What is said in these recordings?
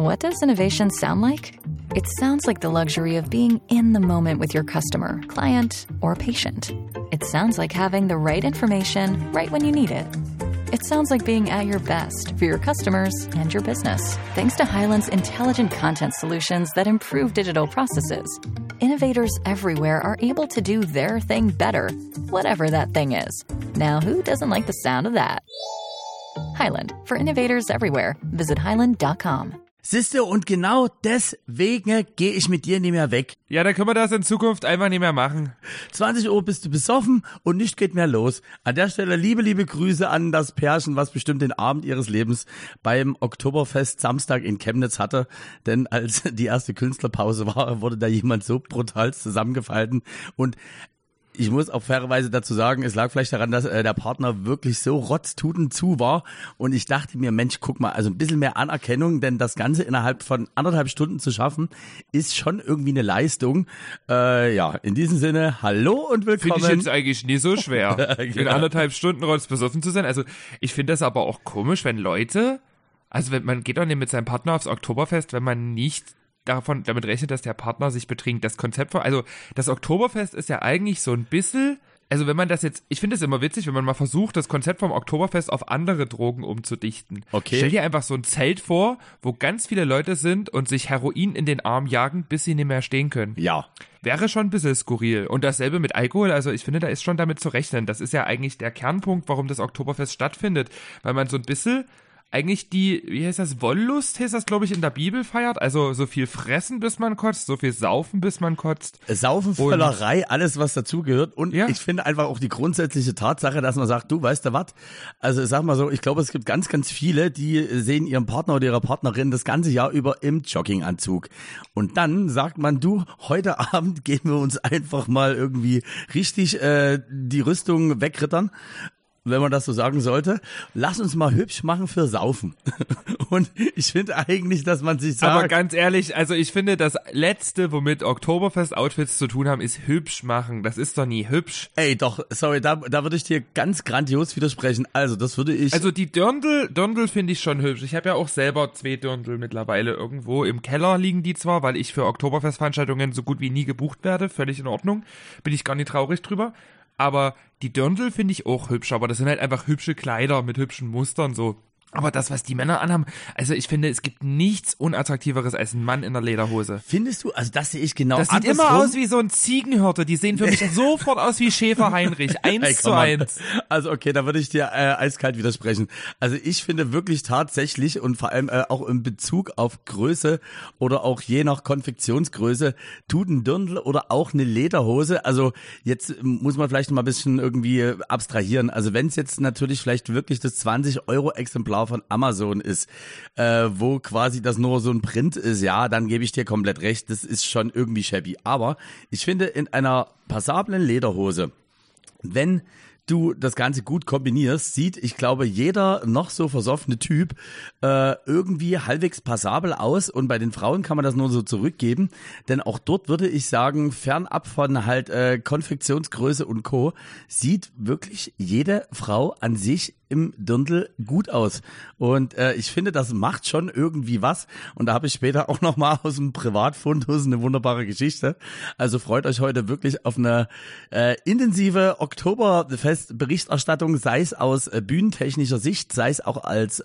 What does innovation sound like? It sounds like the luxury of being in the moment with your customer, client, or patient. It sounds like having the right information right when you need it. It sounds like being at your best for your customers and your business. Thanks to Hyland's intelligent content solutions that improve digital processes, innovators everywhere are able to do their thing better, whatever that thing is. Now, who doesn't like the sound of that? Hyland, for innovators everywhere. Visit hyland.com. Siehste, und genau deswegen gehe ich mit dir nicht mehr weg. Ja, dann können wir das in Zukunft einfach nicht mehr machen. 20 Uhr bist du besoffen und nichts geht mehr los. An der Stelle liebe Grüße an das Pärchen, was bestimmt den Abend ihres Lebens beim Oktoberfest Samstag in Chemnitz hatte. Denn als die erste Künstlerpause war, wurde da jemand so brutal zusammengefalten. Und ich muss auch fairerweise dazu sagen, es lag vielleicht daran, dass der Partner wirklich so rotztutend zu war. Und ich dachte mir, Mensch, guck mal, also ein bisschen mehr Anerkennung, denn das Ganze innerhalb von 1,5 Stunden zu schaffen, ist schon irgendwie eine Leistung. Ja, in diesem Sinne, hallo und willkommen. Finde ich jetzt eigentlich nie so schwer, Genau. in 1,5 Stunden rotzbesoffen zu sein. Also ich finde das aber auch komisch, wenn Leute, also wenn man geht doch nicht mit seinem Partner aufs Oktoberfest, wenn man nicht damit rechnet, dass der Partner sich betrinkt. Das Konzept also das Oktoberfest ist ja eigentlich so ein bisschen, also wenn man das jetzt, ich finde es immer witzig, wenn man mal versucht, das Konzept vom Oktoberfest auf andere Drogen umzudichten. Okay. Stell dir einfach so ein Zelt vor, wo ganz viele Leute sind und sich Heroin in den Arm jagen, bis sie nicht mehr stehen können. Ja. Wäre schon ein bisschen skurril. Und dasselbe mit Alkohol, also ich finde, da ist schon damit zu rechnen. Das ist ja eigentlich der Kernpunkt, warum das Oktoberfest stattfindet. Weil man so ein bisschen eigentlich die, wie heißt das, Wollust, heißt das, glaube ich, in der Bibel feiert. Also so viel fressen, bis man kotzt, so viel saufen, bis man kotzt. Saufen, Völlerei, alles, was dazugehört. Und ja, ich finde einfach auch die grundsätzliche Tatsache, dass man sagt, du, weißt du was? Also sag mal so, ich glaube, es gibt ganz viele, die sehen ihren Partner oder ihre Partnerin das ganze Jahr über im Jogginganzug. Und dann sagt man, du, heute Abend gehen wir uns einfach mal irgendwie richtig die Rüstung wegrittern, wenn man das so sagen sollte. Lass uns mal hübsch machen für Saufen. Und ich finde eigentlich, dass man sich sagt... Aber ganz ehrlich, also ich finde, das Letzte, womit Oktoberfest-Outfits zu tun haben, ist hübsch machen. Das ist doch nie hübsch. Ey, doch, sorry, da würde ich dir ganz grandios widersprechen. Also, das würde ich... Also die Dirndl finde ich schon hübsch. Ich habe ja auch selber 2 Dirndl mittlerweile irgendwo. Im Keller liegen die zwar, weil ich für Oktoberfestveranstaltungen so gut wie nie gebucht werde. Völlig in Ordnung. Bin ich gar nicht traurig drüber. Aber die Dirndl finde ich auch hübsch, aber das sind halt einfach hübsche Kleider mit hübschen Mustern so. Aber das, was die Männer anhaben, also ich finde, es gibt nichts Unattraktiveres als ein Mann in der Lederhose. Findest du? Also das sehe ich genau Das sieht andersrum. immer aus wie so ein Ziegenhirte. Die sehen für mich sofort aus wie Schäfer Heinrich. 1:1. Also okay, da würde ich dir eiskalt widersprechen. Also ich finde wirklich tatsächlich und vor allem auch in Bezug auf Größe oder auch je nach Konfektionsgröße tut ein Dirndl oder auch eine Lederhose. Also jetzt muss man vielleicht mal ein bisschen irgendwie abstrahieren. Also wenn es jetzt natürlich vielleicht wirklich das 20-Euro-Exemplar von Amazon ist, wo quasi das nur so ein Print ist, ja, dann gebe ich dir komplett recht, das ist schon irgendwie shabby. Aber ich finde, in einer passablen Lederhose, wenn du das Ganze gut kombinierst, sieht, ich glaube, jeder noch so versoffene Typ irgendwie halbwegs passabel aus und bei den Frauen kann man das nur so zurückgeben, denn auch dort würde ich sagen, fernab von halt Konfektionsgröße und Co., sieht wirklich jede Frau an sich im Dirndl gut aus. Und ich finde, das macht schon irgendwie was. Und da habe ich später auch nochmal aus dem Privatfundus eine wunderbare Geschichte. Also freut euch heute wirklich auf eine intensive Oktoberfest-Berichterstattung, sei es aus bühnentechnischer Sicht, sei es auch als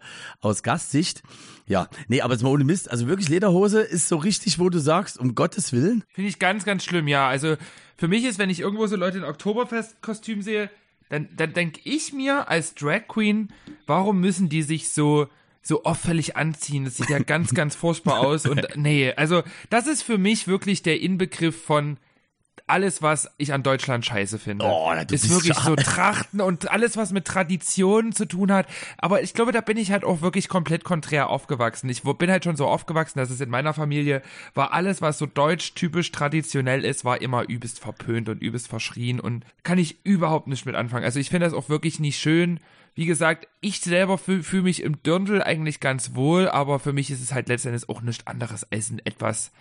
aus Gastsicht. Ja, nee, aber jetzt mal ohne Mist. Also wirklich Lederhose ist so richtig, wo du sagst, um Gottes Willen. Finde ich ganz, ganz schlimm, ja. Also für mich ist, wenn ich irgendwo so Leute in Oktoberfest-Kostüm sehe, dann denke ich mir als Drag Queen, warum müssen die sich so auffällig anziehen? Das sieht ja ganz, ganz furchtbar aus. Und nee, also das ist für mich wirklich der Inbegriff von alles, was ich an Deutschland scheiße finde. Oh, ist wirklich so Trachten und alles, was mit Traditionen zu tun hat. Aber ich glaube, da bin ich halt auch wirklich komplett konträr aufgewachsen. Ich bin halt schon so aufgewachsen, dass es in meiner Familie war, alles, was so deutsch typisch traditionell ist, war immer übelst verpönt und übelst verschrien und kann ich überhaupt nicht mit anfangen. Also ich finde das auch wirklich nicht schön. Wie gesagt, ich selber fühle mich im Dirndl eigentlich ganz wohl, aber für mich ist es halt letztendlich auch nichts anderes als ein etwas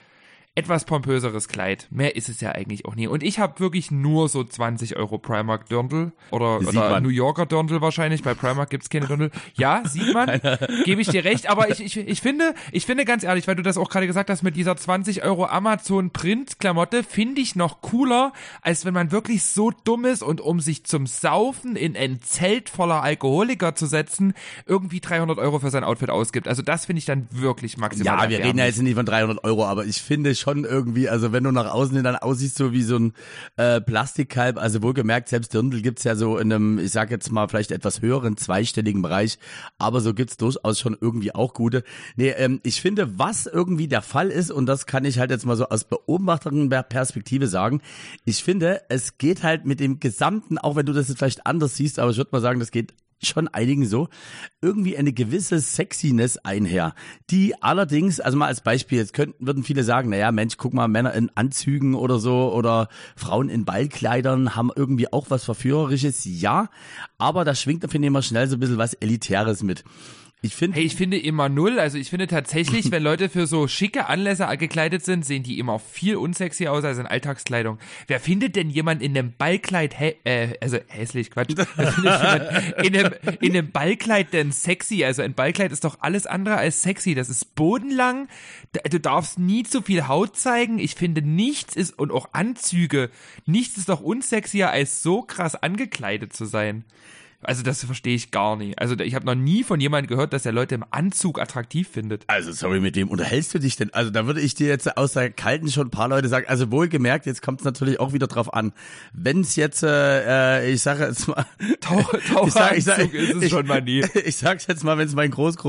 etwas pompöseres Kleid. Mehr ist es ja eigentlich auch nie. Und ich habe wirklich nur so 20 € Primark Dirndl oder New Yorker Dirndl wahrscheinlich. Bei Primark gibt's keine Dirndl. Ja, sieht man. Gebe ich dir recht. Aber ich finde ganz ehrlich, weil du das auch gerade gesagt hast, mit dieser 20 € Amazon Print Klamotte finde ich noch cooler, als wenn man wirklich so dumm ist und um sich zum Saufen in ein Zelt voller Alkoholiker zu setzen, irgendwie 300 € für sein Outfit ausgibt. Also das finde ich dann wirklich maximal. Ja, wir reden ja jetzt nicht von 300 €, aber ich finde schon irgendwie, also wenn du nach außen hin dann aussiehst, so wie so ein Plastikkalb, also wohlgemerkt, selbst Dirndl gibt's ja so in einem, ich sag jetzt mal, vielleicht etwas höheren, zweistelligen Bereich, aber so gibt's durchaus schon irgendwie auch gute. Nee, ich finde, was irgendwie der Fall ist, und das kann ich halt jetzt mal so aus Beobachterperspektive sagen, ich finde, es geht halt mit dem Gesamten, auch wenn du das jetzt vielleicht anders siehst, aber ich würde mal sagen, das geht schon einigen so, irgendwie eine gewisse Sexiness einher, die allerdings, also mal als Beispiel, jetzt würden viele sagen, naja Mensch, guck mal, Männer in Anzügen oder so oder Frauen in Ballkleidern haben irgendwie auch was Verführerisches, ja, aber da schwingt, da finde ich immer schnell so ein bisschen was Elitäres mit. Ich finde immer null. Also ich finde tatsächlich, wenn Leute für so schicke Anlässe gekleidet sind, sehen die immer viel unsexy aus als in Alltagskleidung. Wer findet denn jemand in einem Ballkleid, also hässlich, Quatsch, wer findet jemand in einem Ballkleid denn sexy? Also ein Ballkleid ist doch alles andere als sexy. Das ist bodenlang, du darfst nie zu viel Haut zeigen. Ich finde nichts ist, und auch Anzüge, nichts ist doch unsexier als so krass angekleidet zu sein. Also das verstehe ich gar nicht. Also ich habe noch nie von jemandem gehört, dass er Leute im Anzug attraktiv findet. Also sorry, mit wem unterhältst du dich denn? Also da würde ich dir jetzt aus der Kalten schon ein paar Leute sagen, also wohlgemerkt, jetzt kommt es natürlich auch wieder drauf an. Wenn es jetzt, ich sage jetzt mal... Taucheranzug ist es schon mal nie. Ich sag's jetzt mal, wenn es mein Groß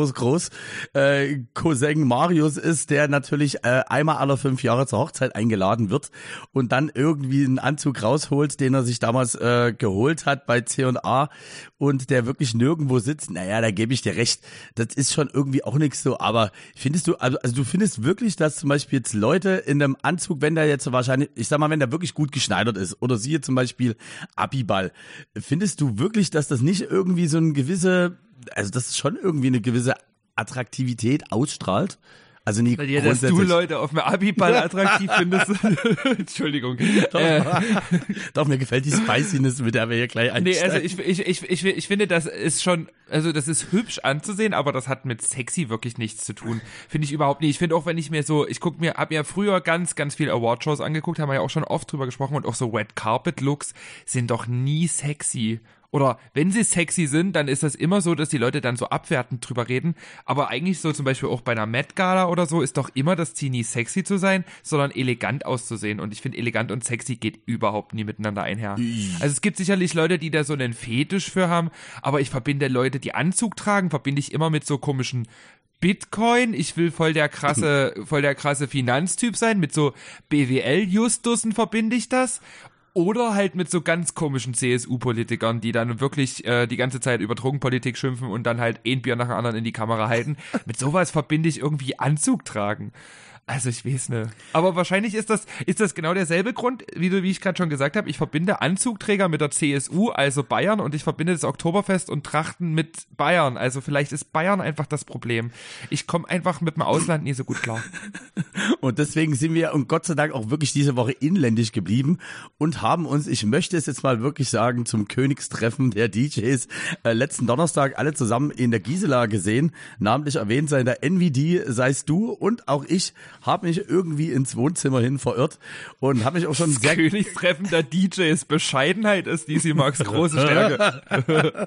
Cousin Marius ist, der natürlich einmal alle 5 Jahre zur Hochzeit eingeladen wird und dann irgendwie einen Anzug rausholt, den er sich damals geholt hat bei C&A, und der wirklich nirgendwo sitzt, naja, da gebe ich dir recht, das ist schon irgendwie auch nichts so, aber findest du, also du findest wirklich, dass zum Beispiel jetzt Leute in einem Anzug, wenn der jetzt wahrscheinlich, ich sag mal, wenn der wirklich gut geschneidert ist, oder siehe zum Beispiel Abiball, findest du wirklich, dass das nicht irgendwie so eine gewisse, also das schon irgendwie eine gewisse Attraktivität ausstrahlt? Also nie ja, dass du Leute auf dem Abiball attraktiv findest. Entschuldigung. Doch, mir gefällt die Spiciness, mit der wir hier gleich einsteigen. Nee, also ich finde, das ist schon, also das ist hübsch anzusehen, aber das hat mit sexy wirklich nichts zu tun. Finde ich überhaupt nicht. Ich finde auch, wenn ich mir so, hab mir früher ganz, ganz viel Awardshows angeguckt, haben wir ja auch schon oft drüber gesprochen, und auch so Red Carpet Looks sind doch nie sexy. Oder wenn sie sexy sind, dann ist das immer so, dass die Leute dann so abwertend drüber reden. Aber eigentlich so zum Beispiel auch bei einer Met Gala oder so ist doch immer das Ziel, nie sexy zu sein, sondern elegant auszusehen. Und ich finde, elegant und sexy geht überhaupt nie miteinander einher. Also es gibt sicherlich Leute, die da so einen Fetisch für haben, aber ich verbinde Leute, die Anzug tragen, verbinde ich immer mit so komischen Bitcoin, ich will voll der krasse Finanztyp sein, mit so BWL-Justussen verbinde ich das. Oder halt mit so ganz komischen CSU-Politikern, die dann wirklich die ganze Zeit über Drogenpolitik schimpfen und dann halt ein Bier nach dem anderen in die Kamera halten. Mit sowas verbinde ich irgendwie Anzug tragen. Also ich weiß nicht. Aber wahrscheinlich ist das genau derselbe Grund, wie ich gerade schon gesagt habe. Ich verbinde Anzugträger mit der CSU, also Bayern, und ich verbinde das Oktoberfest und Trachten mit Bayern. Also vielleicht ist Bayern einfach das Problem. Ich komme einfach mit dem Ausland nie so gut klar. Und deswegen sind wir, und Gott sei Dank, auch wirklich diese Woche inländisch geblieben und haben uns, ich möchte es jetzt mal wirklich sagen, zum Königstreffen der DJs letzten Donnerstag alle zusammen in der Gisela gesehen. Namentlich erwähnt sei der NVD, seist du, und auch ich habe mich irgendwie ins Wohnzimmer hin verirrt und habe mich auch schon sehr... Königstreffen der DJs, Bescheidenheit ist DC Marks große Stärke.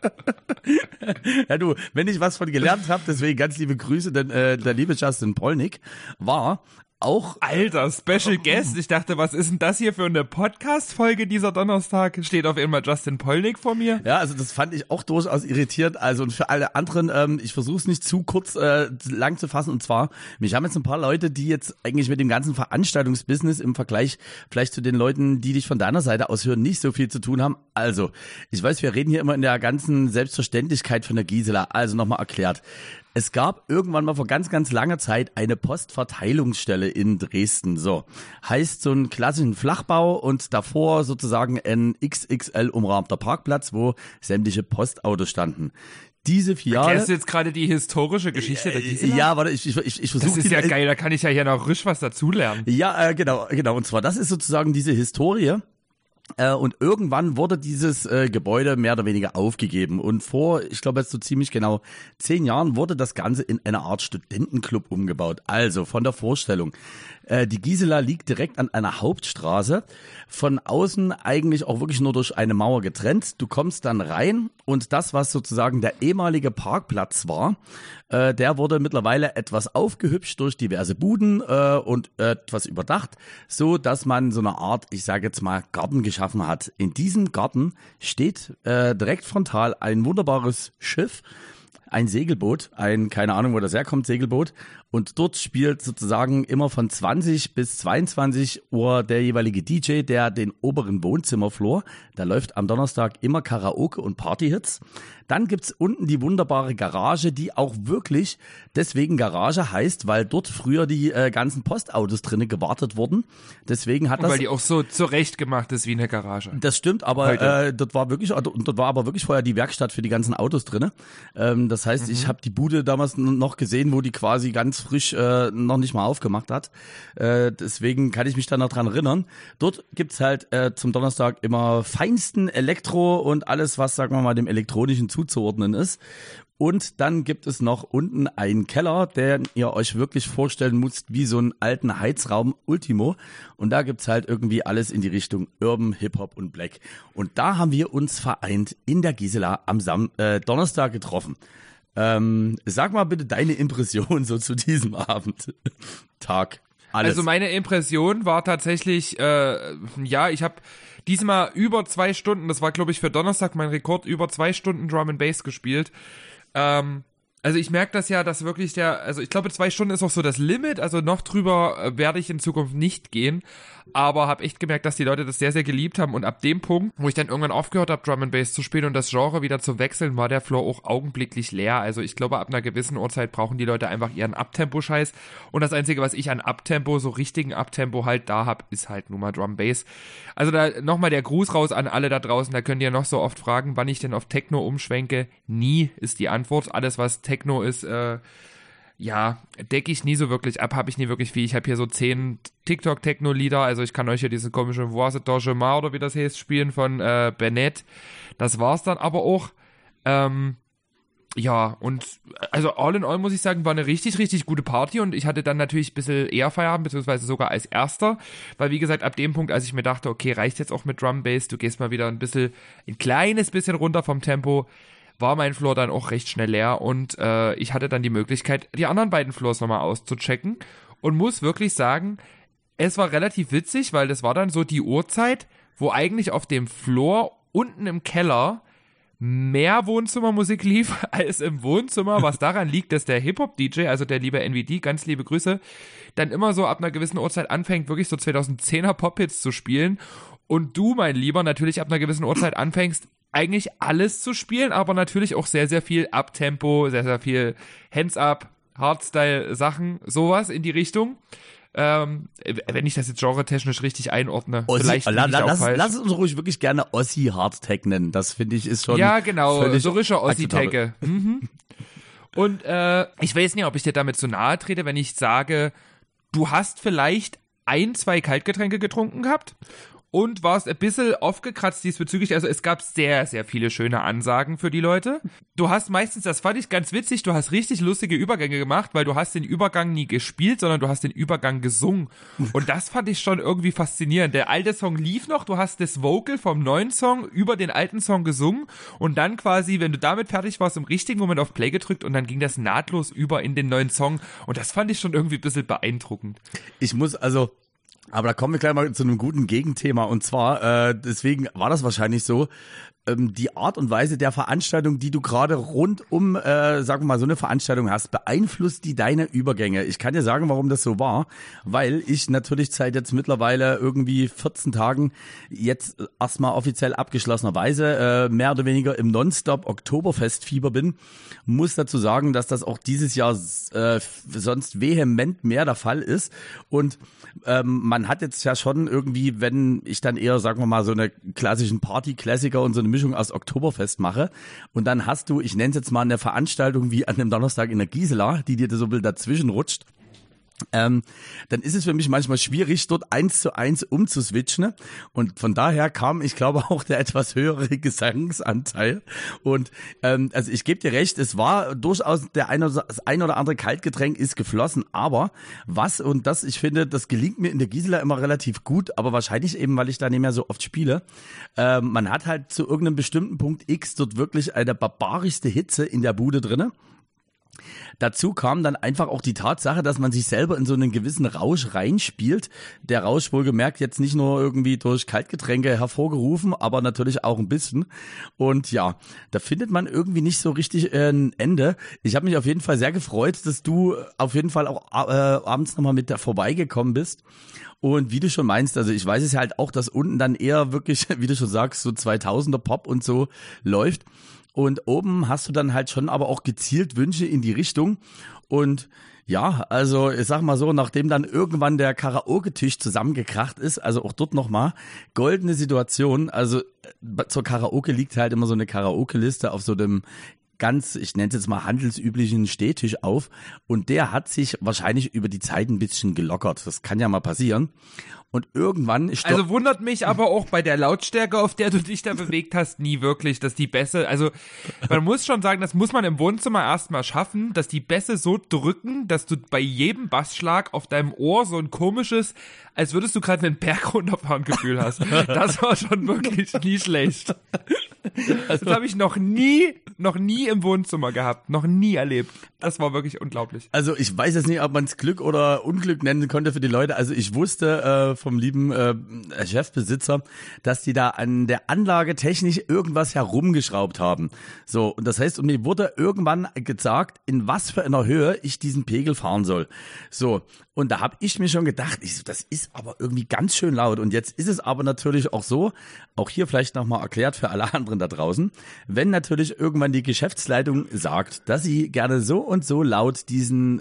Ja du, wenn ich was von gelernt habe, deswegen ganz liebe Grüße, denn der liebe Justin Polnick war auch... Alter, Special Guest. Ich dachte, was ist denn das hier für eine Podcast-Folge dieser Donnerstag? Steht auf einmal Justin Polnick vor mir. Ja, also das fand ich auch durchaus irritierend. Also und für alle anderen, ich versuche es nicht zu kurz lang zu fassen. Und zwar, mich haben jetzt ein paar Leute, die jetzt eigentlich mit dem ganzen Veranstaltungsbusiness im Vergleich vielleicht zu den Leuten, die dich von deiner Seite aus hören, nicht so viel zu tun haben. Also, ich weiß, wir reden hier immer in der ganzen Selbstverständlichkeit von der Gisela. Also nochmal erklärt. Es gab irgendwann mal vor ganz, ganz langer Zeit eine Postverteilungsstelle in Dresden. So, heißt so einen klassischen Flachbau und davor sozusagen ein XXL umrahmter Parkplatz, wo sämtliche Postautos standen. diese Filiale... Erklärst du jetzt gerade die historische Geschichte der Gisela? Ja, warte, ich versuche... Das ist ja geil, da kann ich ja hier noch frisch was dazulernen. Ja, genau. Und zwar, das ist sozusagen diese Historie. Und irgendwann wurde dieses Gebäude mehr oder weniger aufgegeben. Und vor, ich glaube jetzt so ziemlich genau 10 Jahren wurde das Ganze in eine Art Studentenclub umgebaut. Also von der Vorstellung. Die Gisela liegt direkt an einer Hauptstraße. Von außen eigentlich auch wirklich nur durch eine Mauer getrennt. Du kommst dann rein und das, was sozusagen der ehemalige Parkplatz war, der wurde mittlerweile etwas aufgehübscht durch diverse Buden und etwas überdacht, so dass man so eine Art, ich sage jetzt mal, Garten geschaffen hat. In diesem Garten steht direkt frontal ein wunderbares Schiff, ein Segelboot, keine Ahnung, wo das herkommt, Segelboot. Und dort spielt sozusagen immer von 20 bis 22 Uhr der jeweilige DJ, der den oberen Wohnzimmerflur. Da läuft am Donnerstag immer Karaoke und Partyhits. Dann gibt's unten die wunderbare Garage, die auch wirklich deswegen Garage heißt, weil dort früher die ganzen Postautos drinnen gewartet wurden. Deswegen hat und weil die auch so zurecht gemacht ist wie eine Garage. Das stimmt, aber dort war aber wirklich vorher die Werkstatt für die ganzen Autos drinne. Das heißt, ich habe die Bude damals noch gesehen, wo die quasi ganz frisch noch nicht mal aufgemacht hat. Deswegen kann ich mich da noch dran erinnern. Dort gibt's halt zum Donnerstag immer feinsten Elektro und alles, was, sagen wir mal, dem Elektronischen zuzuordnen ist. Und dann gibt es noch unten einen Keller, den ihr euch wirklich vorstellen müsst wie so einen alten Heizraum Ultimo. Und da gibt's halt irgendwie alles in die Richtung Urban, Hip-Hop und Black. Und da haben wir uns vereint in der Gisela am Donnerstag getroffen. Sag mal bitte deine Impression so zu diesem Tag. Alles. Also meine Impression war tatsächlich, ich habe diesmal über 2 Stunden, das war glaube ich für Donnerstag mein Rekord, über 2 Stunden Drum and Bass gespielt. Also ich merke das ja, dass wirklich ich glaube 2 Stunden ist auch so das Limit, also noch drüber werde ich in Zukunft nicht gehen, aber habe echt gemerkt, dass die Leute das sehr, sehr geliebt haben und ab dem Punkt, wo ich dann irgendwann aufgehört habe, Drum and Bass zu spielen und das Genre wieder zu wechseln, war der Floor auch augenblicklich leer. Also ich glaube, ab einer gewissen Uhrzeit brauchen die Leute einfach ihren Abtempo-Scheiß und das Einzige, was ich an Abtempo, so richtigen Abtempo halt da habe, ist halt nur mal Drum Bass. Also da nochmal der Gruß raus an alle da draußen, da könnt ihr noch so oft fragen, wann ich denn auf Techno umschwenke. Nie ist die Antwort. Alles, was Techno ist, decke ich nie so wirklich ab, habe ich nie wirklich viel. Ich habe hier so 10 TikTok-Techno-Lieder, also ich kann euch hier diese komische Voix de Chemin oder wie das heißt spielen von Bennett. Das war's dann aber auch. Und also all in all muss ich sagen, war eine richtig, richtig gute Party und ich hatte dann natürlich ein bisschen eher Feierabend, beziehungsweise sogar als erster, weil wie gesagt, ab dem Punkt, als ich mir dachte, okay, reicht jetzt auch mit Drum Bass, du gehst mal wieder ein kleines bisschen runter vom Tempo, war mein Floor dann auch recht schnell leer und ich hatte dann die Möglichkeit, die anderen beiden Floors nochmal auszuchecken und muss wirklich sagen, es war relativ witzig, weil das war dann so die Uhrzeit, wo eigentlich auf dem Floor unten im Keller mehr Wohnzimmermusik lief als im Wohnzimmer, was daran liegt, dass der Hip-Hop-DJ, also der liebe NVD, ganz liebe Grüße, dann immer so ab einer gewissen Uhrzeit anfängt, wirklich so 2010er Pop-Hits zu spielen und du, mein Lieber, natürlich ab einer gewissen Uhrzeit anfängst, eigentlich alles zu spielen, aber natürlich auch sehr, sehr viel Abtempo, sehr, sehr viel Hands-Up, Hardstyle-Sachen, sowas in die Richtung. Wenn ich das jetzt genre-technisch richtig einordne, vielleicht lass uns ruhig wirklich gerne Ossi Hardtech nennen. Das finde ich ist schon. Ja, genau, so rischer Ossi-Tech. Und ich weiß nicht, ob ich dir damit zu nahe trete, wenn ich sage, du hast vielleicht 1, 2 Kaltgetränke getrunken gehabt und warst ein bisschen aufgekratzt diesbezüglich. Also es gab sehr, sehr viele schöne Ansagen für die Leute. Du hast meistens, das fand ich ganz witzig, du hast richtig lustige Übergänge gemacht, weil du hast den Übergang nie gespielt, sondern du hast den Übergang gesungen. Und das fand ich schon irgendwie faszinierend. Der alte Song lief noch, du hast das Vocal vom neuen Song über den alten Song gesungen und dann quasi, wenn du damit fertig warst, im richtigen Moment auf Play gedrückt und dann ging das nahtlos über in den neuen Song. Und das fand ich schon irgendwie ein bisschen beeindruckend. Aber da kommen wir gleich mal zu einem guten Gegenthema und zwar, deswegen war das wahrscheinlich so, die Art und Weise der Veranstaltung, die du gerade rund um, sagen wir mal, so eine Veranstaltung hast, beeinflusst die deine Übergänge. Ich kann dir sagen, warum das so war, weil ich natürlich seit jetzt mittlerweile irgendwie 14 Tagen jetzt erstmal offiziell abgeschlossenerweise mehr oder weniger im Nonstop Oktoberfestfieber bin. Muss dazu sagen, dass das auch dieses Jahr sonst vehement mehr der Fall ist und man hat jetzt ja schon irgendwie, wenn ich dann eher, sagen wir mal, so eine klassischen Party-Klassiker und so eine Mischung aus Oktoberfest mache und dann hast du, ich nenne es jetzt mal eine Veranstaltung wie an dem Donnerstag in der Gisela, die dir so ein bisschen dazwischen rutscht, dann ist es für mich manchmal schwierig, dort 1:1 umzuswitchen und von daher kam, ich glaube, auch der etwas höhere Gesangsanteil und also ich gebe dir recht, es war durchaus das ein oder andere Kaltgetränk ist geflossen, aber und das, ich finde, das gelingt mir in der Gisela immer relativ gut, aber wahrscheinlich eben, weil ich da nicht mehr so oft spiele, man hat halt zu irgendeinem bestimmten Punkt X dort wirklich eine barbarischste Hitze in der Bude drinne. Dazu kam dann einfach auch die Tatsache, dass man sich selber in so einen gewissen Rausch reinspielt. Der Rausch wohlgemerkt jetzt nicht nur irgendwie durch Kaltgetränke hervorgerufen, aber natürlich auch ein bisschen. Und ja, da findet man irgendwie nicht so richtig ein Ende. Ich habe mich auf jeden Fall sehr gefreut, dass du auf jeden Fall auch abends nochmal mit da vorbeigekommen bist. Und wie du schon meinst, also ich weiß es ja halt auch, dass unten dann eher wirklich, wie du schon sagst, so 2000er Pop und so läuft. Und oben hast du dann halt schon aber auch gezielt Wünsche in die Richtung. Und ja, also ich sag mal so, nachdem dann irgendwann der Karaoke-Tisch zusammengekracht ist, also auch dort nochmal, goldene Situation. Also zur Karaoke liegt halt immer so eine Karaoke-Liste auf so einem ich nenne es jetzt mal handelsüblichen Stehtisch auf und der hat sich wahrscheinlich über die Zeit ein bisschen gelockert. Das kann ja mal passieren. Und irgendwann... Also wundert mich aber auch bei der Lautstärke, auf der du dich da bewegt hast, nie wirklich, dass die Bässe, also man muss schon sagen, das muss man im Wohnzimmer erstmal schaffen, dass die Bässe so drücken, dass du bei jedem Bassschlag auf deinem Ohr so ein komisches, als würdest du gerade einen Berg runterfahren Gefühl hast. Das war schon wirklich nie schlecht. Das habe ich noch nie im Wohnzimmer gehabt, noch nie erlebt. Das war wirklich unglaublich. Also ich weiß jetzt nicht, ob man es Glück oder Unglück nennen konnte für die Leute. Also ich wusste vom lieben Chefbesitzer, dass die da an der Anlage technisch irgendwas herumgeschraubt haben. So, und das heißt, und mir wurde irgendwann gesagt, in was für einer Höhe ich diesen Pegel fahren soll. So, und da habe ich mir schon gedacht, das ist aber irgendwie ganz schön laut. Und jetzt ist es aber natürlich auch so, auch hier vielleicht nochmal erklärt für alle anderen da draußen, wenn natürlich irgendwann die Geschäftsleitung sagt, dass sie gerne so und so laut diesen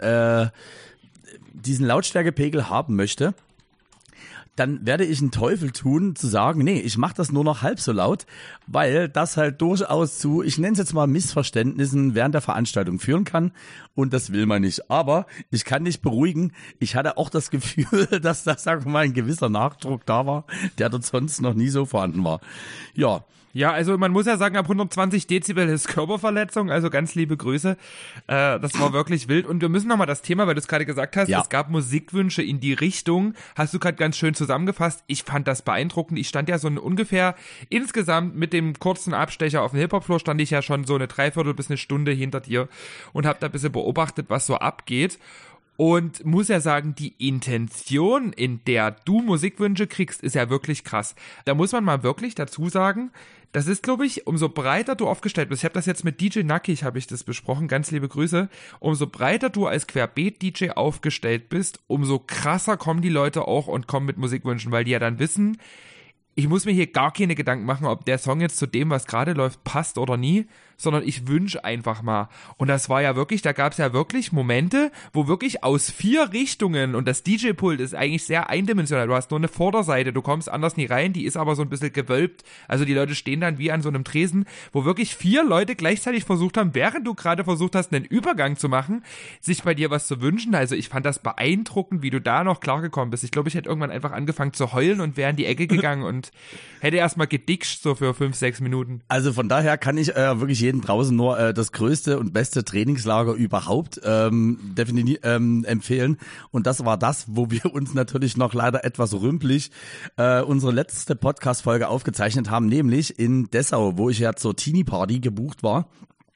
Lautstärkepegel haben möchte, dann werde ich einen Teufel tun, zu sagen, nee, ich mache das nur noch halb so laut, weil das halt durchaus zu, ich nenne es jetzt mal Missverständnissen während der Veranstaltung führen kann und das will man nicht. Aber ich kann dich beruhigen, ich hatte auch das Gefühl, dass da, sagen wir mal, ein gewisser Nachdruck da war, der dort sonst noch nie so vorhanden war. Ja. Ja, also man muss ja sagen, ab 120 Dezibel ist Körperverletzung, also ganz liebe Grüße. Das war wirklich wild. Und wir müssen nochmal das Thema, weil du es gerade gesagt hast, Es gab Musikwünsche in die Richtung. Hast du gerade ganz schön zusammengefasst. Ich fand das beeindruckend. Ich stand ja so ungefähr insgesamt mit dem kurzen Abstecher auf dem Hip-Hop-Floor stand ich ja schon so eine Dreiviertel bis eine Stunde hinter dir und habe da ein bisschen beobachtet, was so abgeht. Und muss ja sagen, die Intention, in der du Musikwünsche kriegst, ist ja wirklich krass. Da muss man mal wirklich dazu sagen, das ist, glaube ich, umso breiter du aufgestellt bist. Ich habe das jetzt mit DJ Nackig, habe ich das besprochen, ganz liebe Grüße. Umso breiter du als Querbeet-DJ aufgestellt bist, umso krasser kommen die Leute auch und kommen mit Musikwünschen, weil die ja dann wissen, ich muss mir hier gar keine Gedanken machen, ob der Song jetzt zu dem, was gerade läuft, passt oder nie, sondern ich wünsche einfach mal. Und das war ja wirklich, da gab es ja wirklich Momente, wo wirklich aus 4 Richtungen, und das DJ-Pult ist eigentlich sehr eindimensional, du hast nur eine Vorderseite, du kommst anders nie rein, die ist aber so ein bisschen gewölbt, also die Leute stehen dann wie an so einem Tresen, wo wirklich 4 Leute gleichzeitig versucht haben, während du gerade versucht hast, einen Übergang zu machen, sich bei dir was zu wünschen. Also ich fand das beeindruckend, wie du da noch klargekommen bist. Ich glaube, ich hätte irgendwann einfach angefangen zu heulen und wäre in die Ecke gegangen und hätte erstmal geditscht so für 5-6 Minuten. Also von daher kann ich wirklich jeden draußen nur das größte und beste Trainingslager überhaupt definitiv empfehlen. Und das war das, wo wir uns natürlich noch leider etwas rümpelig unsere letzte Podcast-Folge aufgezeichnet haben, nämlich in Dessau, wo ich ja zur Teenie-Party gebucht war.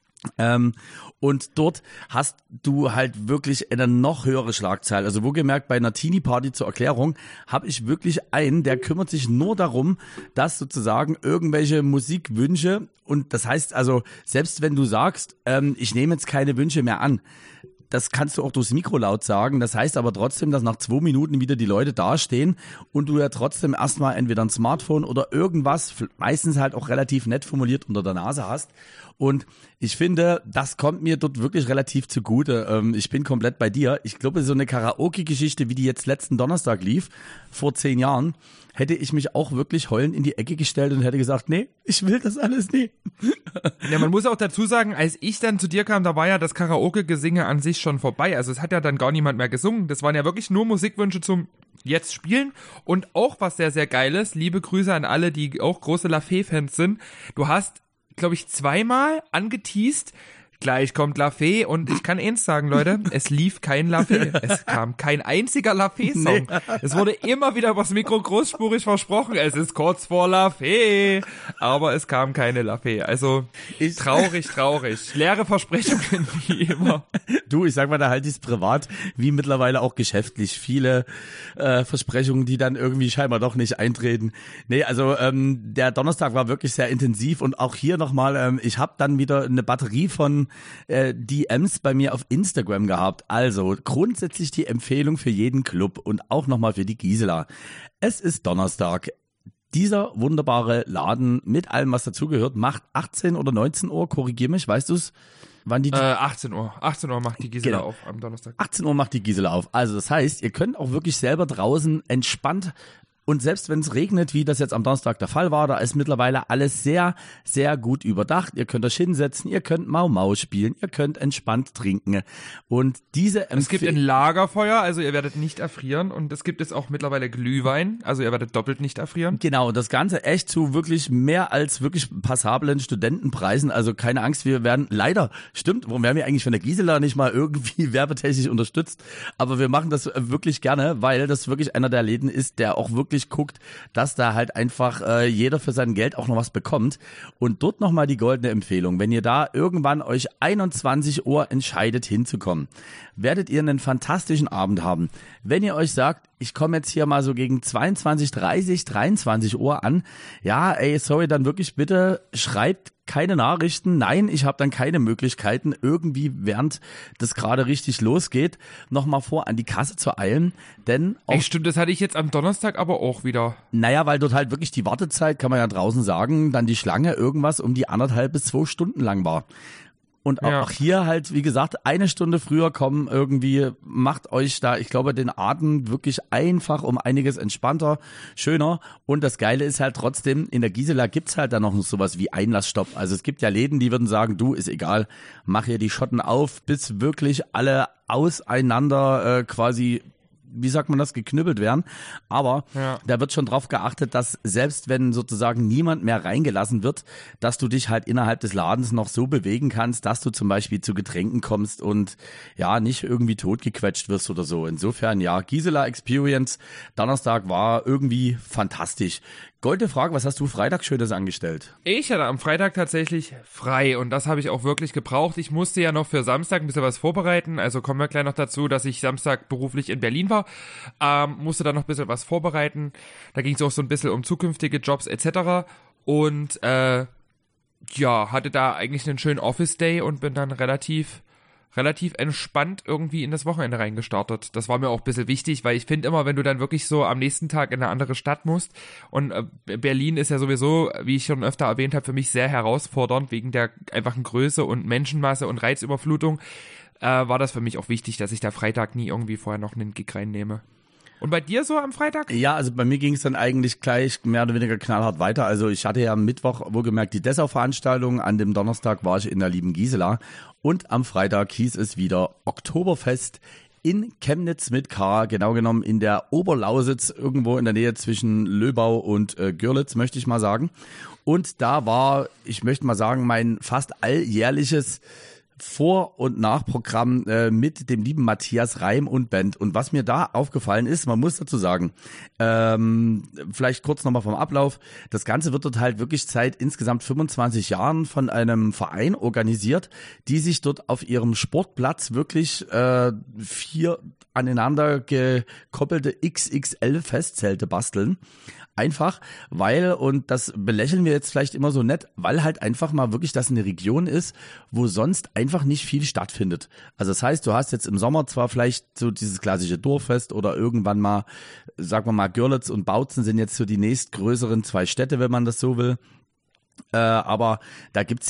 Und dort hast du halt wirklich eine noch höhere Schlagzahl. Also wohlgemerkt, bei einer Teenie-Party zur Erklärung habe ich wirklich einen, der kümmert sich nur darum, dass sozusagen irgendwelche Musikwünsche, und das heißt also, selbst wenn du sagst, ich nehme jetzt keine Wünsche mehr an, das kannst du auch durchs Mikro laut sagen. Das heißt aber trotzdem, dass nach 2 Minuten wieder die Leute dastehen und du ja trotzdem erstmal entweder ein Smartphone oder irgendwas, meistens halt auch relativ nett formuliert, unter der Nase hast. Und ich finde, das kommt mir dort wirklich relativ zugute. Ich bin komplett bei dir. Ich glaube, so eine Karaoke-Geschichte, wie die jetzt letzten Donnerstag lief, vor 10 Jahren, hätte ich mich auch wirklich heulend in die Ecke gestellt und hätte gesagt, nee, ich will das alles nie. Ja, man muss auch dazu sagen, als ich dann zu dir kam, da war ja das Karaoke-Gesinge an sich schon vorbei. Also es hat ja dann gar niemand mehr gesungen. Das waren ja wirklich nur Musikwünsche zum jetzt spielen. Und auch was sehr, sehr geil ist, liebe Grüße an alle, die auch große La Fee-Fans sind. Du hast, glaube ich, 2-mal angeteast, gleich kommt La Fee, und ich kann eins sagen, Leute, es lief kein La Fee. Es kam kein einziger La Fee-Song. Nee. Es wurde immer wieder übers Mikro großspurig versprochen, es ist kurz vor La Fee, aber es kam keine La Fee. Also traurig. Leere Versprechungen wie immer. Du, ich sag mal, da halte ich es privat wie mittlerweile auch geschäftlich. Viele Versprechungen, die dann irgendwie scheinbar doch nicht eintreten. Nee, also der Donnerstag war wirklich sehr intensiv, und auch hier nochmal, ich habe dann wieder eine Batterie von DMs bei mir auf Instagram gehabt. Also grundsätzlich die Empfehlung für jeden Club und auch nochmal für die Gisela. Es ist Donnerstag. Dieser wunderbare Laden mit allem, was dazugehört, macht 18 oder 19 Uhr, korrigier mich, weißt du's? Wann die 18 Uhr. 18 Uhr macht die Gisela auf am Donnerstag. 18 Uhr macht die Gisela auf. Also das heißt, ihr könnt auch wirklich selber draußen entspannt. Und selbst wenn es regnet, wie das jetzt am Donnerstag der Fall war, da ist mittlerweile alles sehr, sehr gut überdacht. Ihr könnt euch hinsetzen, ihr könnt Mau Mau spielen, ihr könnt entspannt trinken. Und es gibt ein Lagerfeuer, also ihr werdet nicht erfrieren. Und es gibt jetzt auch mittlerweile Glühwein, also ihr werdet doppelt nicht erfrieren. Genau, das Ganze echt zu wirklich mehr als wirklich passablen Studentenpreisen. Also keine Angst, wir werden leider, stimmt, warum werden wir eigentlich von der Gisela nicht mal irgendwie werbetechnisch unterstützt? Aber wir machen das wirklich gerne, weil das wirklich einer der Läden ist, der auch wirklich guckt, dass da halt einfach jeder für sein Geld auch noch was bekommt. Und dort nochmal die goldene Empfehlung. Wenn ihr da irgendwann euch 21 Uhr entscheidet hinzukommen, werdet ihr einen fantastischen Abend haben. Wenn ihr euch sagt, ich komme jetzt hier mal so gegen 22:30, 23 Uhr an, ja, sorry, dann wirklich bitte schreibt keine Nachrichten. Nein, ich habe dann keine Möglichkeiten, irgendwie während das gerade richtig losgeht, nochmal vor an die Kasse zu eilen. Denn stimmt, das hatte ich jetzt am Donnerstag aber auch wieder. Naja, weil dort halt wirklich die Wartezeit, kann man ja draußen sagen, dann die Schlange irgendwas um die 1,5 bis 2 Stunden lang war. Und auch hier halt, wie gesagt, 1 Stunde früher kommen irgendwie, macht euch da, ich glaube, den Abend wirklich einfach um einiges entspannter, schöner. Und das Geile ist halt trotzdem, in der Gisela gibt's halt dann noch sowas wie Einlassstopp. Also es gibt ja Läden, die würden sagen, du, ist egal, mach hier die Schotten auf, bis wirklich alle auseinander quasi, wie sagt man das, geknüppelt werden. Aber da wird schon drauf geachtet, dass selbst wenn sozusagen niemand mehr reingelassen wird, dass du dich halt innerhalb des Ladens noch so bewegen kannst, dass du zum Beispiel zu Getränken kommst und ja, nicht irgendwie totgequetscht wirst oder so. Insofern, ja, Gisela Experience Donnerstag war irgendwie fantastisch. Goldene Frage, was hast du Freitag Schönes angestellt? Ich hatte am Freitag tatsächlich frei, und das habe ich auch wirklich gebraucht. Ich musste ja noch für Samstag ein bisschen was vorbereiten, also kommen wir gleich noch dazu, dass ich Samstag beruflich in Berlin war, musste dann noch ein bisschen was vorbereiten. Da ging es auch so ein bisschen um zukünftige Jobs etc. Und hatte da eigentlich einen schönen Office-Day und bin dann relativ entspannt irgendwie in das Wochenende reingestartet. Das war mir auch ein bisschen wichtig, weil ich finde immer, wenn du dann wirklich so am nächsten Tag in eine andere Stadt musst, und Berlin ist ja sowieso, wie ich schon öfter erwähnt habe, für mich sehr herausfordernd, wegen der einfachen Größe und Menschenmasse und Reizüberflutung, war das für mich auch wichtig, dass ich da Freitag nie irgendwie vorher noch einen Gig reinnehme. Und bei dir so am Freitag? Ja, also bei mir ging es dann eigentlich gleich mehr oder weniger knallhart weiter. Also ich hatte ja am Mittwoch wohlgemerkt die Dessau-Veranstaltung, an dem Donnerstag war ich in der lieben Gisela und am Freitag hieß es wieder Oktoberfest in Chemnitz mit K, genau genommen in der Oberlausitz, irgendwo in der Nähe zwischen Löbau und Görlitz, möchte ich mal sagen. Und da war, ich möchte mal sagen, mein fast alljährliches Vor- und Nachprogramm mit dem lieben Matthias Reim und Band. Und was mir da aufgefallen ist, man muss dazu sagen, vielleicht kurz nochmal vom Ablauf, das Ganze wird dort halt wirklich seit insgesamt 25 Jahren von einem Verein organisiert, die sich dort auf ihrem Sportplatz wirklich 4 aneinander gekoppelte XXL-Festzelte basteln. Einfach, weil, und das belächeln wir jetzt vielleicht immer so nett, weil halt einfach mal wirklich das eine Region ist, wo sonst einfach nicht viel stattfindet. Also das heißt, du hast jetzt im Sommer zwar vielleicht so dieses klassische Dorffest oder irgendwann mal, sagen wir mal, Görlitz und Bautzen sind jetzt so die nächstgrößeren 2 Städte, wenn man das so will. Aber da gibt's jetzt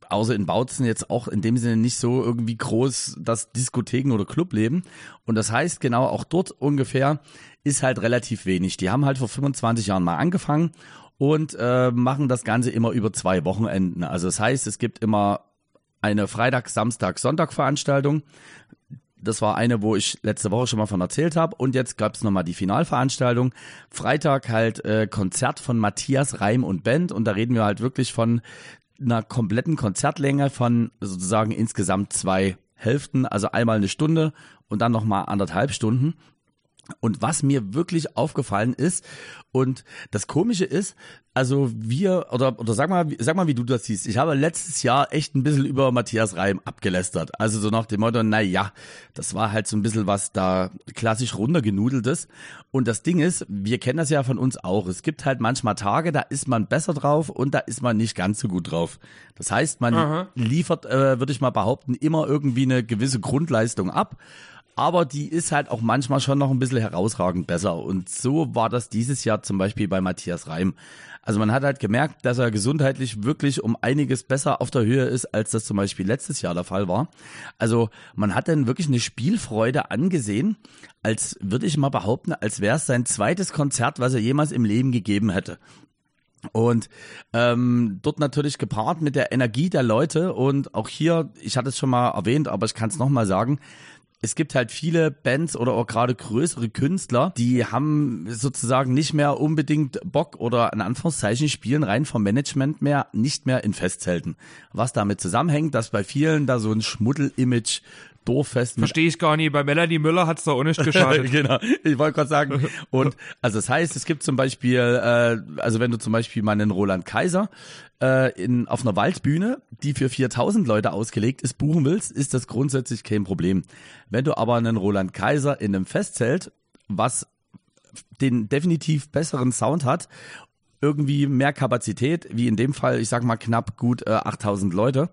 außer in Bautzen jetzt auch in dem Sinne nicht so irgendwie groß das Diskotheken oder Clubleben. Und das heißt genau auch dort ungefähr ist halt relativ wenig. Die haben halt vor 25 Jahren mal angefangen und machen das Ganze immer über 2 Wochenenden. Also das heißt, es gibt immer eine Freitag-, Samstag-, Sonntag-Veranstaltung. Das war eine, wo ich letzte Woche schon mal von erzählt habe. Und jetzt gab es nochmal die Finalveranstaltung. Freitag halt Konzert von Matthias Reim und Band. Und da reden wir halt wirklich von einer kompletten Konzertlänge von sozusagen insgesamt 2 Hälften. Also einmal eine Stunde und dann nochmal 1,5 Stunden. Und was mir wirklich aufgefallen ist, und das Komische ist, also wir, oder sag mal, wie du das siehst. Ich habe letztes Jahr echt ein bisschen über Matthias Reim abgelästert. Also so nach dem Motto, naja, das war halt so ein bisschen was da klassisch runtergenudeltes. Und das Ding ist, wir kennen das ja von uns auch. Es gibt halt manchmal Tage, da ist man besser drauf und da ist man nicht ganz so gut drauf. Das heißt, man liefert, würde ich mal behaupten, immer irgendwie eine gewisse Grundleistung ab. Aber die ist halt auch manchmal schon noch ein bisschen herausragend besser. Und so war das dieses Jahr zum Beispiel bei Matthias Reim. Also man hat halt gemerkt, dass er gesundheitlich wirklich um einiges besser auf der Höhe ist, als das zum Beispiel letztes Jahr der Fall war. Also man hat dann wirklich eine Spielfreude angesehen, als würde ich mal behaupten, als wäre es sein zweites Konzert, was er jemals im Leben gegeben hätte. Und dort natürlich gepaart mit der Energie der Leute. Und auch hier, ich hatte es schon mal erwähnt, aber ich kann es nochmal sagen, es gibt halt viele Bands oder auch gerade größere Künstler, die haben sozusagen nicht mehr unbedingt Bock oder in Anführungszeichen spielen rein vom Management nicht mehr in Festzelten. Was damit zusammenhängt, dass bei vielen da so ein Schmuddel-Image Dorffest. Verstehe ich gar nicht. Bei Melanie Müller hat's doch auch nicht geschadet. Genau, ich wollte gerade sagen. Und also das heißt, es gibt zum Beispiel, also wenn du zum Beispiel mal einen Roland Kaiser auf einer Waldbühne, die für 4.000 Leute ausgelegt ist, buchen willst, ist das grundsätzlich kein Problem. Wenn du aber einen Roland Kaiser in einem Festzelt, was den definitiv besseren Sound hat, irgendwie mehr Kapazität, wie in dem Fall, ich sag mal knapp gut 8.000 Leute,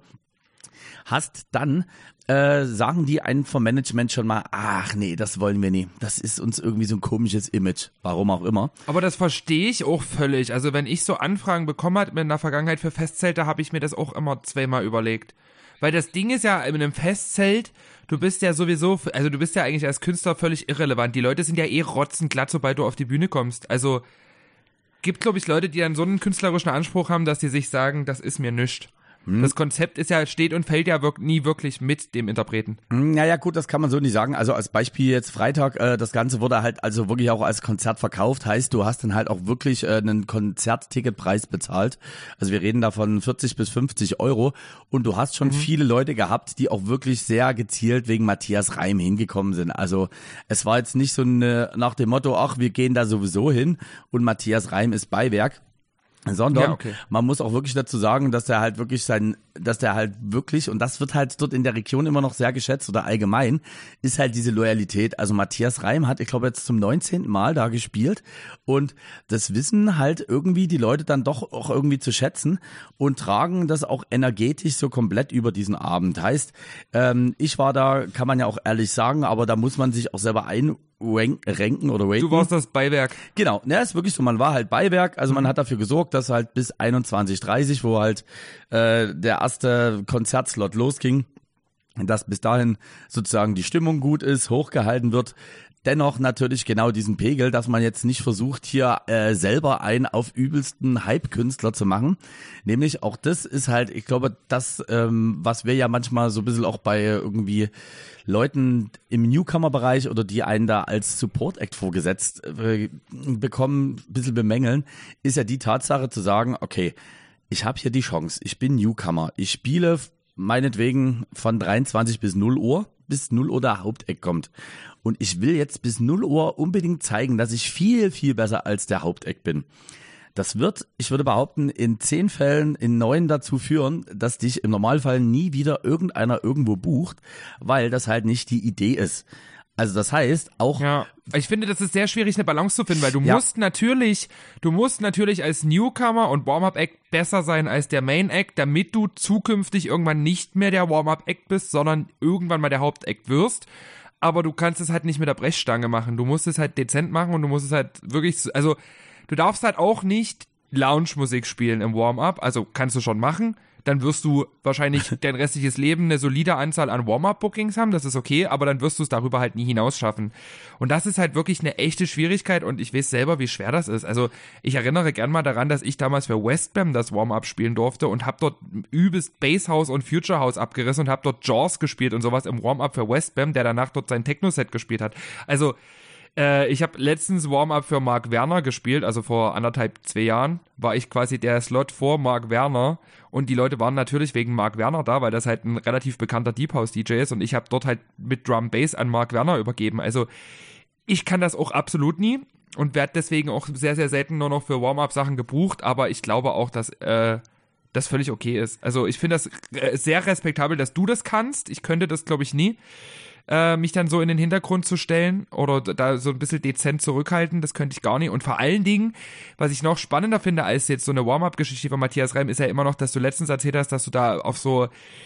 hast, dann sagen die einen vom Management schon mal, ach nee, das wollen wir nie. Das ist uns irgendwie so ein komisches Image, warum auch immer. Aber das verstehe ich auch völlig. Also wenn ich so Anfragen bekommen habe in der Vergangenheit für Festzelte, habe ich mir das auch immer 2-mal überlegt. Weil das Ding ist ja, in einem Festzelt, du bist ja sowieso, also du bist ja eigentlich als Künstler völlig irrelevant. Die Leute sind ja rotzenglatt, sobald du auf die Bühne kommst. Also gibt, glaube ich, Leute, die dann so einen künstlerischen Anspruch haben, dass die sich sagen, das ist mir nichts. Das Konzept ist ja, steht und fällt ja nie wirklich mit dem Interpreten. Naja gut, das kann man so nicht sagen. Also als Beispiel jetzt Freitag, das Ganze wurde halt also wirklich auch als Konzert verkauft. Heißt, du hast dann halt auch wirklich einen Konzertticketpreis bezahlt. Also wir reden da von 40 bis 50 Euro. Und du hast schon viele Leute gehabt, die auch wirklich sehr gezielt wegen Matthias Reim hingekommen sind. Also es war jetzt nicht so nach dem Motto, ach, wir gehen da sowieso hin und Matthias Reim ist Beiwerk. Sondern man muss auch wirklich dazu sagen, dass der halt wirklich und das wird halt dort in der Region immer noch sehr geschätzt oder allgemein, ist halt diese Loyalität. Also Matthias Reim hat, ich glaube, jetzt zum 19. Mal da gespielt und das wissen halt irgendwie die Leute dann doch auch irgendwie zu schätzen und tragen das auch energetisch so komplett über diesen Abend. Heißt, ich war da, kann man ja auch ehrlich sagen, aber da muss man sich auch selber ranken oder raten. Du warst das Beiwerk. Genau, ne, ist wirklich so, man war halt Beiwerk, also man hat dafür gesorgt, dass halt bis 21:30, wo halt der erste Konzertslot losging, dass bis dahin sozusagen die Stimmung gut ist, hochgehalten wird. Dennoch natürlich genau diesen Pegel, dass man jetzt nicht versucht, hier selber einen auf übelsten Hype-Künstler zu machen. Nämlich auch das ist halt, ich glaube, das, was wir ja manchmal so ein bisschen auch bei irgendwie Leuten im Newcomer-Bereich oder die einen da als Support-Act vorgesetzt bekommen, ein bisschen bemängeln, ist ja die Tatsache zu sagen, okay, ich habe hier die Chance, ich bin Newcomer, ich spiele meinetwegen von 23 bis 0 Uhr, bis 0 Uhr der Haupteck kommt. Und ich will jetzt bis 0 Uhr unbedingt zeigen, dass ich viel, viel besser als der Haupteck bin. Das wird, ich würde behaupten, in 10 Fällen in 9 dazu führen, dass dich im Normalfall nie wieder irgendeiner irgendwo bucht, weil das halt nicht die Idee ist. Also das heißt auch... Ja, ich finde, das ist sehr schwierig, eine Balance zu finden, weil du musst natürlich als Newcomer und Warm-Up-Act besser sein als der Main-Act, damit du zukünftig irgendwann nicht mehr der Warm-Up-Act bist, sondern irgendwann mal der Hauptact wirst. Aber du kannst es halt nicht mit der Brechstange machen. Du musst es halt dezent machen und du musst es halt wirklich, also du darfst halt auch nicht Lounge-Musik spielen im Warm-Up, also kannst du schon machen. dann wirst du wahrscheinlich dein restliches Leben eine solide Anzahl an Warm-Up-Bookings haben, das ist okay, aber dann wirst du es darüber halt nie hinaus schaffen. Und das ist halt wirklich eine echte Schwierigkeit und ich weiß selber, wie schwer das ist. Also ich erinnere gern mal daran, dass ich damals für Westbam das Warm-Up spielen durfte und habe dort übelst Basshouse und Future House abgerissen und habe dort Jaws gespielt und sowas im Warm-Up für Westbam, der danach dort sein Techno-Set gespielt hat. Also ich habe letztens Warm-Up für Mark Werner gespielt, also vor 2 Jahren war ich quasi der Slot vor Mark Werner und die Leute waren natürlich wegen Mark Werner da, weil das halt ein relativ bekannter Deep House DJ ist und ich habe dort halt mit Drum Bass an Mark Werner übergeben. Also ich kann das auch absolut nie und werde deswegen auch sehr, sehr selten nur noch für Warm-Up Sachen gebucht, aber ich glaube auch, dass das völlig okay ist. Also ich finde das sehr respektabel, dass du das kannst. Ich könnte das, glaube ich, nie. Mich dann so in den Hintergrund zu stellen oder da so ein bisschen dezent zurückhalten, das könnte ich gar nicht. Und vor allen Dingen, was ich noch spannender finde als jetzt so eine Warm-Up-Geschichte von Matthias Reim, ist ja immer noch, dass du letztens erzählt hast, dass du da auf so,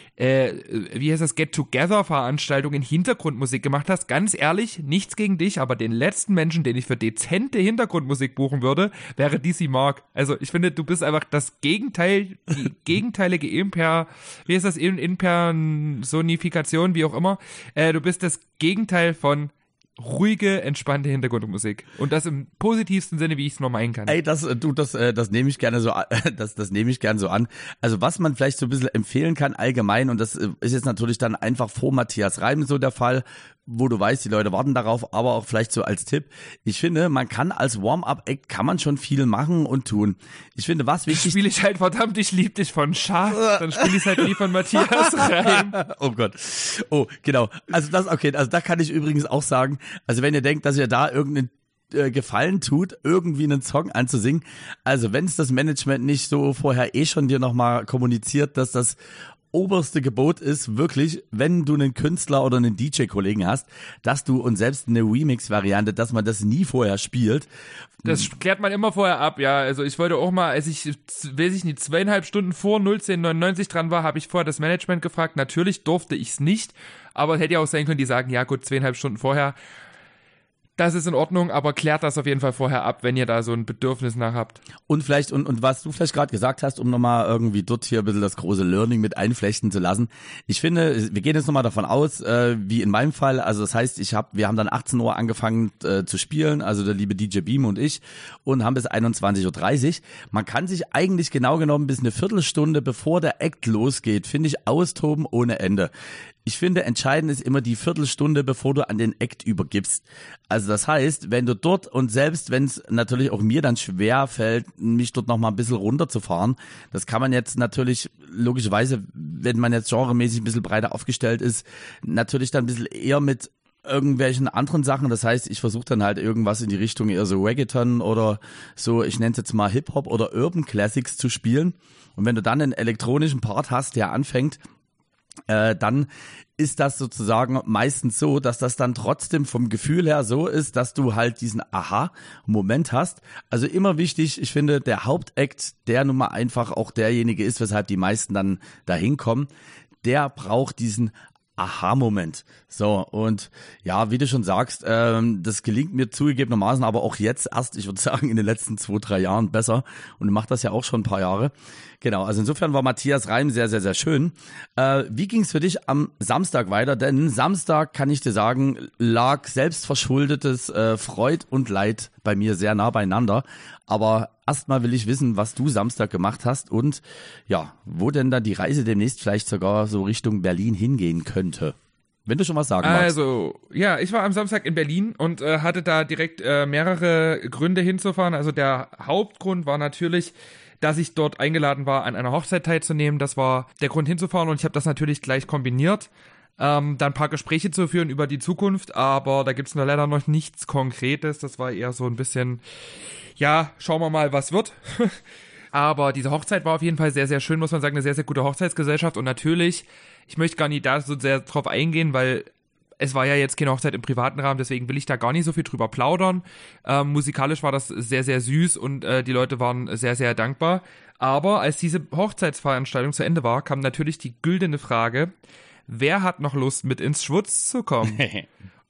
wie heißt das, Get-Together-Veranstaltungen Hintergrundmusik gemacht hast. Ganz ehrlich, nichts gegen dich, aber den letzten Menschen, den ich für dezente Hintergrundmusik buchen würde, wäre DC Mark. Also ich finde, du bist einfach das Gegenteil, die gegenteilige wie heißt das, Impersonifikation, wie auch immer. Du bist das Gegenteil von ruhige, entspannte Hintergrundmusik. Und das im positivsten Sinne, wie ich es nur meinen kann. Ey, das nehme ich gerne so an, das nehme ich gerne so an. Also was man vielleicht so ein bisschen empfehlen kann allgemein, und das ist jetzt natürlich dann einfach vor Matthias Reim so der Fall, wo du weißt, die Leute warten darauf, aber auch vielleicht so als Tipp. Ich finde, man kann als Warm-Up-Act kann man schon viel machen und tun. Ich finde, was wichtig... Spiele ich halt verdammt, ich lieb dich von Schaf, dann spiele ich es halt nie von Matthias Reim. Oh Gott. Oh, genau. Also da kann ich übrigens auch sagen, also wenn ihr denkt, dass ihr da irgendeinen Gefallen tut, irgendwie einen Song anzusingen, also wenn es das Management nicht so vorher schon dir nochmal kommuniziert, dass das oberste Gebot ist wirklich, wenn du einen Künstler oder einen DJ-Kollegen hast, dass du, und selbst eine Remix-Variante, dass man das nie vorher spielt. Das klärt man immer vorher ab, ja. Also ich wollte auch mal, als ich, weiß ich nicht, 2,5 Stunden vor 01099 dran war, habe ich vorher das Management gefragt. Natürlich durfte ich es nicht, aber es hätte ja auch sein können, die sagen, ja gut, 2,5 Stunden vorher. Das ist in Ordnung, aber klärt das auf jeden Fall vorher ab, wenn ihr da so ein Bedürfnis nach habt. Und vielleicht, und was du vielleicht gerade gesagt hast, um nochmal irgendwie dort hier ein bisschen das große Learning mit einflechten zu lassen. Ich finde, wir gehen jetzt nochmal davon aus, wie in meinem Fall, also das heißt, wir haben dann 18 Uhr angefangen zu spielen, also der liebe DJ Beam und ich, und haben bis 21.30 Uhr. Man kann sich eigentlich genau genommen bis eine Viertelstunde, bevor der Act losgeht, finde ich, austoben ohne Ende. Ich finde, entscheidend ist immer die Viertelstunde, bevor du an den Act übergibst. Also das heißt, wenn du dort, und selbst wenn es natürlich auch mir dann schwer fällt, mich dort nochmal ein bisschen runterzufahren, das kann man jetzt natürlich logischerweise, wenn man jetzt genremäßig ein bisschen breiter aufgestellt ist, natürlich dann ein bisschen eher mit irgendwelchen anderen Sachen. Das heißt, ich versuche dann halt irgendwas in die Richtung eher so Reggaeton oder so, ich nenne es jetzt mal Hip-Hop oder Urban Classics zu spielen. Und wenn du dann einen elektronischen Part hast, der anfängt, dann ist das sozusagen meistens so, dass das dann trotzdem vom Gefühl her so ist, dass du halt diesen Aha-Moment hast. Also immer wichtig, ich finde, der Hauptakt, der nun mal einfach auch derjenige ist, weshalb die meisten dann dahin kommen, der braucht diesen Aha-Moment. So, und ja, wie du schon sagst, das gelingt mir zugegebenermaßen, aber auch jetzt erst, ich würde sagen, in den letzten 2-3 Jahren besser, und macht das ja auch schon ein paar Jahre. Genau, also insofern war Matthias Reim sehr, sehr, sehr schön. Wie ging's für dich am Samstag weiter? Denn Samstag, kann ich dir sagen, lag selbstverschuldetes Freud und Leid bei mir sehr nah beieinander. Aber erstmal will ich wissen, was du Samstag gemacht hast und ja, wo denn dann die Reise demnächst vielleicht sogar so Richtung Berlin hingehen könnte. Wenn du schon was sagen magst. Also, ja, ich war am Samstag in Berlin und hatte da direkt mehrere Gründe hinzufahren. Also der Hauptgrund war natürlich, dass ich dort eingeladen war, an einer Hochzeit teilzunehmen. Das war der Grund hinzufahren und ich habe das natürlich gleich kombiniert. Dann ein paar Gespräche zu führen über die Zukunft, aber da gibt's nur leider noch nichts Konkretes. Das war eher so ein bisschen, ja, schauen wir mal, was wird. Aber diese Hochzeit war auf jeden Fall sehr, sehr schön, muss man sagen, eine sehr, sehr gute Hochzeitsgesellschaft. Und natürlich, ich möchte gar nicht da so sehr drauf eingehen, weil es war ja jetzt keine Hochzeit im privaten Rahmen, deswegen will ich da gar nicht so viel drüber plaudern. Musikalisch war das sehr, sehr süß und die Leute waren sehr, sehr dankbar. Aber als diese Hochzeitsveranstaltung zu Ende war, kam natürlich die güldene Frage, wer hat noch Lust, mit ins Schwutz zu kommen?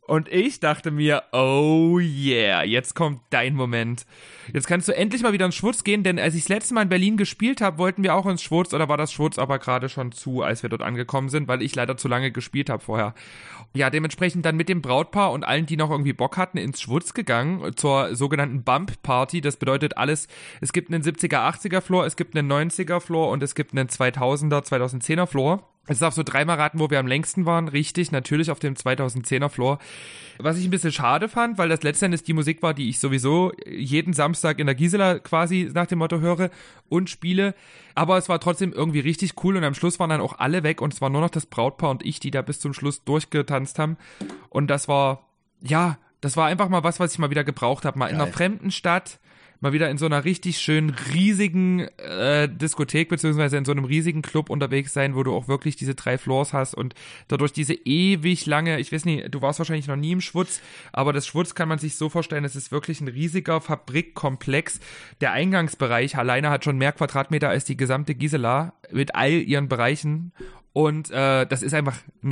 Und ich dachte mir, oh yeah, jetzt kommt dein Moment. Jetzt kannst du endlich mal wieder ins Schwurz gehen, denn als ich das letzte Mal in Berlin gespielt habe, wollten wir auch ins Schwurz, oder war das Schwurz aber gerade schon zu, als wir dort angekommen sind, weil ich leider zu lange gespielt habe vorher. Ja, dementsprechend dann mit dem Brautpaar und allen, die noch irgendwie Bock hatten, ins Schwurz gegangen, zur sogenannten Bump Party. Das bedeutet alles, es gibt einen 70er, 80er Floor, es gibt einen 90er Floor und es gibt einen 2000er, 2010er Floor. Es darf so dreimal raten, wo wir am längsten waren. Richtig, natürlich auf dem 2010er Floor. Was ich ein bisschen schade fand, weil das letztendlich die Musik war, die ich sowieso jeden Samstag in der Gisela quasi nach dem Motto höre und spiele. Aber es war trotzdem irgendwie richtig cool und am Schluss waren dann auch alle weg und es war nur noch das Brautpaar und ich, die da bis zum Schluss durchgetanzt haben. Und das war, ja, das war einfach mal was ich mal wieder gebraucht habe. Mal in einer fremden Stadt, mal wieder in so einer richtig schönen, riesigen Diskothek beziehungsweise in so einem riesigen Club unterwegs sein, wo du auch wirklich diese 3 Floors hast und dadurch diese ewig lange, ich weiß nicht, du warst wahrscheinlich noch nie im Schwurz, aber das Schwurz kann man sich so vorstellen, es ist wirklich ein riesiger Fabrikkomplex. Der Eingangsbereich alleine hat schon mehr Quadratmeter als die gesamte Gisela mit all ihren Bereichen und das ist einfach ein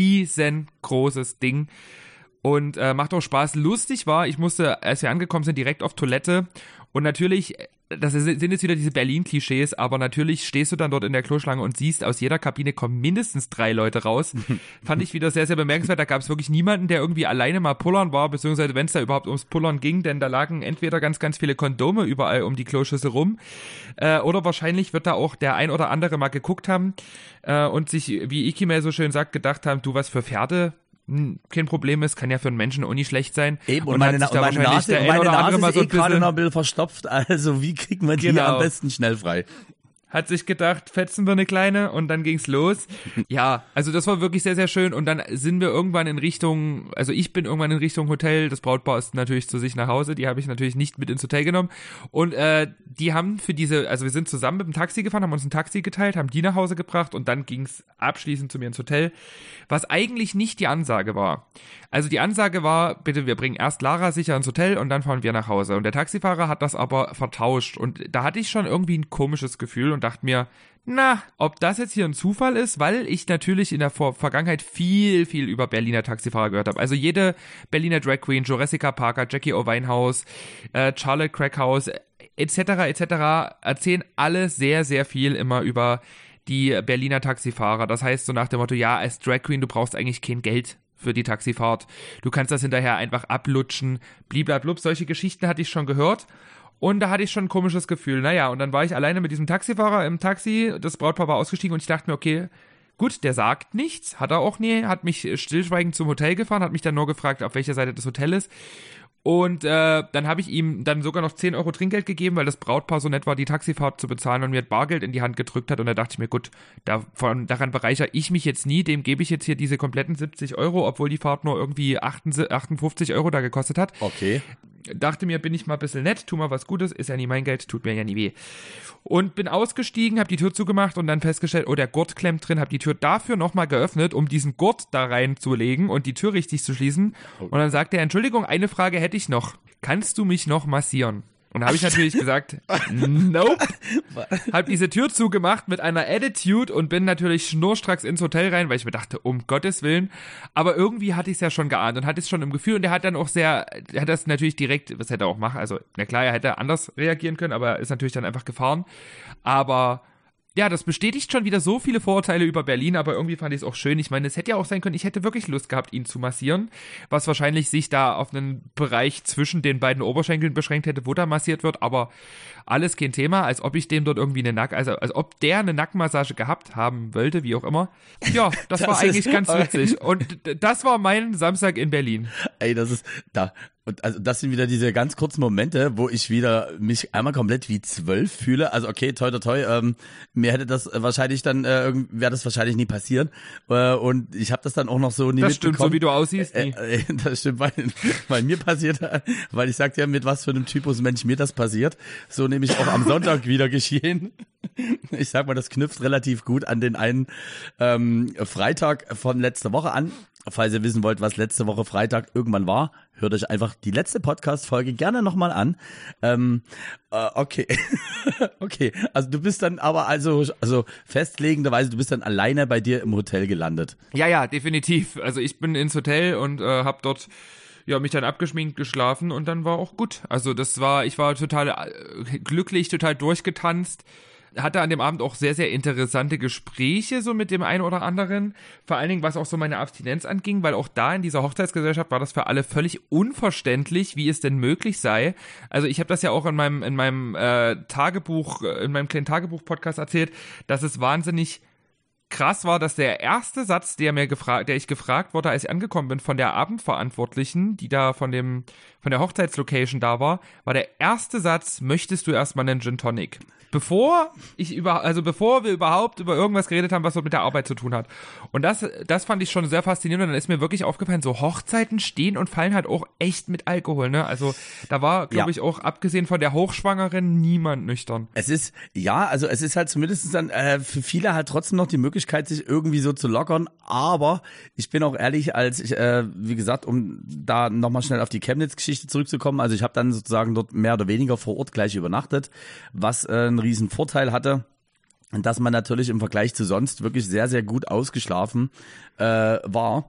riesengroßes Ding. Und macht auch Spaß. Lustig war, ich musste, als wir angekommen sind, direkt auf Toilette. Und natürlich, das sind jetzt wieder diese Berlin-Klischees, aber natürlich stehst du dann dort in der Kloschlange und siehst, aus jeder Kabine kommen mindestens 3 Leute raus. Fand ich wieder sehr, sehr bemerkenswert. Da gab es wirklich niemanden, der irgendwie alleine mal pullern war, beziehungsweise wenn es da überhaupt ums Pullern ging, denn da lagen entweder ganz, ganz viele Kondome überall um die Kloschüssel rum, oder wahrscheinlich wird da auch der ein oder andere mal geguckt haben und sich, wie Ikime so schön sagt, gedacht haben, du, was für Pferde kein Problem ist, kann ja für einen Menschen auch nicht schlecht sein. Eben, und meine Nase ist gerade noch ein bisschen verstopft, also wie kriegen wir die am besten schnell frei? Hat sich gedacht, fetzen wir eine kleine und dann ging's los. Ja, also das war wirklich sehr, sehr schön und dann sind wir irgendwann in Richtung, also ich bin irgendwann in Richtung Hotel, das Brautpaar ist natürlich zu sich nach Hause, die habe ich natürlich nicht mit ins Hotel genommen und die haben für diese, also wir sind zusammen mit dem Taxi gefahren, haben uns ein Taxi geteilt, haben die nach Hause gebracht und dann ging's abschließend zu mir ins Hotel, was eigentlich nicht die Ansage war. Also die Ansage war, bitte, wir bringen erst Lara sicher ins Hotel und dann fahren wir nach Hause. Und der Taxifahrer hat das aber vertauscht. Und da hatte ich schon irgendwie ein komisches Gefühl und dachte mir, na, ob das jetzt hier ein Zufall ist, weil ich natürlich in der Vergangenheit viel, viel über Berliner Taxifahrer gehört habe. Also jede Berliner Drag Queen, Jessica Parker, Jackie O. Winehouse, Charlotte Crackhouse, etc., erzählen alle sehr, sehr viel immer über die Berliner Taxifahrer. Das heißt so nach dem Motto, ja, als Drag Queen, du brauchst eigentlich kein Geld für die Taxifahrt. Du kannst das hinterher einfach ablutschen, bliblablub. Solche Geschichten hatte ich schon gehört und da hatte ich schon ein komisches Gefühl. Naja, und dann war ich alleine mit diesem Taxifahrer im Taxi, das Brautpaar war ausgestiegen und ich dachte mir, okay, gut, der sagt nichts, hat er auch nie, hat mich stillschweigend zum Hotel gefahren, hat mich dann nur gefragt, auf welcher Seite das Hotel ist. Und dann habe ich ihm dann sogar noch 10 Euro Trinkgeld gegeben, weil das Brautpaar so nett war, die Taxifahrt zu bezahlen und mir Bargeld in die Hand gedrückt hat. Und da dachte ich mir, gut, daran bereichere ich mich jetzt nie, dem gebe ich jetzt hier diese kompletten 70 Euro, obwohl die Fahrt nur irgendwie 58 Euro da gekostet hat. Okay. Dachte mir, bin ich mal ein bisschen nett, tu mal was Gutes, ist ja nie mein Geld, tut mir ja nie weh. Und bin ausgestiegen, habe die Tür zugemacht und dann festgestellt, oh, der Gurt klemmt drin, habe die Tür dafür nochmal geöffnet, um diesen Gurt da reinzulegen und die Tür richtig zu schließen. Und dann sagt er, Entschuldigung, eine Frage hätte ich noch. Kannst du mich noch massieren? Und da habe ich natürlich gesagt, nope. Hab diese Tür zugemacht mit einer Attitude und bin natürlich schnurstracks ins Hotel rein, weil ich mir dachte, um Gottes Willen. Aber irgendwie hatte ich es ja schon geahnt und hatte es schon im Gefühl. Und er hat dann auch er hat das natürlich direkt, was hätte er auch machen, also na klar, er hätte anders reagieren können, aber er ist natürlich dann einfach gefahren. Aber ja, das bestätigt schon wieder so viele Vorurteile über Berlin, aber irgendwie fand ich es auch schön. Ich meine, es hätte ja auch sein können, ich hätte wirklich Lust gehabt, ihn zu massieren, was wahrscheinlich sich da auf einen Bereich zwischen den beiden Oberschenkeln beschränkt hätte, wo da massiert wird, aber alles kein Thema, als ob ich dem dort irgendwie als ob der eine Nackenmassage gehabt haben wollte, wie auch immer. Ja, das war eigentlich ganz witzig. Und das war mein Samstag in Berlin. Ey, das ist da. Und also das sind wieder diese ganz kurzen Momente, wo ich wieder mich einmal komplett wie 12 fühle. Also okay, toi, mir hätte das wahrscheinlich dann, wäre das wahrscheinlich nie passiert. Und ich habe das dann auch noch so nie das mitbekommen. Das stimmt, so wie du aussiehst. Das stimmt, weil mir passiert, weil ich sagte ja, mit was für einem Typus Mensch mir das passiert. So nämlich auch am Sonntag wieder geschehen. Ich sag mal, das knüpft relativ gut an den einen Freitag von letzter Woche an. falls ihr wissen wollt, was letzte Woche Freitag irgendwann war, hört euch einfach die letzte Podcast-Folge gerne nochmal an. Okay. Okay, also du bist dann aber also festlegenderweise, du bist dann alleine bei dir im Hotel gelandet. Ja, definitiv. Also ich bin ins Hotel und habe dort mich dann abgeschminkt, geschlafen und dann war auch gut. Also ich war total glücklich, total durchgetanzt. Hatte an dem Abend auch sehr, sehr interessante Gespräche so mit dem einen oder anderen, vor allen Dingen was auch so meine Abstinenz anging, weil auch da in dieser Hochzeitsgesellschaft war das für alle völlig unverständlich, wie es denn möglich sei. Also ich habe das ja auch in meinem Tagebuch, in meinem kleinen Tagebuch-Podcast erzählt, dass es wahnsinnig krass war, dass der erste Satz, der ich gefragt wurde, als ich angekommen bin, von der Abendverantwortlichen, die da von der Hochzeitslocation da war der erste Satz: Möchtest du erstmal einen Gin Tonic? Bevor wir überhaupt über irgendwas geredet haben, was so mit der Arbeit zu tun hat. Und das fand ich schon sehr faszinierend. Und dann ist mir wirklich aufgefallen, so Hochzeiten stehen und fallen halt auch echt mit Alkohol, ne? Also da war, glaube ich, auch abgesehen von der Hochschwangeren niemand nüchtern. Es ist halt zumindest dann für viele halt trotzdem noch die Möglichkeit, sich irgendwie so zu lockern. Aber ich bin auch ehrlich, als ich, wie gesagt, um da nochmal schnell auf die Chemnitz-Geschichte zurückzukommen, also ich habe dann sozusagen dort mehr oder weniger vor Ort gleich übernachtet, was ein riesen Vorteil hatte, dass man natürlich im Vergleich zu sonst wirklich sehr, sehr gut ausgeschlafen war.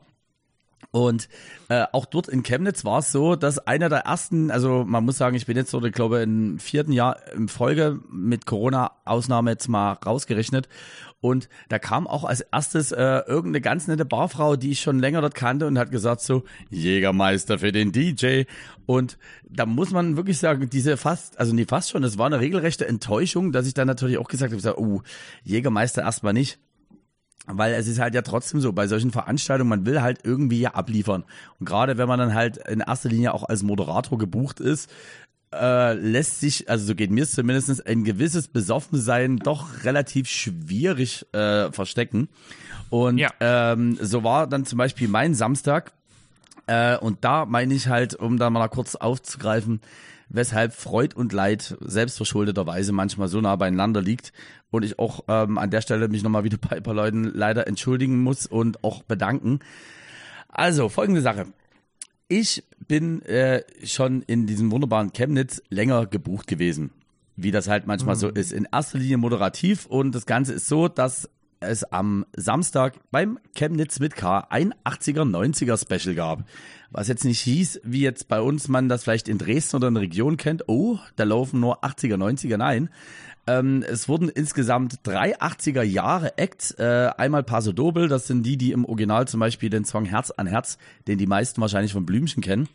Und auch dort in Chemnitz war es so, dass einer der ersten, also man muss sagen, ich bin jetzt so, ich glaube, im 4. Jahr in Folge mit Corona-Ausnahme jetzt mal rausgerechnet. Und da kam auch als erstes irgendeine ganz nette Barfrau, die ich schon länger dort kannte und hat gesagt so, Jägermeister für den DJ. Und da muss man wirklich sagen, fast schon, das war eine regelrechte Enttäuschung, dass ich dann natürlich auch gesagt habe, Jägermeister erstmal nicht. Weil es ist halt ja trotzdem so, bei solchen Veranstaltungen, man will halt irgendwie ja abliefern. Und gerade wenn man dann halt in erster Linie auch als Moderator gebucht ist, lässt sich, also so geht mir es zumindest, ein gewisses Besoffensein doch relativ schwierig verstecken. Und so war dann zum Beispiel mein Samstag, und da meine ich halt, um da mal kurz aufzugreifen, weshalb Freud und Leid selbstverschuldeterweise manchmal so nah beieinander liegt und ich auch an der Stelle mich nochmal wieder bei ein paar Leuten leider entschuldigen muss und auch bedanken. Also, folgende Sache. Ich bin schon in diesem wunderbaren Chemnitz länger gebucht gewesen, wie das halt manchmal so ist. In erster Linie moderativ und das Ganze ist so, dass es am Samstag beim Chemnitz mit K ein 80er, 90er Special gab. Was jetzt nicht hieß, wie jetzt bei uns man das vielleicht in Dresden oder in der Region kennt, da laufen nur 80er, 90er, nein. Es wurden insgesamt 3 80er Jahre Acts, einmal Paso Doble, das sind die im Original zum Beispiel den Song Herz an Herz, den die meisten wahrscheinlich von Blümchen kennen,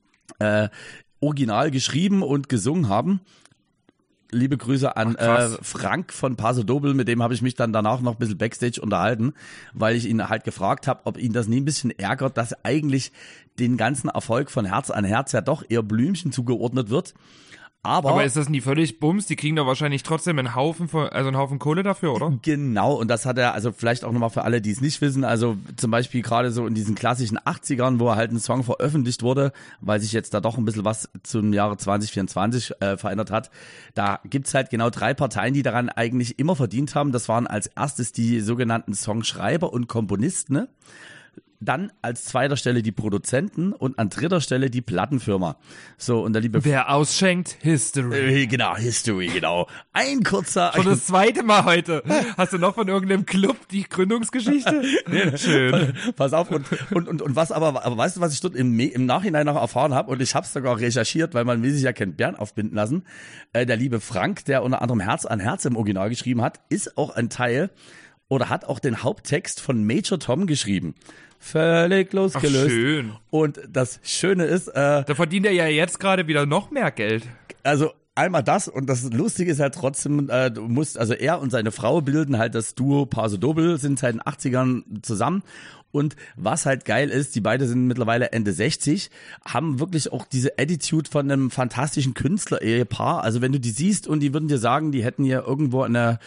original geschrieben und gesungen haben. Liebe Grüße an Frank von Paso Doble, mit dem habe ich mich dann danach noch ein bisschen Backstage unterhalten, weil ich ihn halt gefragt habe, ob ihn das nie ein bisschen ärgert, dass eigentlich den ganzen Erfolg von Herz an Herz ja doch eher Blümchen zugeordnet wird. Aber ist das nie völlig Bums? Die kriegen da wahrscheinlich trotzdem einen Haufen Kohle dafür, oder? Genau, und das hat er, also vielleicht auch nochmal für alle, die es nicht wissen, also zum Beispiel gerade so in diesen klassischen 80ern, wo halt ein Song veröffentlicht wurde, weil sich jetzt da doch ein bisschen was zum Jahre 2024 verändert hat, da gibt's halt genau 3 Parteien, die daran eigentlich immer verdient haben. Das waren als erstes die sogenannten Songschreiber und Komponisten, ne? Dann als zweiter Stelle die Produzenten und an dritter Stelle die Plattenfirma. So, und der liebe... Wer ausschenkt, History. Genau, History, genau. Ein kurzer... Schon das zweite Mal heute. Hast du noch von irgendeinem Club die Gründungsgeschichte? Schön. Pass auf, und was aber weißt du, was ich dort im Nachhinein noch erfahren habe? Und ich habe es sogar recherchiert, weil man will sich ja keinen Bären aufbinden lassen. Der liebe Frank, der unter anderem Herz an Herz im Original geschrieben hat, ist auch ein Teil oder hat auch den Haupttext von Major Tom geschrieben. Völlig losgelöst. Ach, schön. Und das Schöne ist... da verdient er ja jetzt gerade wieder noch mehr Geld. Also einmal das und das Lustige ist halt trotzdem, also er und seine Frau bilden halt das Duo Paso Doble, sind seit den 80ern zusammen. Und was halt geil ist, die beiden sind mittlerweile Ende 60, haben wirklich auch diese Attitude von einem fantastischen Künstler-Ehepaar. Also wenn du die siehst und die würden dir sagen, die hätten hier irgendwo eine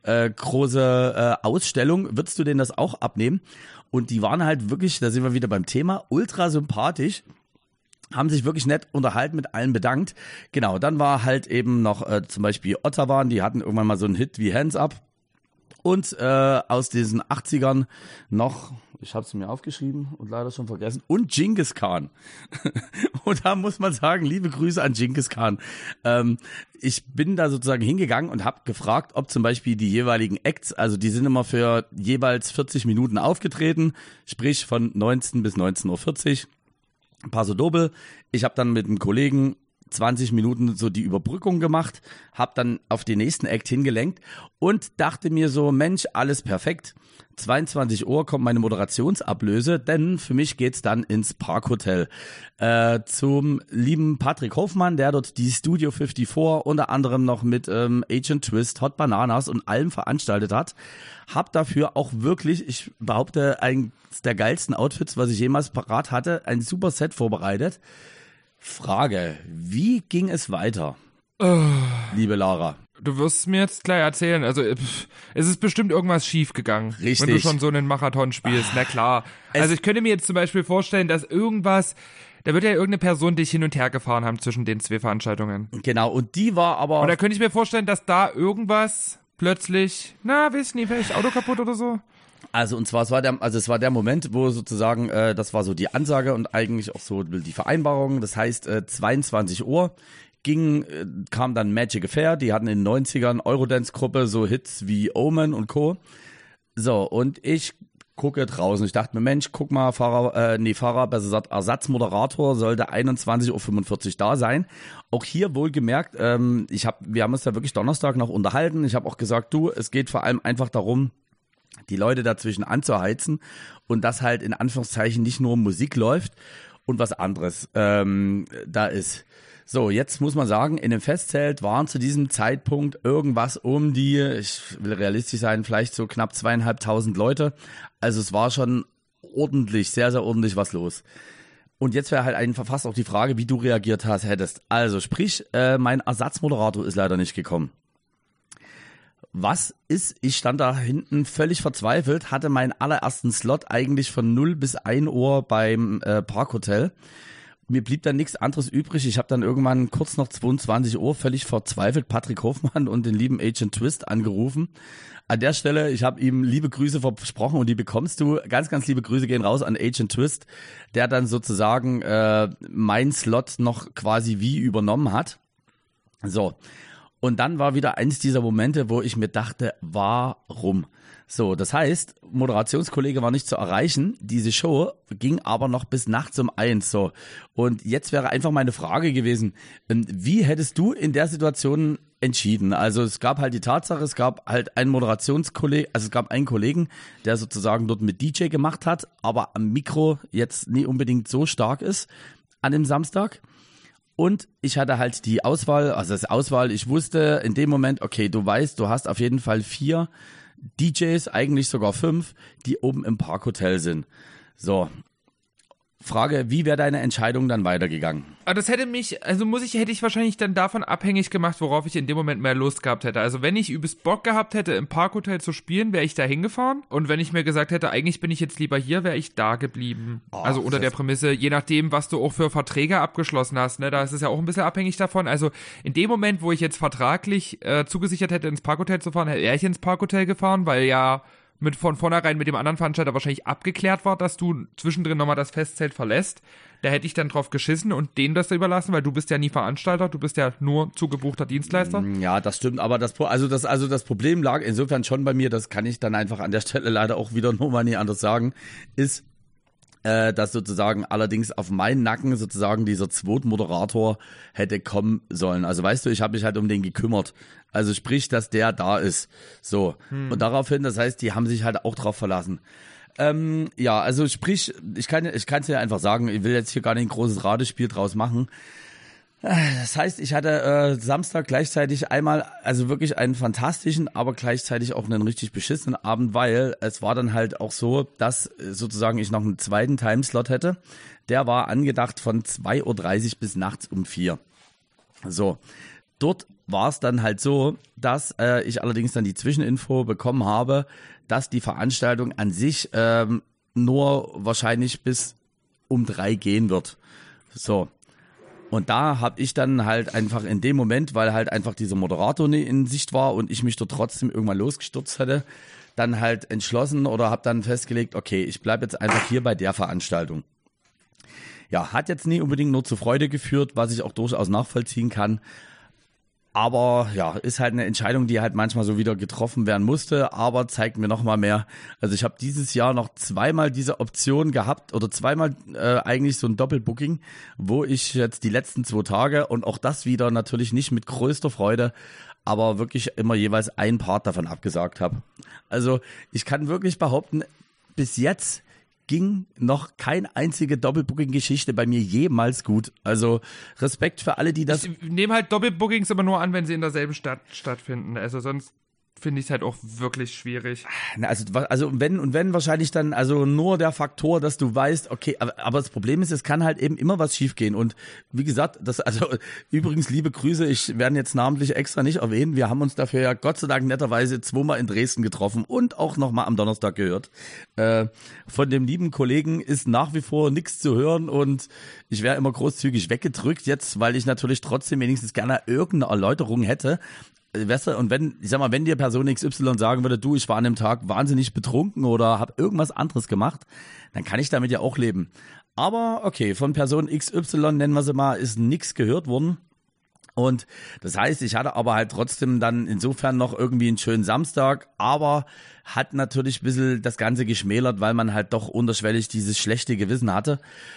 große Ausstellung, würdest du denen das auch abnehmen? Und die waren halt wirklich, da sind wir wieder beim Thema, ultra sympathisch, haben sich wirklich nett unterhalten, mit allen bedankt. Genau, dann war halt eben noch zum Beispiel Ottawa, die hatten irgendwann mal so einen Hit wie Hands Up. Und aus diesen 80ern noch, ich habe es mir aufgeschrieben und leider schon vergessen, und Genghis Khan. Und da muss man sagen, liebe Grüße an Genghis Khan. Ich bin da sozusagen hingegangen und habe gefragt, ob zum Beispiel die jeweiligen Acts, also die sind immer für jeweils 40 Minuten aufgetreten, sprich von 19 bis 19:40 Uhr, Paso Doble. Ich habe dann mit einem Kollegen 20 Minuten so die Überbrückung gemacht, habe dann auf den nächsten Act hingelenkt und dachte mir so, Mensch, alles perfekt. 22 Uhr kommt meine Moderationsablöse, denn für mich geht's dann ins Parkhotel zum lieben Patrick Hoffmann, der dort die Studio 54 unter anderem noch mit Agent Twist, Hot Bananas und allem veranstaltet hat. Hab dafür auch wirklich, ich behaupte, eines der geilsten Outfits, was ich jemals parat hatte, ein super Set vorbereitet. Frage, wie ging es weiter, liebe Lara? Du wirst es mir jetzt gleich erzählen. Also es ist bestimmt irgendwas schief gegangen, Richtig. Wenn du schon so einen Marathon spielst. Na klar. Also ich könnte mir jetzt zum Beispiel vorstellen, dass irgendwas, da wird ja irgendeine Person dich hin und her gefahren haben zwischen den zwei Veranstaltungen. Genau, und die war aber... Und da könnte ich mir vorstellen, dass da irgendwas plötzlich, weiß nicht, vielleicht Auto kaputt oder so. Also und zwar, es war der Moment, wo sozusagen, das war so die Ansage und eigentlich auch so die Vereinbarung. Das heißt, 22 Uhr kam dann Magic Affair, die hatten in den 90ern Eurodance-Gruppe so Hits wie Omen und Co. So, und ich gucke draußen. Ich dachte mir, Mensch, guck mal, Fahrer, besser gesagt, Ersatzmoderator sollte 21:45 Uhr da sein. Auch hier wohlgemerkt, wir haben uns da wirklich Donnerstag noch unterhalten. Ich habe auch gesagt, es geht vor allem einfach darum, die Leute dazwischen anzuheizen und dass halt in Anführungszeichen nicht nur Musik läuft und was anderes da ist. So, jetzt muss man sagen, in dem Festzelt waren zu diesem Zeitpunkt irgendwas um die, ich will realistisch sein, vielleicht so knapp 2.500 Leute. Also es war schon ordentlich, sehr, sehr ordentlich was los. Und jetzt wäre halt einfach fast auch die Frage, wie du reagiert hättest. Also sprich, mein Ersatzmoderator ist leider nicht gekommen. Ich stand da hinten völlig verzweifelt, hatte meinen allerersten Slot eigentlich von 0 bis 1 Uhr beim Parkhotel. Mir blieb dann nichts anderes übrig. Ich habe dann irgendwann kurz nach 22 Uhr völlig verzweifelt Patrick Hoffmann und den lieben Agent Twist angerufen. An der Stelle, ich habe ihm liebe Grüße versprochen und die bekommst du. Ganz, ganz liebe Grüße gehen raus an Agent Twist, der dann sozusagen mein Slot noch quasi wie übernommen hat. So. Und dann war wieder eins dieser Momente, wo ich mir dachte, warum? So, das heißt, Moderationskollege war nicht zu erreichen. Diese Show ging aber noch bis nachts um 1. So. Und jetzt wäre einfach meine Frage gewesen, wie hättest du in der Situation entschieden? Also es gab halt die Tatsache, es gab halt einen Moderationskollegen, also es gab einen Kollegen, der sozusagen dort mit DJ gemacht hat, aber am Mikro jetzt nie unbedingt so stark ist an dem Samstag. Und ich hatte halt die Auswahl, ich wusste in dem Moment, okay, du weißt, du hast auf jeden Fall 4 DJs, eigentlich sogar 5, die oben im Parkhotel sind. So, Frage, wie wäre deine Entscheidung dann weitergegangen? Aber das hätte ich wahrscheinlich dann davon abhängig gemacht, worauf ich in dem Moment mehr Lust gehabt hätte. Also wenn ich übelst Bock gehabt hätte, im Parkhotel zu spielen, wäre ich da hingefahren. Und wenn ich mir gesagt hätte, eigentlich bin ich jetzt lieber hier, wäre ich da geblieben. Also unter der Prämisse, je nachdem, was du auch für Verträge abgeschlossen hast, ne, da ist es ja auch ein bisschen abhängig davon. Also in dem Moment, wo ich jetzt vertraglich zugesichert hätte, ins Parkhotel zu fahren, wäre ich ins Parkhotel gefahren, weil ja von vornherein mit dem anderen Veranstalter wahrscheinlich abgeklärt war, dass du zwischendrin nochmal das Festzelt verlässt. Da hätte ich dann drauf geschissen und denen das überlassen, weil du bist ja nie Veranstalter, du bist ja nur zugebuchter Dienstleister. Ja, das stimmt, aber das Problem lag insofern schon bei mir, das kann ich dann einfach an der Stelle leider auch wieder nur mal nie anders sagen, ist, dass sozusagen allerdings auf meinen Nacken sozusagen dieser Zweitmoderator hätte kommen sollen. Also weißt du, ich habe mich halt um den gekümmert. Also sprich, dass der da ist. So. Und daraufhin, das heißt, die haben sich halt auch drauf verlassen. Ja, also sprich, ich kann es dir einfach sagen, ich will jetzt hier gar nicht ein großes Ratespiel draus machen. Das heißt, ich hatte Samstag gleichzeitig einmal, also wirklich einen fantastischen, aber gleichzeitig auch einen richtig beschissenen Abend, weil es war dann halt auch so, dass sozusagen ich noch einen zweiten Timeslot hätte. Der war angedacht von 2:30 Uhr bis nachts um 4. So, dort war es dann halt so, dass ich allerdings dann die Zwischeninfo bekommen habe, dass die Veranstaltung an sich nur wahrscheinlich bis um 3 gehen wird. So. Und da habe ich dann halt einfach in dem Moment, weil halt einfach dieser Moderator nie in Sicht war und ich mich dort trotzdem irgendwann losgestürzt hätte, dann halt entschlossen oder habe dann festgelegt, okay, ich bleibe jetzt einfach hier bei der Veranstaltung. Ja, hat jetzt nie unbedingt nur zu Freude geführt, was ich auch durchaus nachvollziehen kann. Aber ja, ist halt eine Entscheidung, die halt manchmal so wieder getroffen werden musste, aber zeigt mir nochmal mehr. Also ich habe dieses Jahr noch zweimal diese Option gehabt oder zweimal eigentlich so ein Doppelbooking, wo ich jetzt die letzten 2 Tage und auch das wieder natürlich nicht mit größter Freude, aber wirklich immer jeweils ein Part davon abgesagt habe. Also ich kann wirklich behaupten, bis jetzt ging noch keine einzige Doppelbooking-Geschichte bei mir jemals gut. Also Respekt für alle, die das... Ich nehme halt Doppelbookings aber nur an, wenn sie in derselben Stadt stattfinden. Also sonst finde ich es halt auch wirklich schwierig. Also wenn wahrscheinlich dann also nur der Faktor, dass du weißt, okay, aber das Problem ist, es kann halt eben immer was schiefgehen und wie gesagt, übrigens liebe Grüße, ich werde jetzt namentlich extra nicht erwähnen, wir haben uns dafür ja Gott sei Dank netterweise 2-mal in Dresden getroffen und auch nochmal am Donnerstag gehört. Von dem lieben Kollegen ist nach wie vor nichts zu hören und ich wäre immer großzügig weggedrückt jetzt, weil ich natürlich trotzdem wenigstens gerne irgendeine Erläuterung hätte. Weißt du, und wenn dir Person XY sagen würde, du, ich war an dem Tag wahnsinnig betrunken oder habe irgendwas anderes gemacht, dann kann ich damit ja auch leben. Aber okay, von Person XY, nennen wir sie mal, ist nichts gehört worden. Und das heißt, ich hatte aber halt trotzdem dann insofern noch irgendwie einen schönen Samstag, aber hat natürlich ein bisschen das Ganze geschmälert, weil man halt doch unterschwellig dieses schlechte Gewissen hatte.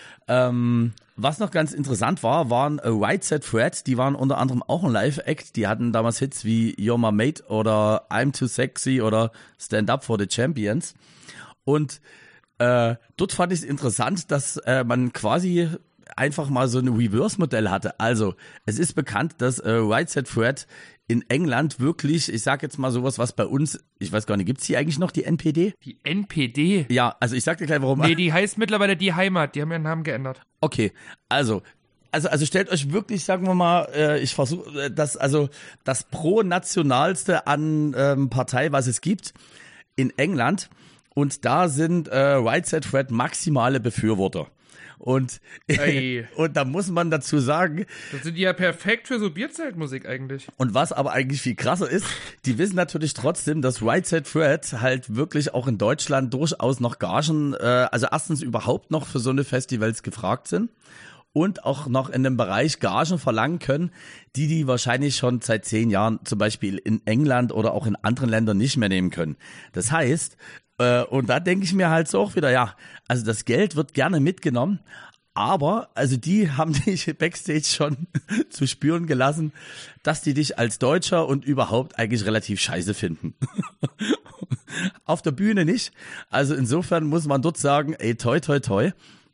Was noch ganz interessant war, waren Right Said Fred, die waren unter anderem auch ein Live-Act, die hatten damals Hits wie You're My Mate oder I'm Too Sexy oder Stand Up for the Champions und dort fand ich es interessant, dass man quasi einfach mal so ein Reverse-Modell hatte. Also es ist bekannt, dass Right Said Fred in England wirklich, ich sag jetzt mal sowas, was bei uns, ich weiß gar nicht, gibt's hier eigentlich noch die NPD? Die NPD? Ja, also ich sag dir gleich, warum. Nee, die heißt mittlerweile Die Heimat, die haben ihren Namen geändert. Okay, also stellt euch wirklich, sagen wir mal, ich versuche, das pro-nationalste an Partei, was es gibt, in England und da sind Right Said Fred maximale Befürworter. Und da muss man dazu sagen... Das sind die ja perfekt für so Bierzeltmusik eigentlich. Und was aber eigentlich viel krasser ist, die wissen natürlich trotzdem, dass Right Said Fred halt wirklich auch in Deutschland durchaus noch Gagen, also erstens überhaupt noch für so eine Festivals gefragt sind und auch noch in dem Bereich Gagen verlangen können, die wahrscheinlich schon seit 10 Jahren zum Beispiel in England oder auch in anderen Ländern nicht mehr nehmen können. Das heißt... Und da denke ich mir halt so auch wieder, ja, also das Geld wird gerne mitgenommen, aber also die haben dich Backstage schon zu spüren gelassen, dass die dich als Deutscher und überhaupt eigentlich relativ scheiße finden. Auf der Bühne nicht. Also insofern muss man dort sagen, ey, toi, toi, toi.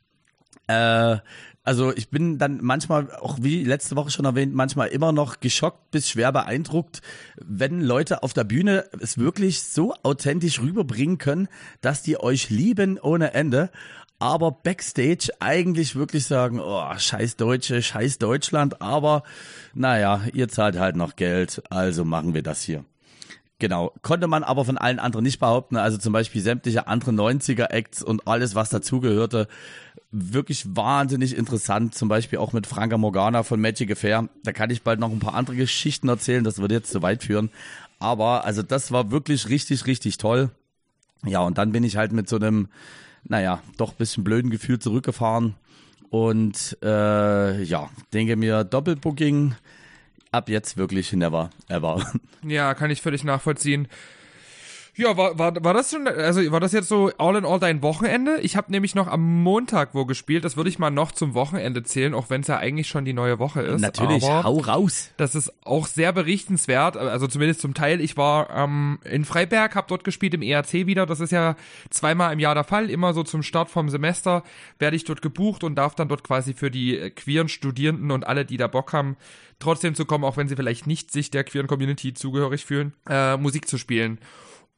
Also ich bin dann manchmal, auch wie letzte Woche schon erwähnt, manchmal immer noch geschockt bis schwer beeindruckt, wenn Leute auf der Bühne es wirklich so authentisch rüberbringen können, dass die euch lieben ohne Ende, aber Backstage eigentlich wirklich sagen, oh, scheiß Deutsche, scheiß Deutschland, aber naja, ihr zahlt halt noch Geld, also machen wir das hier. Genau, konnte man aber von allen anderen nicht behaupten, also zum Beispiel sämtliche andere 90er-Acts und alles, was dazugehörte, wirklich wahnsinnig interessant, zum Beispiel auch mit Franka Morgana von Magic Affair, da kann ich bald noch ein paar andere Geschichten erzählen, das würde jetzt zu weit führen, aber also das war wirklich richtig, richtig toll. Ja, und dann bin ich halt mit so einem, naja, doch ein bisschen blöden Gefühl zurückgefahren und ja, denke mir, Doppelbooking, ab jetzt wirklich never, ever. Ja, kann ich völlig nachvollziehen. Ja, war das schon, also war das jetzt so all in all dein Wochenende? Ich habe nämlich noch am Montag wo gespielt, das würde ich mal noch zum Wochenende zählen, auch wenn es ja eigentlich schon die neue Woche ist. Natürlich, aber hau raus. Das ist auch sehr berichtenswert, also zumindest zum Teil. Ich war in Freiberg, habe dort gespielt im ERC wieder, das ist ja 2-mal im Jahr der Fall, immer so zum Start vom Semester werde ich dort gebucht und darf dann dort quasi für die queeren Studierenden und alle, die da Bock haben, trotzdem zu kommen, auch wenn sie vielleicht nicht sich der queeren Community zugehörig fühlen, Musik zu spielen.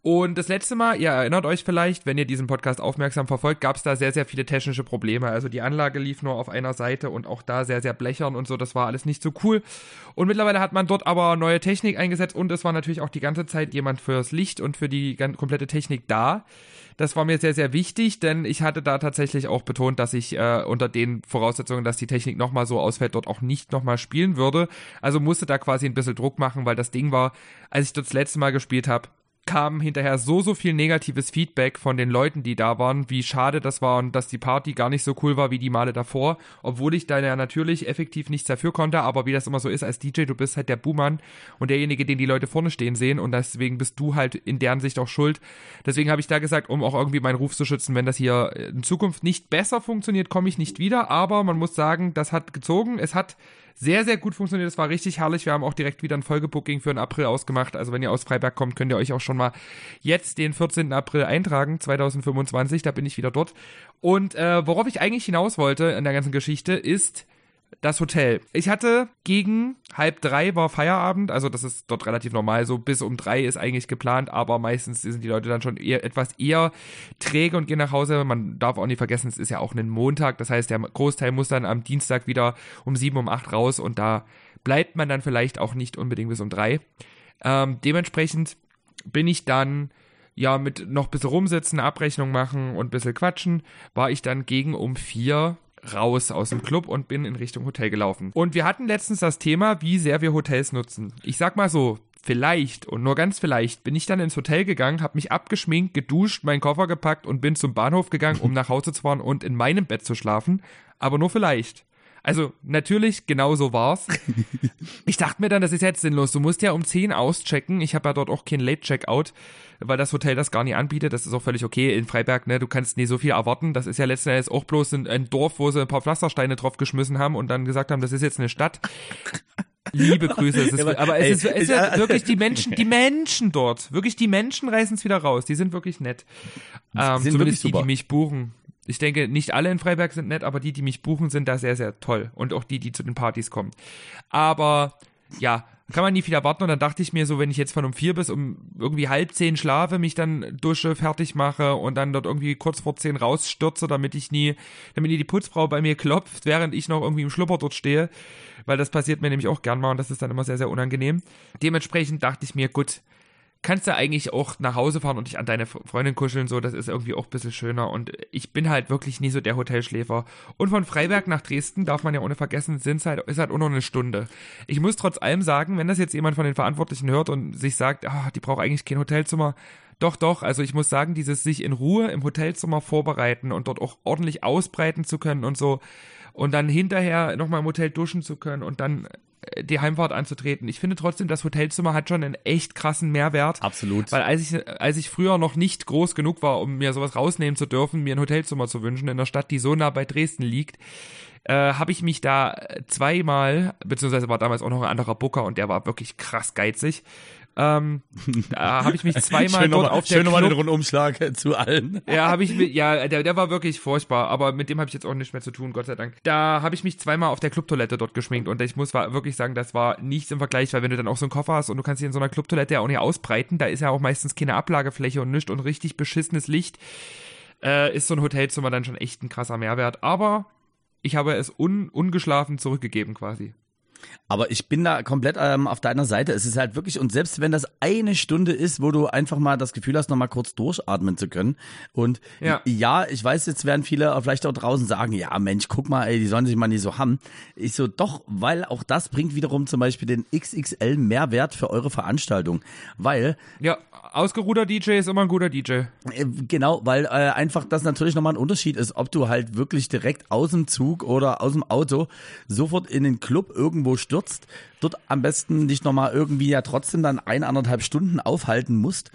Und das letzte Mal, ihr erinnert euch vielleicht, wenn ihr diesen Podcast aufmerksam verfolgt, gab es da sehr, sehr viele technische Probleme. Also die Anlage lief nur auf einer Seite und auch da sehr, sehr blechern und so. Das war alles nicht so cool. Und mittlerweile hat man dort aber neue Technik eingesetzt und es war natürlich auch die ganze Zeit jemand fürs Licht und für die komplette Technik da. Das war mir sehr, sehr wichtig, denn ich hatte da tatsächlich auch betont, dass ich unter den Voraussetzungen, dass die Technik nochmal so ausfällt, dort auch nicht nochmal spielen würde. Also musste da quasi ein bisschen Druck machen, weil das Ding war, als ich dort das letzte Mal gespielt habe, kam hinterher so viel negatives Feedback von den Leuten, die da waren, wie schade das war und dass die Party gar nicht so cool war wie die Male davor, obwohl ich da ja natürlich effektiv nichts dafür konnte, aber wie das immer so ist als DJ, du bist halt der Buhmann und derjenige, den die Leute vorne stehen sehen und deswegen bist du halt in deren Sicht auch schuld. Deswegen habe ich da gesagt, um auch irgendwie meinen Ruf zu schützen, wenn das hier in Zukunft nicht besser funktioniert, komme ich nicht wieder, aber man muss sagen, das hat gezogen, es hat sehr, sehr gut funktioniert, es war richtig herrlich, wir haben auch direkt wieder ein Folgebooking für den April ausgemacht, also wenn ihr aus Freiberg kommt, könnt ihr euch auch schon mal jetzt den 14. April eintragen, 2025, da bin ich wieder dort. Und worauf ich eigentlich hinaus wollte in der ganzen Geschichte ist das Hotel. Ich hatte gegen 2:30 war Feierabend, also das ist dort relativ normal, so bis um 3 ist eigentlich geplant, aber meistens sind die Leute dann schon etwas eher träge und gehen nach Hause. Man darf auch nicht vergessen, es ist ja auch ein Montag, das heißt, der Großteil muss dann am Dienstag wieder um 7, um 8 raus und da bleibt man dann vielleicht auch nicht unbedingt bis um 3. Dementsprechend bin ich dann mit noch ein bisschen rumsitzen, Abrechnung machen und ein bisschen quatschen, war ich dann gegen um 4 raus aus dem Club und bin in Richtung Hotel gelaufen. Und wir hatten letztens das Thema, wie sehr wir Hotels nutzen. Ich sag mal so, vielleicht und nur ganz vielleicht bin ich dann ins Hotel gegangen, habe mich abgeschminkt, geduscht, meinen Koffer gepackt und bin zum Bahnhof gegangen, um nach Hause zu fahren und in meinem Bett zu schlafen. Aber nur vielleicht. Also natürlich, genau so war's. Ich dachte mir dann, das ist jetzt sinnlos. Du musst ja um 10 auschecken. Ich habe ja dort auch kein Late-Checkout, weil das Hotel das gar nicht anbietet. Das ist auch völlig okay. In Freiberg, ne, du kannst nie so viel erwarten. Das ist ja letzten Endes auch bloß ein Dorf, wo sie ein paar Pflastersteine drauf geschmissen haben und dann gesagt haben, das ist jetzt eine Stadt. Liebe Grüße. Es ist wirklich die Menschen dort. Wirklich, die Menschen reißen es wieder raus. Die sind wirklich nett. Zumindest die mich buchen. Ich denke, nicht alle in Freiberg sind nett, aber die mich buchen, sind da sehr, sehr toll. Und auch die zu den Partys kommen. Aber ja, kann man nie viel erwarten. Und dann dachte ich mir so, wenn ich jetzt von um 4 bis um irgendwie 9:30 schlafe, mich dann dusche, fertig mache und dann dort irgendwie kurz vor 10 rausstürze, damit nie die Putzfrau bei mir klopft, während ich noch irgendwie im Schlupper dort stehe. Weil das passiert mir nämlich auch gern mal und das ist dann immer sehr, sehr unangenehm. Dementsprechend dachte ich mir, gut, kannst du eigentlich auch nach Hause fahren und dich an deine Freundin kuscheln, so, das ist irgendwie auch ein bisschen schöner und ich bin halt wirklich nie so der Hotelschläfer. Und von Freiberg nach Dresden, darf man ja ohne vergessen, ist halt auch noch eine Stunde. Ich muss trotz allem sagen, wenn das jetzt jemand von den Verantwortlichen hört und sich sagt, die braucht eigentlich kein Hotelzimmer, doch, also ich muss sagen, dieses sich in Ruhe im Hotelzimmer vorbereiten und dort auch ordentlich ausbreiten zu können und so und dann hinterher nochmal im Hotel duschen zu können und dann die Heimfahrt anzutreten. Ich finde trotzdem, das Hotelzimmer hat schon einen echt krassen Mehrwert. Absolut. Weil als ich früher noch nicht groß genug war, um mir sowas rausnehmen zu dürfen, mir ein Hotelzimmer zu wünschen, in einer Stadt, die so nah bei Dresden liegt, habe ich mich da zweimal, beziehungsweise war damals auch noch ein anderer Booker und der war wirklich krass geizig, da habe ich mich zweimal dort auf der Schön nochmal den Rundumschlag zu allen. Ja, der war wirklich furchtbar, aber mit dem habe ich jetzt auch nichts mehr zu tun, Gott sei Dank. Da habe ich mich zweimal auf der Clubtoilette dort geschminkt und ich muss wirklich sagen, das war nichts im Vergleich, weil wenn du dann auch so einen Koffer hast und du kannst dich in so einer Clubtoilette ja auch nicht ausbreiten, da ist ja auch meistens keine Ablagefläche und nichts und richtig beschissenes Licht, ist so ein Hotelzimmer dann schon echt ein krasser Mehrwert, aber ich habe es ungeschlafen zurückgegeben quasi. Aber ich bin da komplett auf deiner Seite. Es ist halt wirklich, und selbst wenn das eine Stunde ist, wo du einfach mal das Gefühl hast, nochmal kurz durchatmen zu können. Und ja, ich weiß, jetzt werden viele vielleicht auch draußen sagen, ja Mensch, guck mal, ey, die sollen sich mal nicht so haben. Ich so, doch, weil auch das bringt wiederum zum Beispiel den XXL Mehrwert für eure Veranstaltung. Weil... Ja, ausgeruhter DJ ist immer ein guter DJ. Genau, weil einfach das natürlich nochmal ein Unterschied ist, ob du halt wirklich direkt aus dem Zug oder aus dem Auto sofort in den Club irgendwo stürzt, dort am besten dich nochmal irgendwie ja trotzdem dann 1,5 Stunden aufhalten musst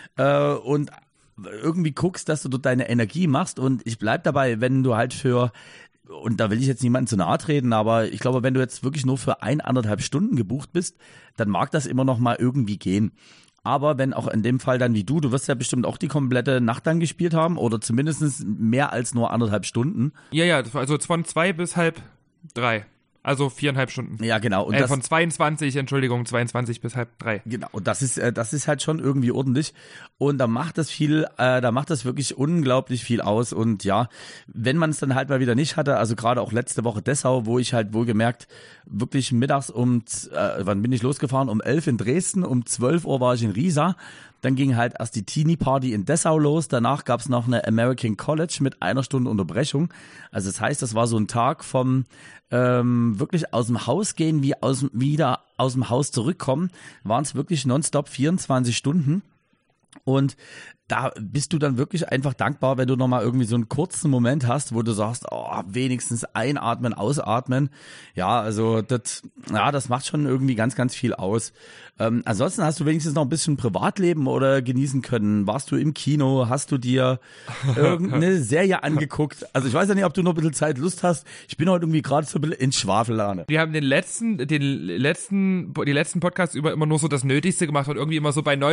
und irgendwie guckst, dass du dort deine Energie machst und ich bleib dabei, wenn du halt und da will ich jetzt niemandem zu nahe treten, aber ich glaube, wenn du jetzt wirklich nur für 1,5 Stunden gebucht bist, dann mag das immer noch mal irgendwie gehen. Aber wenn auch in dem Fall dann wie du wirst ja bestimmt auch die komplette Nacht dann gespielt haben oder zumindest mehr als nur 1,5 Stunden. Ja, also von 2 bis 2:30. Also 4,5 Stunden. Ja, genau. Und von 22 bis halb 3. Genau, und das ist halt schon irgendwie ordentlich. Und da macht das wirklich unglaublich viel aus. Und ja, wenn man es dann halt mal wieder nicht hatte, also gerade auch letzte Woche Dessau, wo ich halt wohlgemerkt wirklich mittags wann bin ich losgefahren? Um 11 in Dresden, um 12 Uhr war ich in Riesa. Dann ging halt erst die Teenie-Party in Dessau los. Danach gab's noch eine American College mit 1 Stunde Unterbrechung. Also das heißt, das war so ein Tag vom wirklich aus dem Haus gehen, wieder aus dem Haus zurückkommen, waren es wirklich nonstop 24 Stunden. Und da bist du dann wirklich einfach dankbar, wenn du nochmal irgendwie so einen kurzen Moment hast, wo du sagst, oh, wenigstens einatmen, ausatmen. Ja, also das macht schon irgendwie ganz, ganz viel aus. Ansonsten hast du wenigstens noch ein bisschen Privatleben oder genießen können. Warst du im Kino? Hast du dir irgendeine Serie angeguckt? Also ich weiß ja nicht, ob du noch ein bisschen Zeit, Lust hast. Ich bin heute irgendwie gerade so ein bisschen in Schwafellane. Wir haben die letzten Podcasts über immer nur so das Nötigste gemacht und irgendwie immer so bei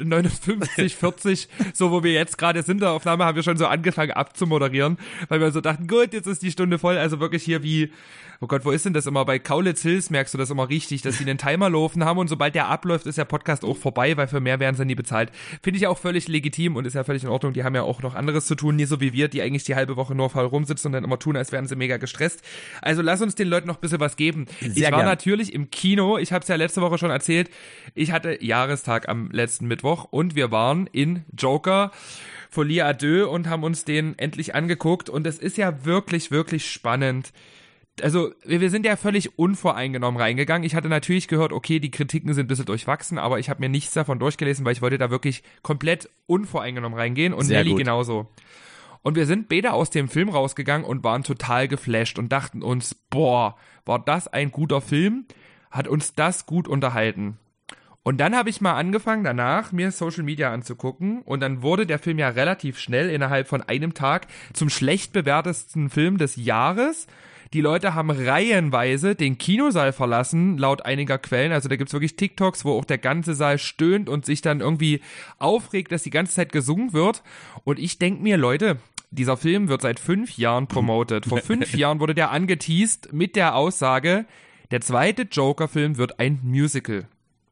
59, 40, so wo wir jetzt gerade sind, der Aufnahme, haben wir schon so angefangen abzumoderieren, weil wir so dachten, gut, jetzt ist die Stunde voll, also wirklich hier wie, oh Gott, wo ist denn das immer? Bei Kaulitz Hills merkst du das immer richtig, dass sie einen Timer laufen haben und sobald der abläuft, ist der Podcast auch vorbei, weil für mehr werden sie nie bezahlt. Finde ich auch völlig legitim und ist ja völlig in Ordnung. Die haben ja auch noch anderes zu tun, nie so wie wir, die eigentlich die halbe Woche nur faul rumsitzen und dann immer tun, als wären sie mega gestresst. Also lass uns den Leuten noch ein bisschen was geben. Ich war natürlich im Kino, ich habe es ja letzte Woche schon erzählt, ich hatte Jahrestag am letzten Mittwoch und wir waren in Joker Folie à deux und haben uns den endlich angeguckt und es ist ja wirklich, wirklich spannend. Also, wir sind ja völlig unvoreingenommen reingegangen. Ich hatte natürlich gehört, okay, die Kritiken sind ein bisschen durchwachsen, aber ich habe mir nichts davon durchgelesen, weil ich wollte da wirklich komplett unvoreingenommen reingehen und Nelly genauso. Und wir sind beide aus dem Film rausgegangen und waren total geflasht und dachten uns, boah, war das ein guter Film? Hat uns das gut unterhalten? Und dann habe ich mal angefangen, danach mir Social Media anzugucken und dann wurde der Film ja relativ schnell innerhalb von einem Tag zum schlecht bewertesten Film des Jahres. Die Leute haben reihenweise den Kinosaal verlassen, laut einiger Quellen. Also da gibt's wirklich TikToks, wo auch der ganze Saal stöhnt und sich dann irgendwie aufregt, dass die ganze Zeit gesungen wird. Und ich denk mir, Leute, dieser Film wird seit 5 Jahren promotet. Vor 5 Jahren wurde der angeteast mit der Aussage, der zweite Joker-Film wird ein Musical.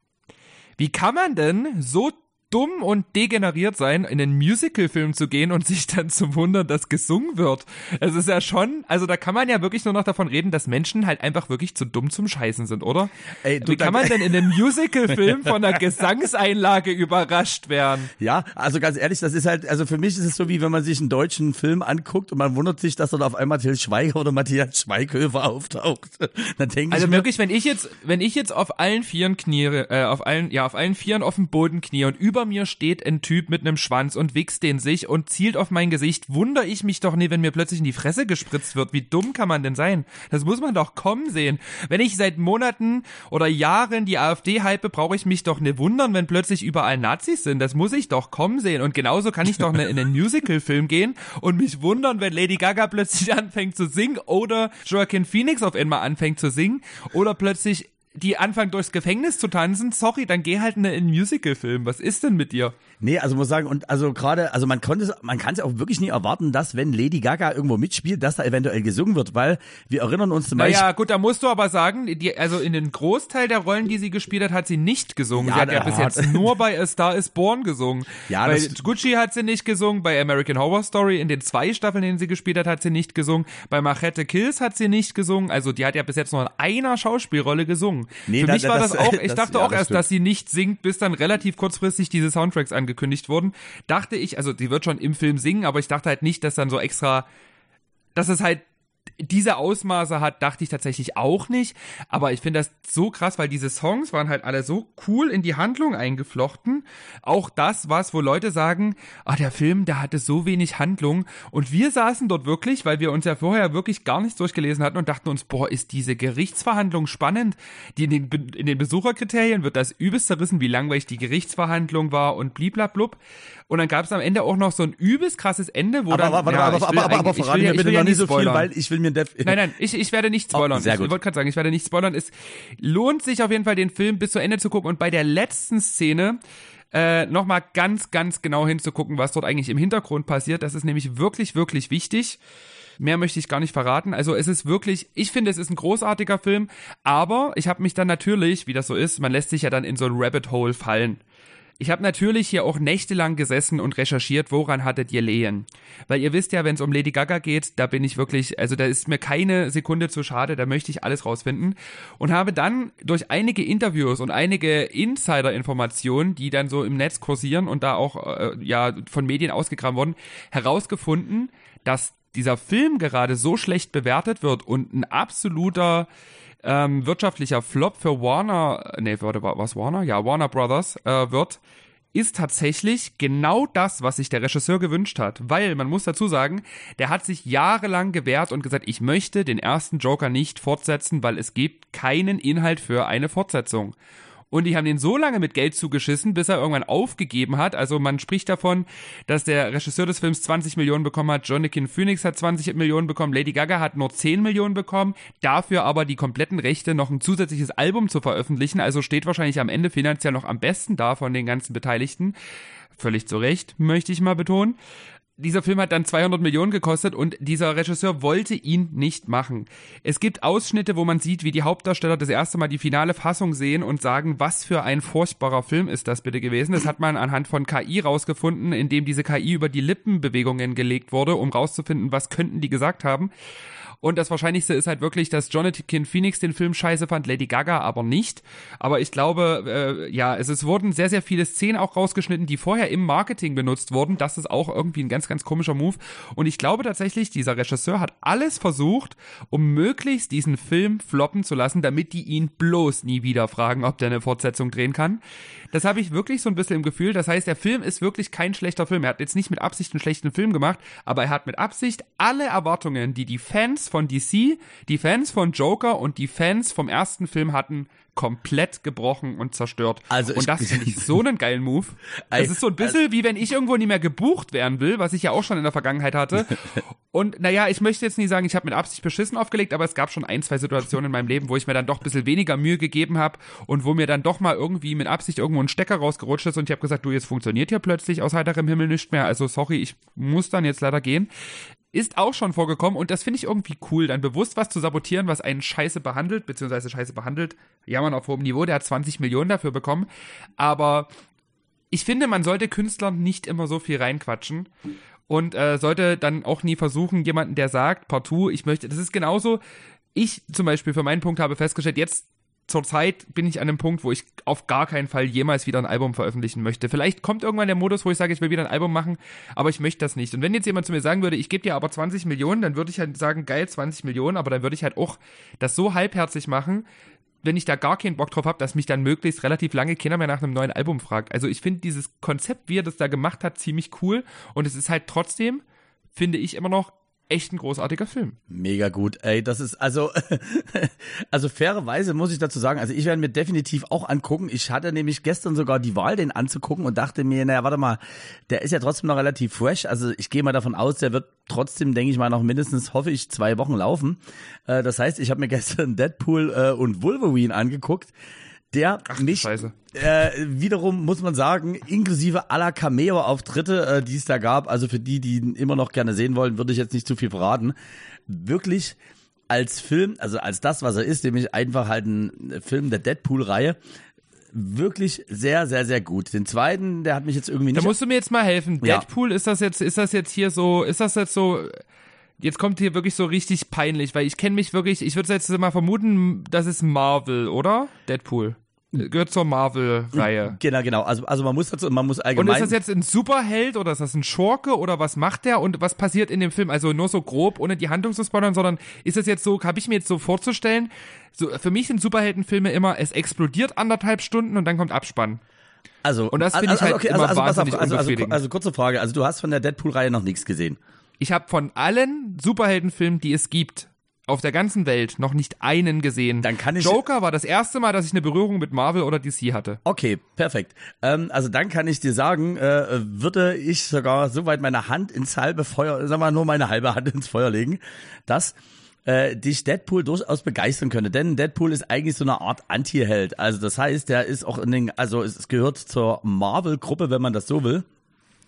Wie kann man denn so dumm und degeneriert sein, in einen Musical-Film zu gehen und sich dann zu wundern, dass gesungen wird? Es ist ja schon, also da kann man ja wirklich nur noch davon reden, dass Menschen halt einfach wirklich zu dumm zum Scheißen sind, oder? Wie kann man denn in einem Musical-Film von einer Gesangseinlage überrascht werden? Ja, also ganz ehrlich, das ist halt, also für mich ist es so, wie wenn man sich einen deutschen Film anguckt und man wundert sich, dass dort auf einmal Til Schweiger oder Matthias Schweighöfer auftaucht. Dann denke ich also mir, wirklich, wenn ich jetzt auf allen Vieren auf allen Vieren auf dem Boden knie und über mir steht ein Typ mit einem Schwanz und wichst den sich und zielt auf mein Gesicht, wundere ich mich doch nie, wenn mir plötzlich in die Fresse gespritzt wird. Wie dumm kann man denn sein? Das muss man doch kommen sehen. Wenn ich seit Monaten oder Jahren die AfD hype, brauche ich mich doch nicht wundern, wenn plötzlich überall Nazis sind. Das muss ich doch kommen sehen. Und genauso kann ich doch in einen Musical-Film gehen und mich wundern, wenn Lady Gaga plötzlich anfängt zu singen oder Joaquin Phoenix auf einmal anfängt zu singen oder plötzlich die anfangen durchs Gefängnis zu tanzen, sorry, dann geh halt in einen Musical-Film. Was ist denn mit dir? Nee, also muss sagen, und also gerade, also man kann es auch wirklich nie erwarten, dass wenn Lady Gaga irgendwo mitspielt, dass da eventuell gesungen wird, weil wir erinnern uns zum Beispiel. Naja, gut, da musst du aber sagen, also in den Großteil der Rollen, die sie gespielt hat, hat sie nicht gesungen. Ja, sie hat ja bis jetzt nur bei A Star is Born gesungen. Ja, bei Gucci hat sie nicht gesungen, bei American Horror Story in den 2 Staffeln, in denen sie gespielt hat sie nicht gesungen. Bei Machete Kills hat sie nicht gesungen. Also die hat ja bis jetzt nur in einer Schauspielrolle gesungen. Nee, für mich war das auch, ich dachte auch erst, dass sie nicht singt, bis dann relativ kurzfristig diese Soundtracks angekündigt wurden. Dachte ich, also sie wird schon im Film singen, aber ich dachte halt nicht, dass dann so extra, dass es halt diese Ausmaße hat, dachte ich tatsächlich auch nicht, aber ich finde das so krass, weil diese Songs waren halt alle so cool in die Handlung eingeflochten. Auch das was, wo Leute sagen, der Film, der hatte so wenig Handlung und wir saßen dort wirklich, weil wir uns ja vorher wirklich gar nichts durchgelesen hatten und dachten uns, ist diese Gerichtsverhandlung spannend. In den Besucherkriterien wird das übelst zerrissen, wie langweilig die Gerichtsverhandlung war und bliblablub. Und dann gab es am Ende auch noch so ein übelst krasses Ende, wo aber verraten wir bitte noch nicht so viel, weil ich will mir Nein, ich werde nicht spoilern. Sehr gut. Ich wollte gerade sagen, ich werde nicht spoilern. Es lohnt sich auf jeden Fall, den Film bis zu Ende zu gucken und bei der letzten Szene nochmal ganz, ganz genau hinzugucken, was dort eigentlich im Hintergrund passiert. Das ist nämlich wirklich, wirklich wichtig. Mehr möchte ich gar nicht verraten. Also es ist wirklich, ich finde, es ist ein großartiger Film, aber ich habe mich dann natürlich, wie das so ist, man lässt sich ja dann in so ein Rabbit Hole fallen. Ich habe natürlich hier auch nächtelang gesessen und recherchiert, woran hattet ihr Lehen? Weil ihr wisst ja, wenn es um Lady Gaga geht, da bin ich wirklich, also da ist mir keine Sekunde zu schade, da möchte ich alles rausfinden. Und habe dann durch einige Interviews und einige Insider-Informationen, die dann so im Netz kursieren und da auch von Medien ausgegraben wurden, herausgefunden, dass dieser Film gerade so schlecht bewertet wird und ein absoluter wirtschaftlicher Flop für Warner Brothers wird, ist tatsächlich genau das, was sich der Regisseur gewünscht hat. Weil, man muss dazu sagen, der hat sich jahrelang gewehrt und gesagt, ich möchte den ersten Joker nicht fortsetzen, weil es gibt keinen Inhalt für eine Fortsetzung. Und die haben den so lange mit Geld zugeschissen, bis er irgendwann aufgegeben hat. Also man spricht davon, dass der Regisseur des Films 20 Millionen bekommen hat, Joaquin Phoenix hat 20 Millionen bekommen, Lady Gaga hat nur 10 Millionen bekommen, dafür aber die kompletten Rechte, noch ein zusätzliches Album zu veröffentlichen. Also steht wahrscheinlich am Ende finanziell noch am besten da von den ganzen Beteiligten. Völlig zu Recht, möchte ich mal betonen. Dieser Film hat dann 200 Millionen gekostet und dieser Regisseur wollte ihn nicht machen. Es gibt Ausschnitte, wo man sieht, wie die Hauptdarsteller das erste Mal die finale Fassung sehen und sagen, was für ein furchtbarer Film ist das bitte gewesen. Das hat man anhand von KI rausgefunden, indem diese KI über die Lippenbewegungen gelegt wurde, um rauszufinden, was könnten die gesagt haben. Und das Wahrscheinlichste ist halt wirklich, dass Joaquin Phoenix den Film scheiße fand, Lady Gaga aber nicht. Aber ich glaube, es wurden sehr, sehr viele Szenen auch rausgeschnitten, die vorher im Marketing benutzt wurden. Das ist auch irgendwie ein ganz, ganz komischer Move. Und ich glaube tatsächlich, dieser Regisseur hat alles versucht, um möglichst diesen Film floppen zu lassen, damit die ihn bloß nie wieder fragen, ob der eine Fortsetzung drehen kann. Das habe ich wirklich so ein bisschen im Gefühl. Das heißt, der Film ist wirklich kein schlechter Film. Er hat jetzt nicht mit Absicht einen schlechten Film gemacht, aber er hat mit Absicht alle Erwartungen, die Fans von DC, die Fans von Joker und die Fans vom ersten Film hatten, komplett gebrochen und zerstört. Und das finde ich so einen geilen Move. Das ist so ein bisschen wie wenn ich irgendwo nie mehr gebucht werden will, was ich ja auch schon in der Vergangenheit hatte. Und naja, ich möchte jetzt nicht sagen, ich habe mit Absicht beschissen aufgelegt, aber es gab schon 1, 2 Situationen in meinem Leben, wo ich mir dann doch ein bisschen weniger Mühe gegeben habe und wo mir dann doch mal irgendwie mit Absicht irgendwo ein Stecker rausgerutscht ist und ich habe gesagt, du, jetzt funktioniert hier plötzlich aus heiterem Himmel nichts mehr, also sorry, ich muss dann jetzt leider gehen. Ist auch schon vorgekommen und das finde ich irgendwie cool, dann bewusst was zu sabotieren, was einen scheiße behandelt, jammern auf hohem Niveau, der hat 20 Millionen dafür bekommen, aber ich finde, man sollte Künstlern nicht immer so viel reinquatschen und sollte dann auch nie versuchen, jemanden, der sagt, partout, das ist genauso, ich zum Beispiel für meinen Punkt habe festgestellt, jetzt zurzeit bin ich an einem Punkt, wo ich auf gar keinen Fall jemals wieder ein Album veröffentlichen möchte. Vielleicht kommt irgendwann der Modus, wo ich sage, ich will wieder ein Album machen, aber ich möchte das nicht. Und wenn jetzt jemand zu mir sagen würde, ich gebe dir aber 20 Millionen, dann würde ich halt sagen, geil, 20 Millionen, aber dann würde ich halt auch das so halbherzig machen, wenn ich da gar keinen Bock drauf habe, dass mich dann möglichst relativ lange keiner mehr nach einem neuen Album fragt. Also ich finde dieses Konzept, wie er das da gemacht hat, ziemlich cool und es ist halt trotzdem, finde ich immer noch, echt ein großartiger Film. Mega gut, ey, das ist also fairerweise muss ich dazu sagen, also ich werde mir definitiv auch angucken. Ich hatte nämlich gestern sogar die Wahl, den anzugucken und dachte mir, naja, warte mal, der ist ja trotzdem noch relativ fresh, also ich gehe mal davon aus, der wird trotzdem, denke ich mal, noch mindestens, hoffe ich, 2 Wochen laufen. Das heißt, ich habe mir gestern Deadpool und Wolverine angeguckt, der mich wiederum, muss man sagen, inklusive aller Cameo-Auftritte, die es da gab, also für die ihn immer noch gerne sehen wollen, würde ich jetzt nicht zu viel verraten, wirklich als Film, also als das, was er ist, nämlich einfach halt ein Film der Deadpool-Reihe, wirklich sehr, sehr, sehr gut. Den zweiten, der hat mich jetzt irgendwie nicht... Da musst du mir jetzt mal helfen. Ja. Deadpool, ist das jetzt so... Jetzt kommt hier wirklich so richtig peinlich, weil ich kenne mich wirklich, ich würde jetzt mal vermuten, das ist Marvel, oder? Deadpool. Gehört zur Marvel-Reihe. Genau. Also man muss allgemein... Und ist das jetzt ein Superheld oder ist das ein Schurke oder was macht der und was passiert in dem Film? Also nur so grob, ohne die Handlung zu spoilern, sondern ist das jetzt so, habe ich mir jetzt so vorzustellen, so für mich sind Superheldenfilme immer, es explodiert 1,5 Stunden und dann kommt Abspann. Und das finde ich halt immer wahnsinnig unbefriedigend. Also kurze Frage, also du hast von der Deadpool-Reihe noch nichts gesehen? Ich habe von allen Superheldenfilmen, die es gibt, auf der ganzen Welt noch nicht einen gesehen. Dann kann ich Joker war das erste Mal, dass ich eine Berührung mit Marvel oder DC hatte. Okay, perfekt. Also dann kann ich dir sagen, würde ich sogar soweit meine Hand ins halbe Feuer, sagen wir mal nur meine halbe Hand ins Feuer legen, dass dich Deadpool durchaus begeistern könnte. Denn Deadpool ist eigentlich so eine Art Anti-Held. Also das heißt, der ist auch es gehört zur Marvel-Gruppe, wenn man das so will.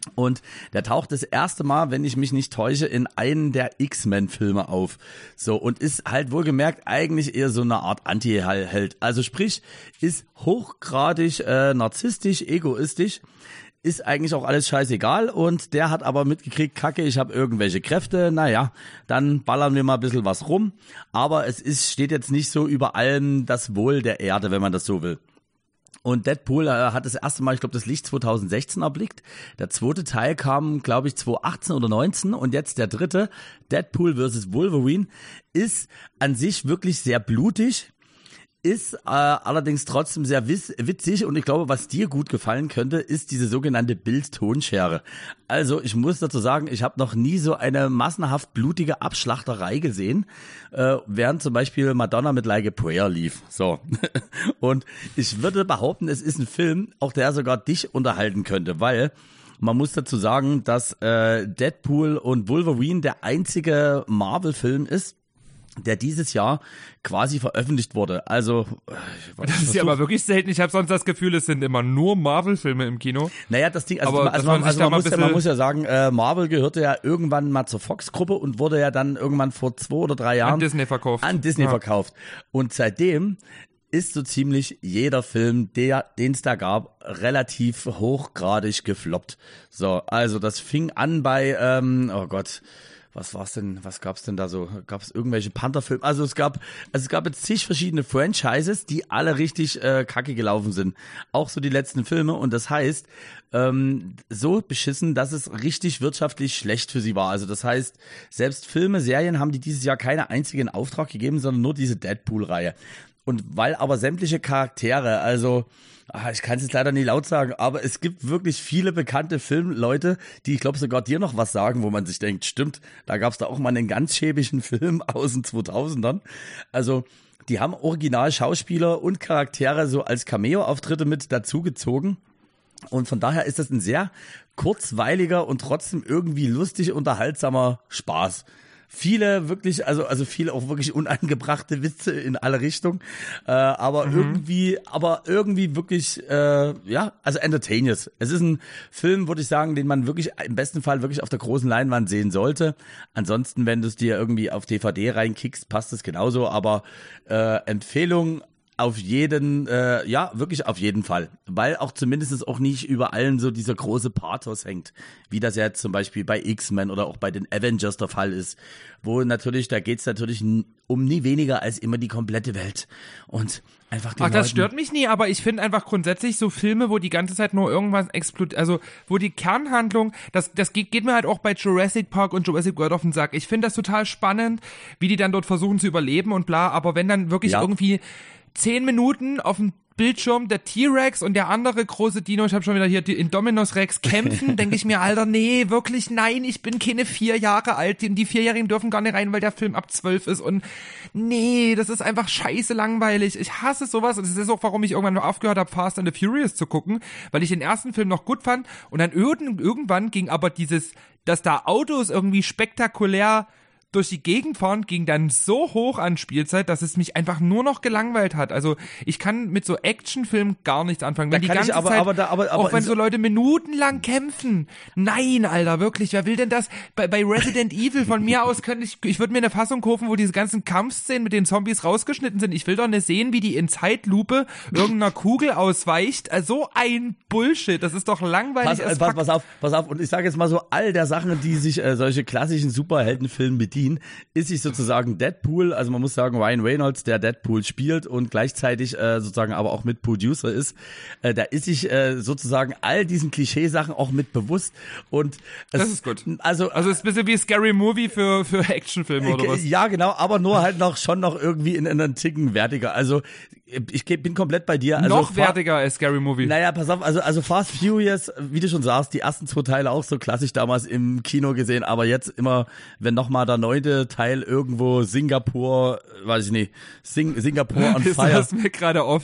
Und der taucht das erste Mal, wenn ich mich nicht täusche, in einen der X-Men-Filme auf. So, und ist halt wohlgemerkt eigentlich eher so eine Art Anti-Held. Also sprich, ist hochgradig narzisstisch, egoistisch, ist eigentlich auch alles scheißegal. Und der hat aber mitgekriegt, Kacke, ich habe irgendwelche Kräfte. Naja, dann ballern wir mal ein bisschen was rum. Aber steht jetzt nicht so über allem das Wohl der Erde, wenn man das so will. Und Deadpool hat das erste Mal, ich glaube, das Licht 2016 erblickt. Der zweite Teil kam, glaube ich, 2018 oder 19. Und jetzt der dritte, Deadpool vs. Wolverine, ist an sich wirklich sehr blutig, ist allerdings trotzdem sehr witzig. Und ich glaube, was dir gut gefallen könnte, ist diese sogenannte Bild-Tonschere. Also ich muss dazu sagen, ich habe noch nie so eine massenhaft blutige Abschlachterei gesehen, während zum Beispiel Madonna mit Like a Prayer lief. So. Und ich würde behaupten, es ist ein Film, auch der sogar dich unterhalten könnte, weil man muss dazu sagen, dass Deadpool und Wolverine der einzige Marvel-Film ist, der dieses Jahr quasi veröffentlicht wurde. Also das ist ja aber wirklich selten. Ich habe sonst das Gefühl, es sind immer nur Marvel-Filme im Kino. Naja, das Ding, man muss ja sagen, Marvel gehörte ja irgendwann mal zur Fox-Gruppe und wurde ja dann irgendwann vor 2 oder 3 Jahren an Disney verkauft. Und seitdem ist so ziemlich jeder Film, den es da gab, relativ hochgradig gefloppt. So, also das fing an bei, oh Gott, was gab's denn da so? Gab es irgendwelche Panther-Filme? Also es gab jetzt zig verschiedene Franchises, die alle richtig kacke gelaufen sind. Auch so die letzten Filme. Und das heißt, so beschissen, dass es richtig wirtschaftlich schlecht für sie war. Also das heißt, selbst Filme, Serien haben die dieses Jahr keinen einzigen Auftrag gegeben, sondern nur diese Deadpool-Reihe. Und weil aber sämtliche Charaktere, also ich kann es jetzt leider nicht laut sagen, aber es gibt wirklich viele bekannte Filmleute, die ich glaube sogar dir noch was sagen, wo man sich denkt, stimmt, da gab es da auch mal einen ganz schäbigen Film aus den 2000ern. Also die haben original Schauspieler und Charaktere so als Cameo-Auftritte mit dazugezogen. Und von daher ist das ein sehr kurzweiliger und trotzdem irgendwie lustig unterhaltsamer Spaß. Viele wirklich, also viele auch wirklich unangebrachte Witze in alle Richtungen, aber irgendwie wirklich, also entertainers. Es ist ein Film, würde ich sagen, den man wirklich im besten Fall wirklich auf der großen Leinwand sehen sollte. Ansonsten, wenn du es dir irgendwie auf DVD reinkickst, passt es genauso, aber Empfehlung auf jeden, wirklich auf jeden Fall. Weil auch zumindest auch nicht über allen so dieser große Pathos hängt, wie das ja jetzt zum Beispiel bei X-Men oder auch bei den Avengers der Fall ist, wo natürlich, da geht's natürlich um nie weniger als immer die komplette Welt. Und einfach die das stört mich nie, aber ich finde einfach grundsätzlich so Filme, wo die ganze Zeit nur irgendwas explodiert, also wo die Kernhandlung, das geht mir halt auch bei Jurassic Park und Jurassic World auf den Sack. Ich finde das total spannend, wie die dann dort versuchen zu überleben und bla, aber wenn dann wirklich irgendwie 10 Minuten auf dem Bildschirm der T-Rex und der andere große Dino, ich habe schon wieder hier die Indominus Rex kämpfen, denke ich mir, Alter, nee, wirklich, nein, ich bin keine 4 Jahre alt, die 4-Jährigen dürfen gar nicht rein, weil der Film ab 12 ist und nee, das ist einfach scheiße langweilig. Ich hasse sowas und das ist auch, warum ich irgendwann aufgehört habe, Fast and the Furious zu gucken, weil ich den ersten Film noch gut fand und dann irgendwann ging aber dass da Autos irgendwie spektakulär durch die Gegend fahren, ging dann so hoch an Spielzeit, dass es mich einfach nur noch gelangweilt hat. Also ich kann mit so Actionfilmen gar nichts anfangen. Wenn die ganze Zeit, auch wenn so Leute minutenlang kämpfen. Nein, Alter, wirklich, wer will denn das? Bei Resident Evil von mir aus könnte ich würde mir eine Fassung kaufen, wo diese ganzen Kampfszenen mit den Zombies rausgeschnitten sind. Ich will doch nicht sehen, wie die in Zeitlupe irgendeiner Kugel ausweicht. Also so ein Bullshit, das ist doch langweilig. Pass auf. Und ich sage jetzt mal so, all der Sachen, die sich solche klassischen Superheldenfilme bedienen, ist sich sozusagen Deadpool, also man muss sagen, Ryan Reynolds, der Deadpool spielt und gleichzeitig sozusagen aber auch mit Producer ist, da ist sich sozusagen all diesen Klischeesachen auch mit bewusst und das ist gut. Also es ist ein bisschen wie Scary Movie für Actionfilme oder was? Ja, genau, aber nur halt schon noch irgendwie in einen Ticken wertiger. Also ich bin komplett bei dir. Also noch wertiger als Scary Movie. Naja, pass auf, also Fast Furious, wie du schon sagst, die ersten 2 Teile auch so klassisch damals im Kino gesehen, aber jetzt immer, wenn nochmal der 9. Teil irgendwo Singapur, weiß ich nicht, Singapur on Wisst Fire. ihr, was mir gerade auffällt?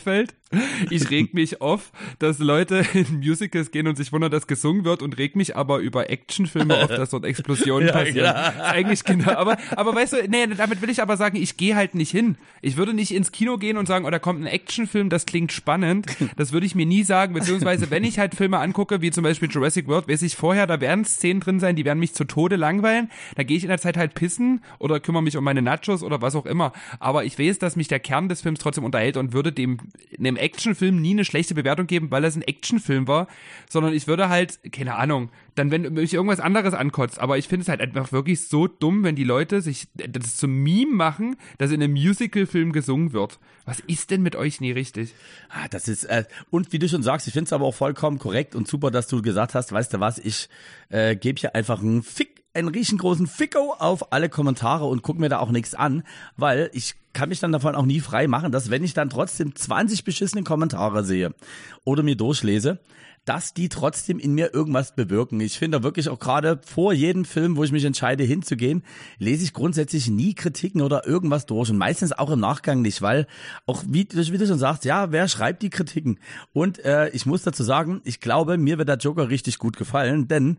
Ich reg mich auf, dass Leute in Musicals gehen und sich wundern, dass gesungen wird und reg mich aber über Actionfilme auf, dass dort Explosionen passieren. Das ist eigentlich genau, aber weißt du, nee, damit will ich aber sagen, ich gehe halt nicht hin. Ich würde nicht ins Kino gehen und sagen, oh, da kommt ein Actionfilm, das klingt spannend. Das würde ich mir nie sagen, beziehungsweise wenn ich halt Filme angucke, wie zum Beispiel Jurassic World, weiß ich vorher, da werden Szenen drin sein, die werden mich zu Tode langweilen. Da gehe ich in der Zeit halt pissen oder kümmere mich um meine Nachos oder was auch immer. Aber ich weiß, dass mich der Kern des Films trotzdem unterhält und würde einem Actionfilm nie eine schlechte Bewertung geben, weil es ein Actionfilm war, sondern ich würde halt, keine Ahnung, dann wenn mich irgendwas anderes ankotzt, aber ich finde es halt einfach wirklich so dumm, wenn die Leute sich das zum Meme machen, dass in einem Musicalfilm gesungen wird. Was ist denn mit euch nie richtig? Das ist, und wie du schon sagst, ich finde es aber auch vollkommen korrekt und super, dass du gesagt hast, weißt du was, ich gebe hier einfach einen riesengroßen Ficko auf alle Kommentare und guck mir da auch nichts an, weil ich kann mich dann davon auch nie frei machen, dass wenn ich dann trotzdem 20 beschissene Kommentare sehe oder mir durchlese, dass die trotzdem in mir irgendwas bewirken. Ich finde wirklich auch gerade vor jedem Film, wo ich mich entscheide hinzugehen, lese ich grundsätzlich nie Kritiken oder irgendwas durch und meistens auch im Nachgang nicht, weil auch wie du schon sagst, ja, wer schreibt die Kritiken? Und ich muss dazu sagen, ich glaube, mir wird der Joker richtig gut gefallen, denn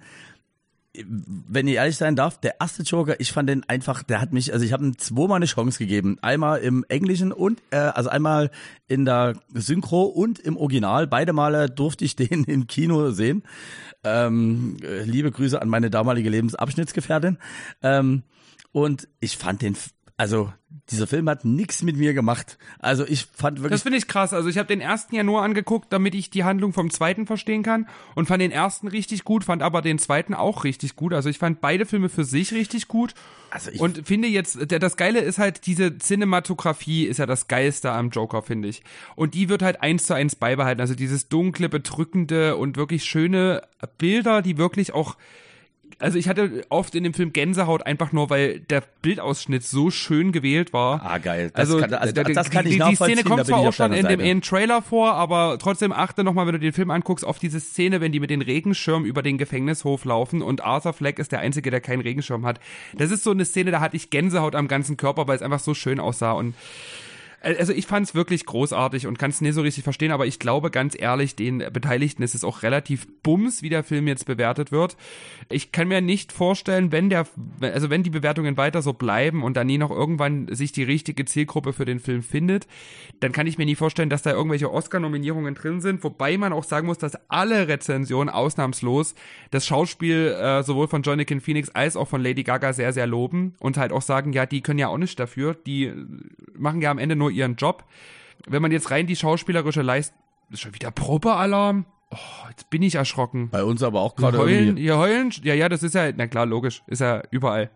wenn ich ehrlich sein darf, der erste Joker, ich fand den einfach, der hat mich, also ich habe ihm zweimal eine Chance gegeben. Einmal im Englischen und, also einmal in der Synchro und im Original. Beide Male durfte ich den im Kino sehen. Liebe Grüße an meine damalige Lebensabschnittsgefährtin. Und ich fand den, also dieser Film hat nichts mit mir gemacht. Also ich fand wirklich... Das finde ich krass. Also ich habe den ersten ja nur angeguckt, damit ich die Handlung vom zweiten verstehen kann und fand den ersten richtig gut, fand aber den zweiten auch richtig gut. Also ich fand beide Filme für sich richtig gut. Also und finde jetzt, das Geile ist halt, diese Cinematografie ist ja das Geilste am Joker, finde ich. Und die wird halt 1:1 beibehalten. Also dieses dunkle, bedrückende und wirklich schöne Bilder, die wirklich auch... Also ich hatte oft in dem Film Gänsehaut, einfach nur, weil der Bildausschnitt so schön gewählt war. Ah, geil. Das kann ich nachvollziehen. Die Szene kommt zwar auch schon in dem Trailer vor, aber trotzdem achte nochmal, wenn du den Film anguckst, auf diese Szene, wenn die mit den Regenschirmen über den Gefängnishof laufen und Arthur Fleck ist der Einzige, der keinen Regenschirm hat. Das ist so eine Szene, da hatte ich Gänsehaut am ganzen Körper, weil es einfach so schön aussah und also ich fand es wirklich großartig und kann es nicht so richtig verstehen, aber ich glaube ganz ehrlich, den Beteiligten ist es auch relativ bums, wie der Film jetzt bewertet wird. Ich kann mir nicht vorstellen, wenn die Bewertungen weiter so bleiben und dann nie noch irgendwann sich die richtige Zielgruppe für den Film findet, dann kann ich mir nie vorstellen, dass da irgendwelche Oscar-Nominierungen drin sind, wobei man auch sagen muss, dass alle Rezensionen ausnahmslos das Schauspiel sowohl von Joaquin Phoenix als auch von Lady Gaga sehr, sehr loben und halt auch sagen, ja, die können ja auch nicht dafür, die machen ja am Ende nur ihren Job. Wenn man jetzt rein die schauspielerische Leistung... Ist schon wieder Probealarm? Oh, jetzt bin ich erschrocken. Bei uns aber auch gerade Hier heulen? Ja, das ist ja... Na klar, logisch. Ist ja überall.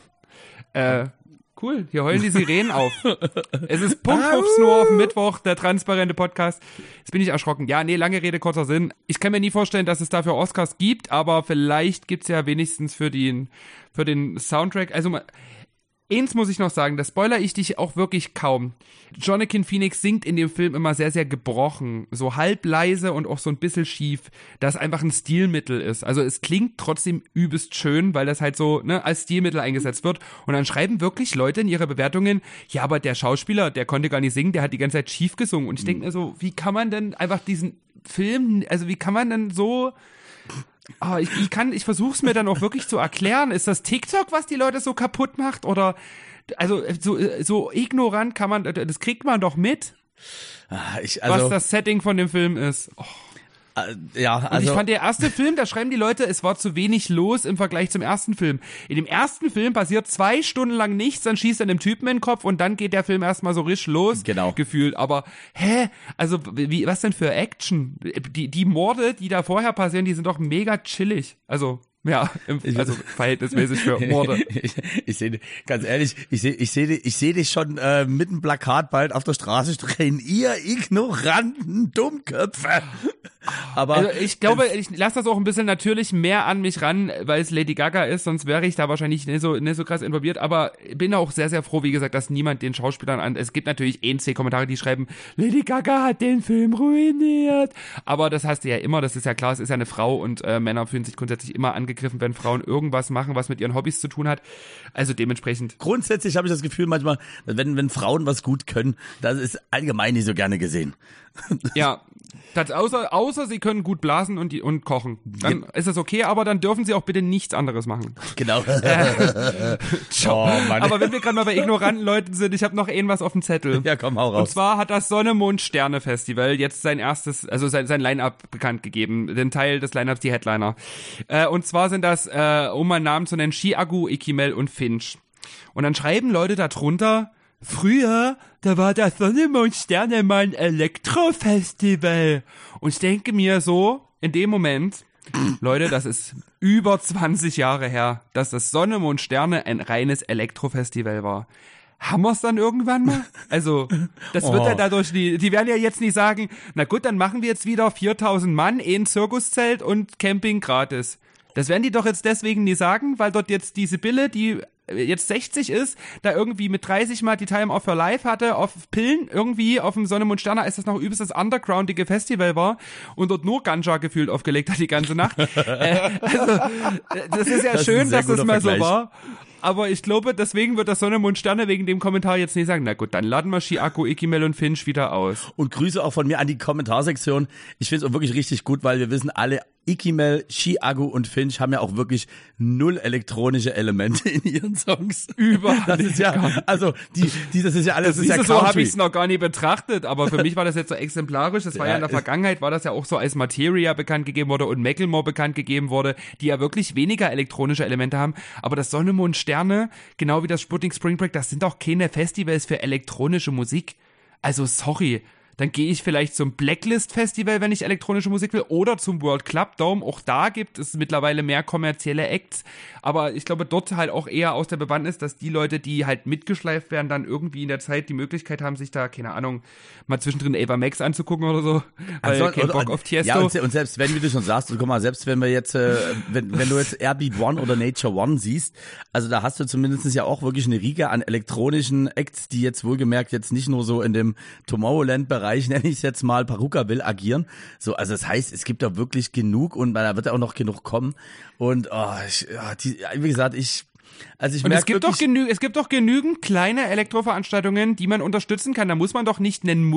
Cool, hier heulen die Sirenen auf. Es ist Punkt-Snur auf dem Mittwoch, der transparente Podcast. Jetzt bin ich erschrocken. Ja, nee, lange Rede, kurzer Sinn. Ich kann mir nie vorstellen, dass es dafür Oscars gibt, aber vielleicht gibt's ja wenigstens für den Soundtrack... Also eins muss ich noch sagen, das spoiler ich dich auch wirklich kaum. Joaquin Phoenix singt in dem Film immer sehr, sehr gebrochen, so halb leise und auch so ein bisschen schief, da es einfach ein Stilmittel ist. Also es klingt trotzdem übelst schön, weil das halt so als Stilmittel eingesetzt wird. Und dann schreiben wirklich Leute in ihre Bewertungen, ja, aber der Schauspieler, der konnte gar nicht singen, der hat die ganze Zeit schief gesungen. Und ich denke mir so, wie kann man denn einfach diesen Film, also wie kann man denn so... Aber ich versuch's mir dann auch wirklich zu erklären. Ist das TikTok, was die Leute so kaputt macht? Oder, also, so ignorant kann man, das kriegt man doch mit, was das Setting von dem Film ist. Oh. Ja, also. Und ich fand, der erste Film, da schreiben die Leute, es war zu wenig los im Vergleich zum ersten Film. In dem ersten Film passiert 2 Stunden lang nichts, dann schießt er einem Typen in den Kopf und dann geht der Film erstmal so richtig los. Genau. Gefühlt. Aber, also, was denn für Action? Die Morde, die da vorher passieren, die sind doch mega chillig. Also, ja, verhältnismäßig für Morde. Ich sehe, ganz ehrlich, ich sehe dich schon mit dem Plakat bald auf der Straße stehen. Ihr ignoranten Dummköpfe. Aber also ich glaube, ich lasse das auch ein bisschen natürlich mehr an mich ran, weil es Lady Gaga ist, sonst wäre ich da wahrscheinlich nicht so krass involviert, aber bin auch sehr, sehr froh, wie gesagt, dass niemand den Schauspielern an, es gibt natürlich Kommentare, die schreiben, Lady Gaga hat den Film ruiniert, aber das hast du ja immer, das ist ja klar, es ist ja eine Frau und Männer fühlen sich grundsätzlich immer angegriffen, wenn Frauen irgendwas machen, was mit ihren Hobbys zu tun hat, also dementsprechend. Grundsätzlich habe ich das Gefühl manchmal, wenn Frauen was gut können, das ist allgemein nicht so gerne gesehen. Ja, außer sie können gut blasen und kochen. Dann ist das okay, aber dann dürfen sie auch bitte nichts anderes machen. Genau. Mann. Aber wenn wir gerade mal bei ignoranten Leuten sind, ich habe noch was auf dem Zettel. Ja, komm, hau raus. Und zwar hat das Sonne, Mond, Sterne Festival jetzt sein Line-Up bekannt gegeben. Den Teil des Line-Ups, die Headliner. Und zwar sind das, um mal Namen zu nennen, Chiagu, Ikimel und Finch. Und dann schreiben Leute darunter, früher, da war das Sonne, Mond, Sterne mal ein Elektrofestival. Und ich denke mir so, in dem Moment, Leute, das ist über 20 Jahre her, dass das Sonne, Mond, Sterne ein reines Elektrofestival war. Haben wir es dann irgendwann mal? Also, das wird ja dadurch die werden ja jetzt nicht sagen, na gut, dann machen wir jetzt wieder 4000 Mann, ein Zirkuszelt und Camping gratis. Das werden die doch jetzt deswegen nie sagen, weil dort jetzt die Sibylle, die jetzt 60 ist, da irgendwie mit 30 Mal die Time of Her Life hatte, auf Pillen irgendwie auf dem Sonne, Mond, Sterne, als das noch übelstes undergroundige Festival war und dort nur Ganja gefühlt aufgelegt hat die ganze Nacht. Also, das ist ja schön, dass das mal so war. Aber ich glaube, deswegen wird das Sonne, Mond, Sterne wegen dem Kommentar jetzt nicht sagen, na gut, dann laden wir Chiago, Ikimel und Finch wieder aus. Und Grüße auch von mir an die Kommentarsektion. Ich finde es auch wirklich richtig gut, weil wir wissen alle, Ikimel, Chiago und Finch haben ja auch wirklich 0 elektronische Elemente in ihren Songs. Das ist ja, also, das ist ja alles, das ist ja Country. So habe ich es noch gar nicht betrachtet, aber für mich war das jetzt so exemplarisch. Das war ja in der Vergangenheit, war das ja auch so, als Materia bekannt gegeben wurde und Macklemore bekannt gegeben wurde, die ja wirklich weniger elektronische Elemente haben. Aber das Sonne, Mond, Sterne, genau wie das Sputnik Spring Break, das sind doch keine Festivals für elektronische Musik. Also, sorry. Dann gehe ich vielleicht zum Blacklist-Festival, wenn ich elektronische Musik will, oder zum World Club Dome. Auch da gibt es mittlerweile mehr kommerzielle Acts. Aber ich glaube, dort halt auch eher aus der Bewandtnis, dass die Leute, die halt mitgeschleift werden, dann irgendwie in der Zeit die Möglichkeit haben, sich da, keine Ahnung, mal zwischendrin Ava Max anzugucken oder so. Weil also, kein Bock auf Tiesto. Ja, und selbst wenn, wie du schon sagst, und guck mal, selbst wenn wir jetzt, wenn du jetzt Airbeat One oder Nature One siehst, also da hast du zumindest ja auch wirklich eine Riege an elektronischen Acts, die jetzt wohlgemerkt jetzt nicht nur so in dem Tomorrowland-Bereich, nenne ich es jetzt mal, Paruka will agieren. So, also das heißt, es gibt da wirklich genug und da wird auch noch genug kommen. Und wie gesagt, und es gibt doch genügend kleine Elektroveranstaltungen, die man unterstützen kann. Da muss man doch nicht einen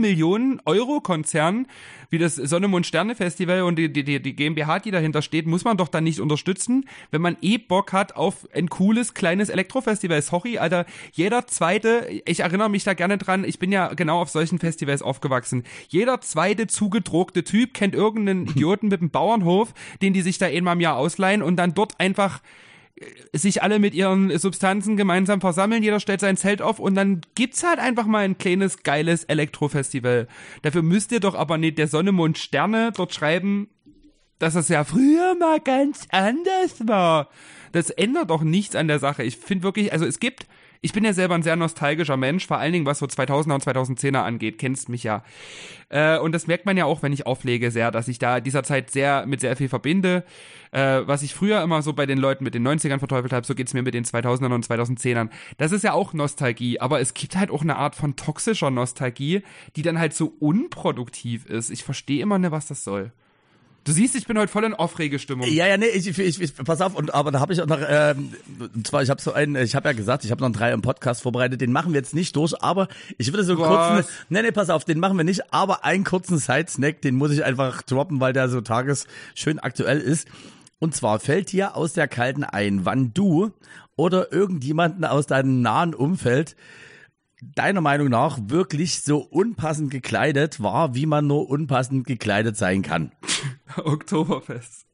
Multimillionen-Euro-Konzern wie das Sonne, Mond, Sterne Festival und die GmbH, die dahinter steht, muss man doch dann nicht unterstützen, wenn man Bock hat auf ein cooles, kleines Elektrofestival. Sorry, Alter, jeder zweite, ich erinnere mich da gerne dran, ich bin ja genau auf solchen Festivals aufgewachsen. Jeder zweite zugedruckte Typ kennt irgendeinen Idioten mit einem Bauernhof, den die sich da einmal im Jahr ausleihen und dann dort einfach sich alle mit ihren Substanzen gemeinsam versammeln, jeder stellt sein Zelt auf und dann gibt's halt einfach mal ein kleines, geiles Elektrofestival. Dafür müsst ihr doch aber nicht der Sonne, Mond, Sterne dort schreiben, dass es ja früher mal ganz anders war. Das ändert doch nichts an der Sache. Ich finde wirklich, also ich bin ja selber ein sehr nostalgischer Mensch, vor allen Dingen was so 2000er und 2010er angeht, kennst mich ja. Und das merkt man ja auch, wenn ich auflege, sehr, dass ich da dieser Zeit mit sehr viel verbinde. Was ich früher immer so bei den Leuten mit den 90ern verteufelt habe, so geht's mir mit den 2000ern und 2010ern. Das ist ja auch Nostalgie, aber es gibt halt auch eine Art von toxischer Nostalgie, die dann halt so unproduktiv ist. Ich verstehe immer nicht, was das soll. Du siehst, ich bin heute voll in Aufregestimmung. Ja, nee, ich pass auf, aber da habe ich auch noch, und zwar, ich habe ja gesagt, ich habe noch einen 3 im Podcast vorbereitet, den machen wir jetzt nicht durch, aber ich würde so kurz, pass auf, den machen wir nicht, aber einen kurzen Side-Snack, den muss ich einfach droppen, weil der so tagesschön aktuell ist. Und zwar fällt dir aus der Kalten ein, wann du oder irgendjemanden aus deinem nahen Umfeld deiner Meinung nach wirklich so unpassend gekleidet war, wie man nur unpassend gekleidet sein kann? Oktoberfest.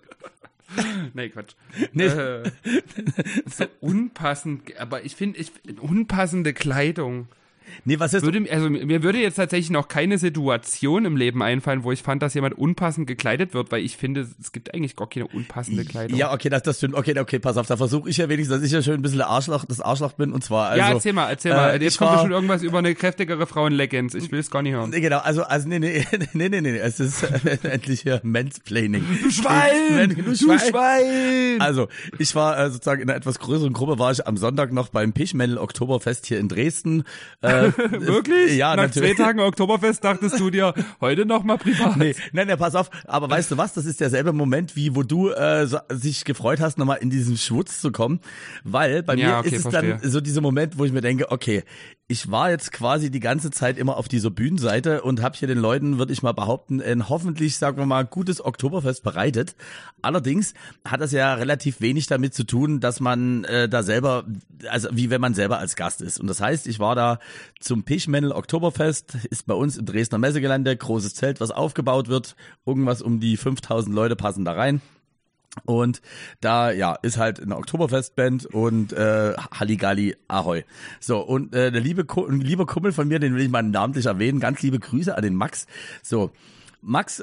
Nee, Quatsch. Nee. So unpassend, aber ich finde, unpassende Kleidung. Nee, was ist... Mir würde jetzt tatsächlich noch keine Situation im Leben einfallen, wo ich fand, dass jemand unpassend gekleidet wird, weil ich finde, es gibt eigentlich gar keine unpassende Kleidung. Ja, okay, das stimmt. Okay, pass auf, da versuche ich ja wenigstens, dass ich ja schön ein bisschen das Arschloch bin, und zwar... Also, ja, erzähl mal. Jetzt kommt bestimmt irgendwas über eine kräftigere Frau in Leggings. Ich will es gar nicht hören. Nee, genau, also nee, es ist endlich hier Mansplaining. Du Schwein! Du Schwein! Also, ich war sozusagen in einer etwas größeren Gruppe, war ich am Sonntag noch beim Pichmännel Oktoberfest hier in Dresden. Wirklich? Ja, nach natürlich. 2 Tagen Oktoberfest dachtest du dir, heute noch mal privat. Nee, pass auf, aber weißt du was, das ist derselbe Moment, wie wo du sich gefreut hast, nochmal in diesen Schwutz zu kommen, weil bei mir ist es dann so dieser Moment, wo ich mir denke, okay, ich war jetzt quasi die ganze Zeit immer auf dieser Bühnenseite und habe hier den Leuten, würde ich mal behaupten, ein hoffentlich, sagen wir mal, gutes Oktoberfest bereitet. Allerdings hat das ja relativ wenig damit zu tun, dass man da selber, also wie wenn man selber als Gast ist. Und das heißt, ich war da zum Pichmännel Oktoberfest, ist bei uns im Dresdner Messegelände, großes Zelt, was aufgebaut wird, irgendwas um die 5000 Leute passen da rein. Und da, ja, ist halt eine Oktoberfestband und Halligalli Ahoi. So, und ein lieber Kumpel von mir, den will ich mal namentlich erwähnen, ganz liebe Grüße an den Max. So, Max,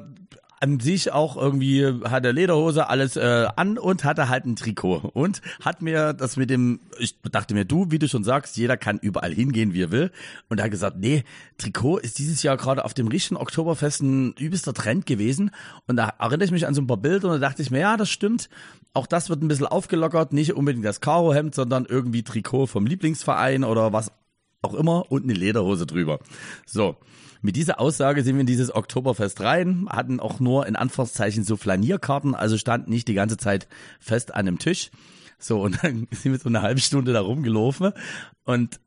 an sich auch irgendwie hatte Lederhose, alles an und hatte halt ein Trikot und hat mir das mit dem, ich dachte mir, du, wie du schon sagst, jeder kann überall hingehen, wie er will, und er hat gesagt, nee, Trikot ist dieses Jahr gerade auf dem richtigen Oktoberfest ein übelster Trend gewesen, und da erinnere ich mich an so ein paar Bilder und da dachte ich mir, ja, das stimmt, auch das wird ein bisschen aufgelockert, nicht unbedingt das Karohemd, sondern irgendwie Trikot vom Lieblingsverein oder was auch immer und eine Lederhose drüber. So. Mit dieser Aussage sind wir in dieses Oktoberfest rein, hatten auch nur in Anführungszeichen so Flanierkarten, also standen nicht die ganze Zeit fest an einem Tisch. So, und dann sind wir so eine halbe Stunde da rumgelaufen und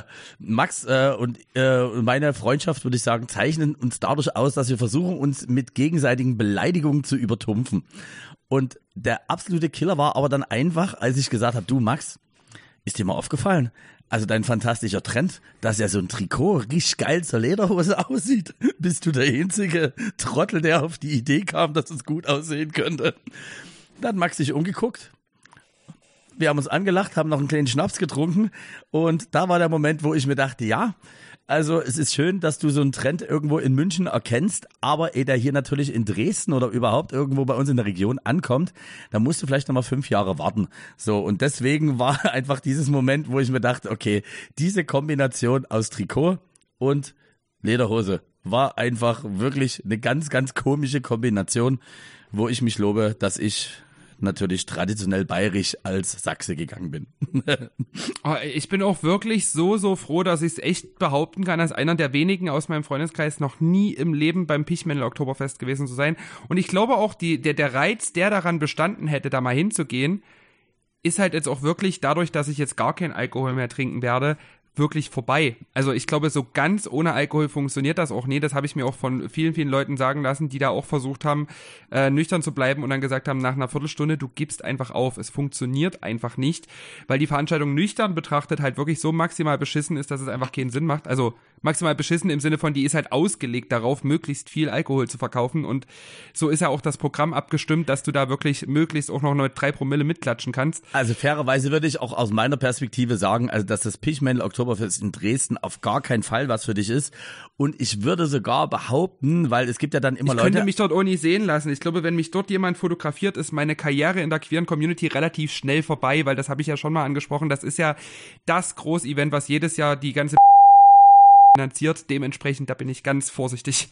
Max und meine Freundschaft, würde ich sagen, zeichnen uns dadurch aus, dass wir versuchen, uns mit gegenseitigen Beleidigungen zu übertrumpfen. Und der absolute Killer war aber dann einfach, als ich gesagt habe, du Max, ist dir mal aufgefallen? Also dein fantastischer Trend, dass ja so ein Trikot richtig geil zur Lederhose aussieht. Bist du der einzige Trottel, der auf die Idee kam, dass es gut aussehen könnte? Dann hat Max sich umgeguckt. Wir haben uns angelacht, haben noch einen kleinen Schnaps getrunken und da war der Moment, wo ich mir dachte, ja, also es ist schön, dass du so einen Trend irgendwo in München erkennst, aber ehe der hier natürlich in Dresden oder überhaupt irgendwo bei uns in der Region ankommt, dann musst du vielleicht nochmal 5 Jahre warten. So, und deswegen war einfach dieses Moment, wo ich mir dachte, okay, diese Kombination aus Trikot und Lederhose war einfach wirklich eine ganz, ganz komische Kombination, wo ich mich lobe, dass ich natürlich traditionell bayerisch als Sachse gegangen bin. Ich bin auch wirklich so froh, dass ich es echt behaupten kann, als einer der wenigen aus meinem Freundeskreis noch nie im Leben beim Pichmännel Oktoberfest gewesen zu sein. Und ich glaube auch, der Reiz, der daran bestanden hätte, da mal hinzugehen, ist halt jetzt auch wirklich dadurch, dass ich jetzt gar keinen Alkohol mehr trinken werde, wirklich vorbei. Also ich glaube, so ganz ohne Alkohol funktioniert das auch nie. Das habe ich mir auch von vielen, vielen Leuten sagen lassen, die da auch versucht haben, nüchtern zu bleiben und dann gesagt haben, nach einer Viertelstunde, du gibst einfach auf. Es funktioniert einfach nicht, weil die Veranstaltung nüchtern betrachtet halt wirklich so maximal beschissen ist, dass es einfach keinen Sinn macht. Also maximal beschissen im Sinne von, die ist halt ausgelegt darauf, möglichst viel Alkohol zu verkaufen, und so ist ja auch das Programm abgestimmt, dass du da wirklich möglichst auch noch 3 Promille mitklatschen kannst. Also fairerweise würde ich auch aus meiner Perspektive sagen, also dass das Pichmännel Oktoberfest in Dresden auf gar keinen Fall was für dich ist, und ich würde sogar behaupten, weil es gibt ja dann immer Leute... Ich könnte mich dort auch nicht sehen lassen. Ich glaube, wenn mich dort jemand fotografiert, ist meine Karriere in der queeren Community relativ schnell vorbei, weil das habe ich ja schon mal angesprochen, das ist ja das Groß-Event, was jedes Jahr die ganze finanziert, dementsprechend, da bin ich ganz vorsichtig.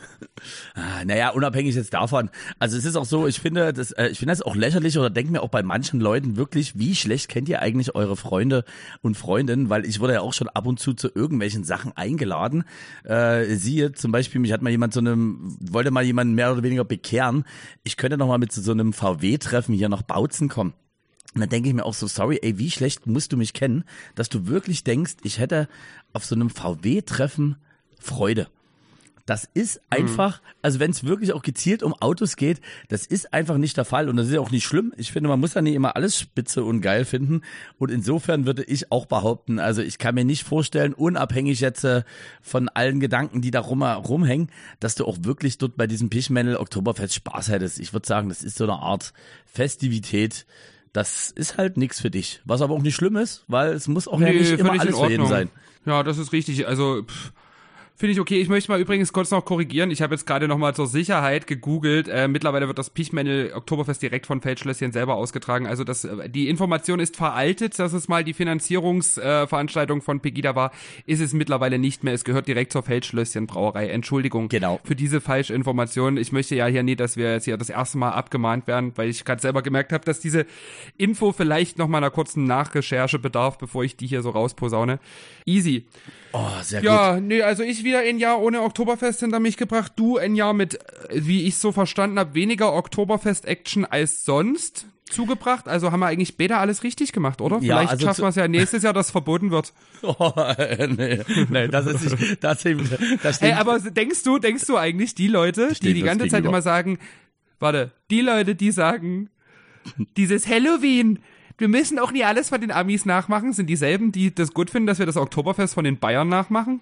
Naja, unabhängig jetzt davon, also es ist auch so, ich finde das auch lächerlich, oder denke mir auch bei manchen Leuten wirklich, wie schlecht kennt ihr eigentlich eure Freunde und Freundinnen, weil ich wurde ja auch schon ab und zu irgendwelchen Sachen eingeladen, siehe zum Beispiel, mich hat mal jemand wollte mal jemanden mehr oder weniger bekehren, ich könnte noch mal mit so einem VW-Treffen hier nach Bautzen kommen. Und dann denke ich mir auch so, sorry, ey, wie schlecht musst du mich kennen, dass du wirklich denkst, ich hätte auf so einem VW-Treffen Freude. Das ist einfach, also wenn es wirklich auch gezielt um Autos geht, das ist einfach nicht der Fall, und das ist ja auch nicht schlimm. Ich finde, man muss ja nicht immer alles spitze und geil finden, und insofern würde ich auch behaupten, also ich kann mir nicht vorstellen, unabhängig jetzt von allen Gedanken, die da rumhängen, dass du auch wirklich dort bei diesem Pichmännel Oktoberfest Spaß hättest. Ich würde sagen, das ist so eine Art Festivität, das ist halt nichts für dich. Was aber auch nicht schlimm ist, weil es muss auch ja Nee, nicht immer völlig in alles für jeden Ordnung. sein. Ja, das ist richtig. Also, finde ich okay. Ich möchte mal übrigens kurz noch korrigieren. Ich habe jetzt gerade noch mal zur Sicherheit gegoogelt. Mittlerweile wird das Pichmännel Oktoberfest direkt von Feldschlösschen selber ausgetragen. Also die Information ist veraltet, dass es mal die Finanzierungsveranstaltung von Pegida war. Ist es mittlerweile nicht mehr. Es gehört direkt zur Feldschlösschen Brauerei. Entschuldigung Genau. für diese falsche Information. Ich möchte ja hier nicht, dass wir jetzt hier das erste Mal abgemahnt werden, weil ich gerade selber gemerkt habe, dass diese Info vielleicht noch mal einer kurzen Nachrecherche bedarf, bevor ich die hier so rausposaune. Easy. Oh, sehr gut. Ja, nee, also ich wieder ein Jahr ohne Oktoberfest hinter mich gebracht. Du ein Jahr mit, wie ich so verstanden habe, weniger Oktoberfest-Action als sonst zugebracht. Also haben wir eigentlich beide alles richtig gemacht, oder? Ja, Vielleicht also schaffen wir es ja nächstes Jahr, dass verboten wird. Oh, nee, das ist nicht, das stimmt. Hey, aber denkst du eigentlich, die Leute, die Steht die das ganze Zeit gegenüber. immer sagen, die Leute, die sagen, dieses Halloween, wir müssen auch nie alles von den Amis nachmachen, sind dieselben, die das gut finden, dass wir das Oktoberfest von den Bayern nachmachen?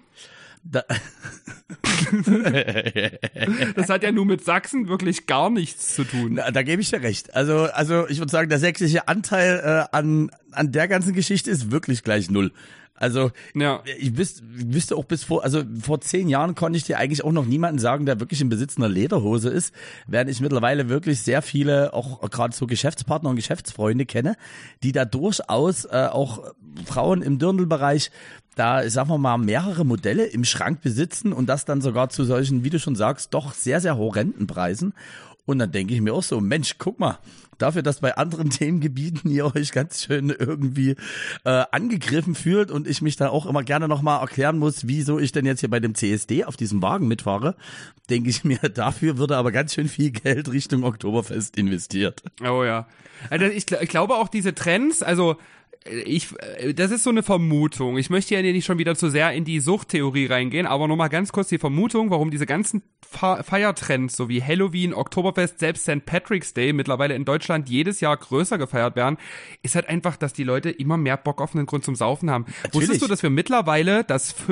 Das hat ja nur mit Sachsen wirklich gar nichts zu tun. Na, da gebe ich dir recht. Also ich würde sagen, der sächsische Anteil an der ganzen Geschichte ist wirklich gleich 0. Also Ja. ich wüsste auch vor 10 Jahren konnte ich dir eigentlich auch noch niemanden sagen, der wirklich im Besitz einer Lederhose ist, während ich mittlerweile wirklich sehr viele, auch gerade so Geschäftspartner und Geschäftsfreunde kenne, die da durchaus auch Frauen im Dirndlbereich da, sagen wir mal, mehrere Modelle im Schrank besitzen und das dann sogar zu solchen, wie du schon sagst, doch sehr, sehr horrenden Preisen. Und dann denke ich mir auch so, Mensch, guck mal, dafür, dass bei anderen Themengebieten ihr euch ganz schön irgendwie angegriffen fühlt und ich mich dann auch immer gerne nochmal erklären muss, wieso ich denn jetzt hier bei dem CSD auf diesem Wagen mitfahre, denke ich mir, dafür würde aber ganz schön viel Geld Richtung Oktoberfest investiert. Oh ja. Also ich glaube auch diese Trends, also das ist so eine Vermutung. Ich möchte ja nicht schon wieder zu sehr in die Suchttheorie reingehen, aber nochmal ganz kurz die Vermutung, warum diese ganzen Feiertrends, so wie Halloween, Oktoberfest, selbst St. Patrick's Day mittlerweile in Deutschland jedes Jahr größer gefeiert werden, ist halt einfach, dass die Leute immer mehr Bock auf einen Grund zum Saufen haben. Natürlich. Wusstest du, dass wir mittlerweile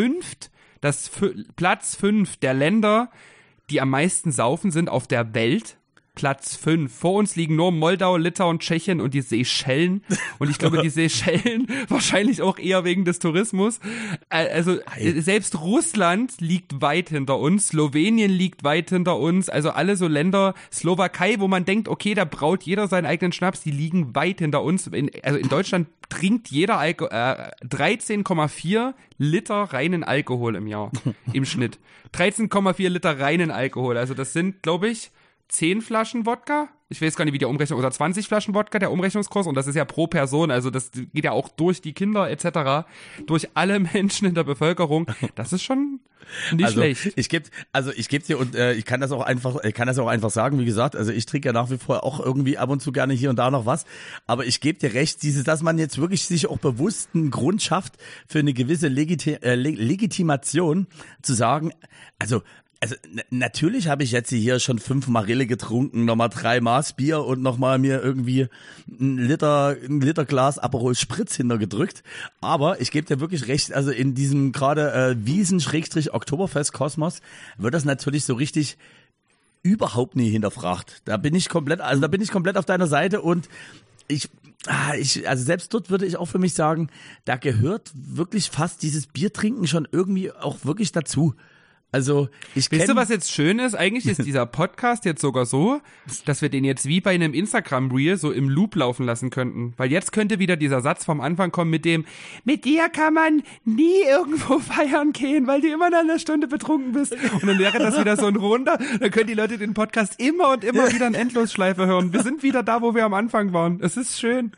Platz 5 der Länder, die am meisten saufen sind auf der Welt? Platz 5. Vor uns liegen nur Moldau, Litauen, Tschechien und die Seychellen. Und ich glaube, die Seychellen wahrscheinlich auch eher wegen des Tourismus. Also selbst Russland liegt weit hinter uns. Slowenien liegt weit hinter uns. Also alle so Länder, Slowakei, wo man denkt, okay, da braut jeder seinen eigenen Schnaps, die liegen weit hinter uns. Also in Deutschland trinkt jeder 13,4 Liter reinen Alkohol im Jahr. Im Schnitt. 13,4 Liter reinen Alkohol. Also das sind, glaube ich, 10 Flaschen Wodka, ich weiß gar nicht, wie der Umrechnung, oder 20 Flaschen Wodka, der Umrechnungskurs, und das ist ja pro Person, also das geht ja auch durch die Kinder etc., durch alle Menschen in der Bevölkerung, das ist schon nicht schlecht. Ich gebe dir und ich kann das auch einfach sagen, wie gesagt, also ich trinke ja nach wie vor auch irgendwie ab und zu gerne hier und da noch was, aber ich gebe dir recht, dass man jetzt wirklich sich auch bewusst einen Grund schafft für eine gewisse Legitimation zu sagen, also natürlich habe ich jetzt hier schon 5 Marille getrunken, nochmal 3 Maß Bier und nochmal mir irgendwie ein Liter Glas Aperol Spritz hintergedrückt. Aber ich gebe dir wirklich recht, also in diesem gerade Wiesen-Oktoberfest-Kosmos wird das natürlich so richtig überhaupt nie hinterfragt. Da bin ich komplett auf deiner Seite und also selbst dort würde ich auch für mich sagen, da gehört wirklich fast dieses Biertrinken schon irgendwie auch wirklich dazu. Also Weißt du, was jetzt schön ist? Eigentlich ist dieser Podcast jetzt sogar so, dass wir den jetzt wie bei einem Instagram-Reel so im Loop laufen lassen könnten. Weil jetzt könnte wieder dieser Satz vom Anfang kommen mit dir kann man nie irgendwo feiern gehen, weil du immer nach einer Stunde betrunken bist. Und dann wäre das wieder so ein Runder. Dann können die Leute den Podcast immer und immer wieder in Endlosschleife hören. Wir sind wieder da, wo wir am Anfang waren. Es ist schön.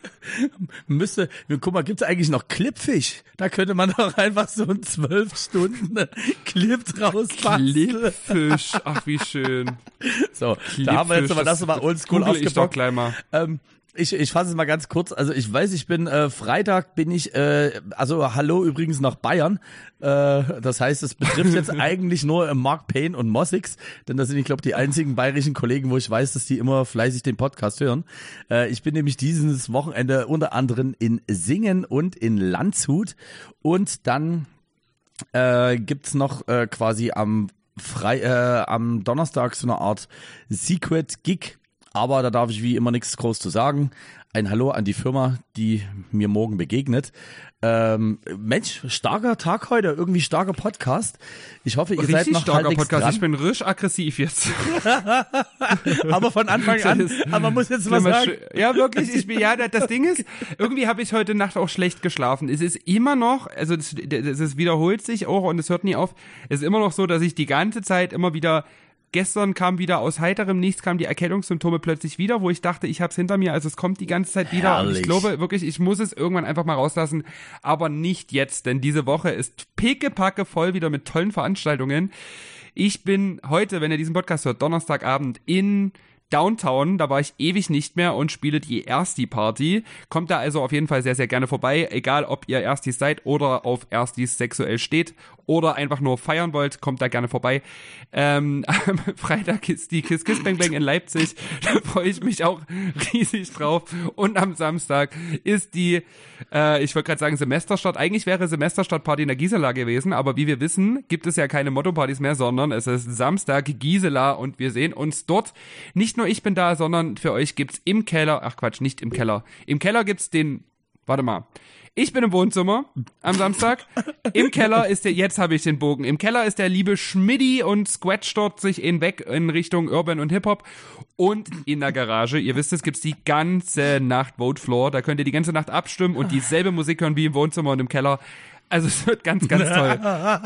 Guck mal, gibt's eigentlich noch Clipfish? Da könnte man doch einfach so einen 12 Stunden Clip draus basteln. Clipfish, ach wie schön. So, da haben wir jetzt aber das mal oldschool aufgebaut. Gleich mal. Ich fasse es mal ganz kurz. Also ich weiß, Freitag bin ich, hallo übrigens nach Bayern. Das heißt, es betrifft jetzt eigentlich nur Mark Payne und Mossix, denn das sind, ich glaube, die einzigen bayerischen Kollegen, wo ich weiß, dass die immer fleißig den Podcast hören. Ich bin nämlich dieses Wochenende unter anderem in Singen und in Landshut und dann gibt's noch quasi am Donnerstag so eine Art Secret Gig, aber da darf ich wie immer nichts groß zu sagen. ein Hallo an die Firma, die mir morgen begegnet. Mensch, starker Tag heute, irgendwie starker Podcast. Ich hoffe, ihr seid noch starker halbwegs Podcast. dran. Ich bin risch aggressiv jetzt. Aber von Anfang an, aber man muss jetzt mal sagen. Ja, wirklich, das Ding ist, irgendwie habe ich heute Nacht auch schlecht geschlafen. Es ist immer noch, also es wiederholt sich auch und es hört nie auf. Es ist immer noch so, dass ich die ganze Zeit immer wieder, gestern kam wieder aus heiterem Nichts, kamen die Erkältungssymptome plötzlich wieder, wo ich dachte, ich hab's hinter mir, also es kommt die ganze Zeit wieder. Herrlich. Und ich glaube wirklich, ich muss es irgendwann einfach mal rauslassen, aber nicht jetzt, denn diese Woche ist pickepacke voll wieder mit tollen Veranstaltungen. Ich bin heute, wenn ihr diesen Podcast hört, Donnerstagabend in Downtown, da war ich ewig nicht mehr und spiele die Ersti-Party. Kommt da also auf jeden Fall sehr, sehr gerne vorbei. Egal, ob ihr Erstis seid oder auf Erstis sexuell steht oder einfach nur feiern wollt, kommt da gerne vorbei. Am Freitag ist die Kiss Kiss Bang Bang in Leipzig. Da freue ich mich auch riesig drauf. Und am Samstag ist die, ich wollte gerade sagen Semesterstart. Eigentlich wäre Semesterstart-Party in der Gisela gewesen, aber wie wir wissen, gibt es ja keine Motto-Partys mehr, sondern es ist Samstag Gisela und wir sehen uns dort. Nicht nur ich bin da, sondern für euch gibt's im Keller, ach Quatsch, nicht im Keller. Im Keller gibt's ich bin im Wohnzimmer am Samstag. Im Keller ist jetzt habe ich den Bogen. Im Keller ist der liebe Schmidti und squatscht dort sich in Richtung Urban und Hip-Hop. Und in der Garage, ihr wisst es, gibt's die ganze Nacht Vote Floor. Da könnt ihr die ganze Nacht abstimmen und dieselbe Musik hören wie im Wohnzimmer und im Keller. Also es wird ganz, ganz toll.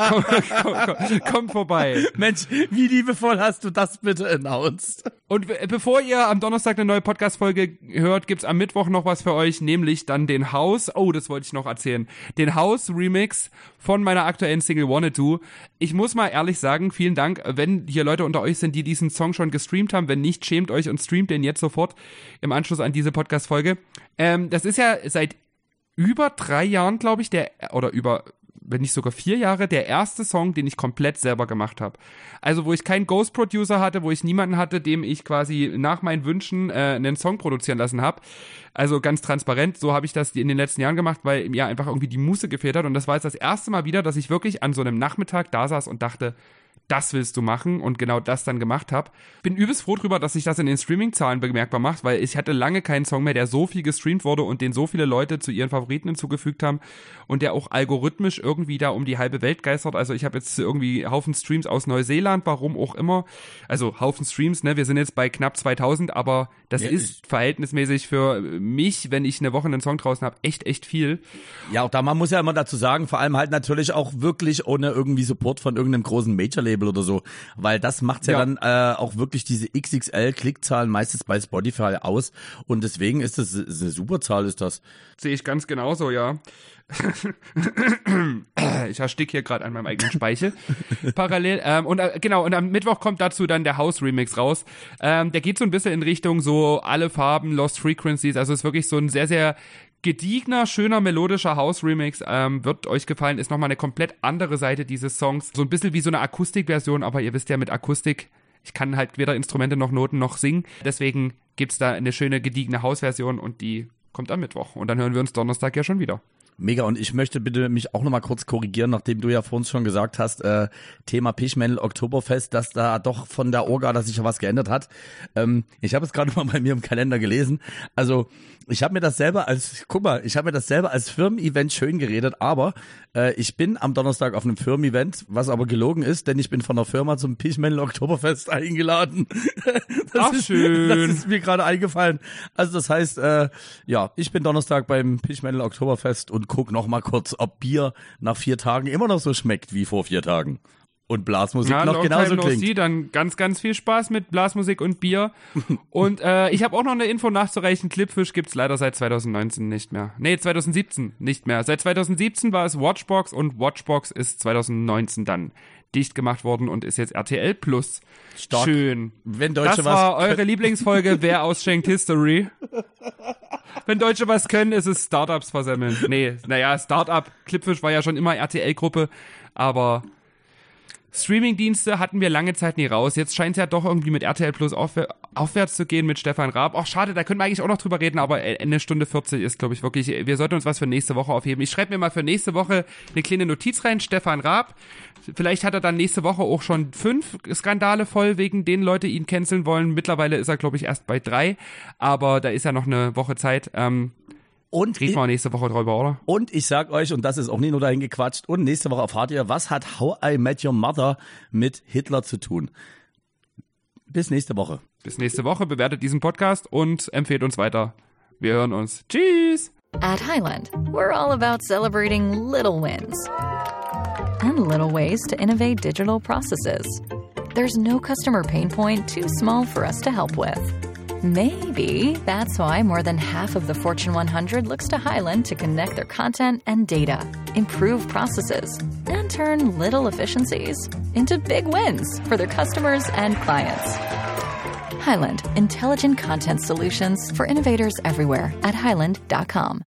Kommt vorbei. Mensch, wie liebevoll hast du das bitte announced? Und bevor ihr am Donnerstag eine neue Podcast-Folge hört, gibt's am Mittwoch noch was für euch, nämlich dann den das wollte ich noch erzählen, den House-Remix von meiner aktuellen Single Wanted To. Ich muss mal ehrlich sagen, vielen Dank, wenn hier Leute unter euch sind, die diesen Song schon gestreamt haben. Wenn nicht, schämt euch und streamt den jetzt sofort im Anschluss an diese Podcast-Folge. Das ist ja seit über 3 Jahren, glaube ich, wenn nicht sogar 4 Jahre, der erste Song, den ich komplett selber gemacht habe. Also wo ich keinen Ghost-Producer hatte, wo ich niemanden hatte, dem ich quasi nach meinen Wünschen einen Song produzieren lassen habe. Also ganz transparent, so habe ich das in den letzten Jahren gemacht, weil mir einfach irgendwie die Muße gefehlt hat. Und das war jetzt das erste Mal wieder, dass ich wirklich an so einem Nachmittag da saß und dachte, das willst du machen und genau das dann gemacht habe. Bin übelst froh drüber, dass sich das in den Streaming-Zahlen bemerkbar macht, weil ich hatte lange keinen Song mehr, der so viel gestreamt wurde und den so viele Leute zu ihren Favoriten hinzugefügt haben und der auch algorithmisch irgendwie da um die halbe Welt geistert. Also ich habe jetzt irgendwie Haufen Streams aus Neuseeland, warum auch immer. Also Haufen Streams, ne? Wir sind jetzt bei knapp 2000, aber das ist verhältnismäßig für mich, wenn ich eine Woche einen Song draußen habe, echt viel. Ja, auch man muss ja immer dazu sagen, vor allem halt natürlich auch wirklich ohne irgendwie Support von irgendeinem großen Major-Label oder so, weil das macht ja dann auch wirklich diese XXL-Klickzahlen meistens bei Spotify aus und deswegen ist das eine super Zahl, ist das. Sehe ich ganz genauso, ja. Ich erstick hier gerade an meinem eigenen Speichel. Parallel. Und am Mittwoch kommt dazu dann der House-Remix raus. Der geht so ein bisschen in Richtung so alle Farben, Lost Frequencies, also ist wirklich so ein sehr, sehr gediegener, schöner, melodischer House-Remix, wird euch gefallen, ist nochmal eine komplett andere Seite dieses Songs. So ein bisschen wie so eine Akustikversion, aber ihr wisst ja, mit Akustik, ich kann halt weder Instrumente noch Noten noch singen. Deswegen gibt's da eine schöne, gediegene House-Version und die kommt am Mittwoch. Und dann hören wir uns Donnerstag ja schon wieder. Mega, und ich möchte bitte mich auch nochmal kurz korrigieren, nachdem du ja vorhin schon gesagt hast, Thema Pichmännel Oktoberfest, dass da doch von der Orga, dass sich ja was geändert hat. Ich habe es gerade mal bei mir im Kalender gelesen. Also ich habe mir das selber als Firmen-Event schön geredet, aber ich bin am Donnerstag auf einem Firmen-Event, was aber gelogen ist, denn ich bin von der Firma zum Pichmännel Oktoberfest eingeladen. Schön. Das ist mir gerade eingefallen. Also das heißt, ich bin Donnerstag beim Pichmännel Oktoberfest und guck noch mal kurz, ob Bier nach 4 Tagen immer noch so schmeckt wie vor 4 Tagen. Und Blasmusik noch genauso klingt. Dann ganz, ganz viel Spaß mit Blasmusik und Bier. Und ich habe auch noch eine Info nachzureichen. Clipfish gibt's leider seit 2019 nicht mehr. Nee, 2017 nicht mehr. Seit 2017 war es Watchbox und Watchbox ist 2019 dann dicht gemacht worden und ist jetzt RTL Plus. Stark. Schön. Wenn Deutsche das war eure Lieblingsfolge, wer ausschenkt History. Wenn Deutsche was können, ist es Startups versemmeln. Nee, Startup. Clipfish war ja schon immer RTL-Gruppe, aber Streamingdienste hatten wir lange Zeit nie raus. Jetzt scheint es ja doch irgendwie mit RTL Plus aufwärts zu gehen mit Stefan Raab. Ach, schade, da können wir eigentlich auch noch drüber reden, aber eine Stunde 40 ist, glaube ich, wirklich, wir sollten uns was für nächste Woche aufheben. Ich schreibe mir mal für nächste Woche eine kleine Notiz rein, Stefan Raab. Vielleicht hat er dann nächste Woche auch schon 5 Skandale voll, wegen denen Leute ihn canceln wollen. Mittlerweile ist er, glaube ich, erst bei 3, aber da ist ja noch eine Woche Zeit. Und reden wir nächste Woche drüber, oder? Und ich sag euch, und das ist auch nicht nur dahin gequatscht, und nächste Woche erfahrt ihr, was hat How I Met Your Mother mit Hitler zu tun. Bis nächste Woche. Bis nächste Woche, bewertet diesen Podcast und empfehlt uns weiter. Wir hören uns. Tschüss! At Highland, we're all about celebrating little wins and little ways to innovate digital processes. There's no customer pain point too small for us to help with. Maybe that's why more than half of the Fortune 100 looks to Highland to connect their content and data, improve processes, and turn little efficiencies into big wins for their customers and clients. Highland, intelligent content solutions for innovators everywhere at highland.com.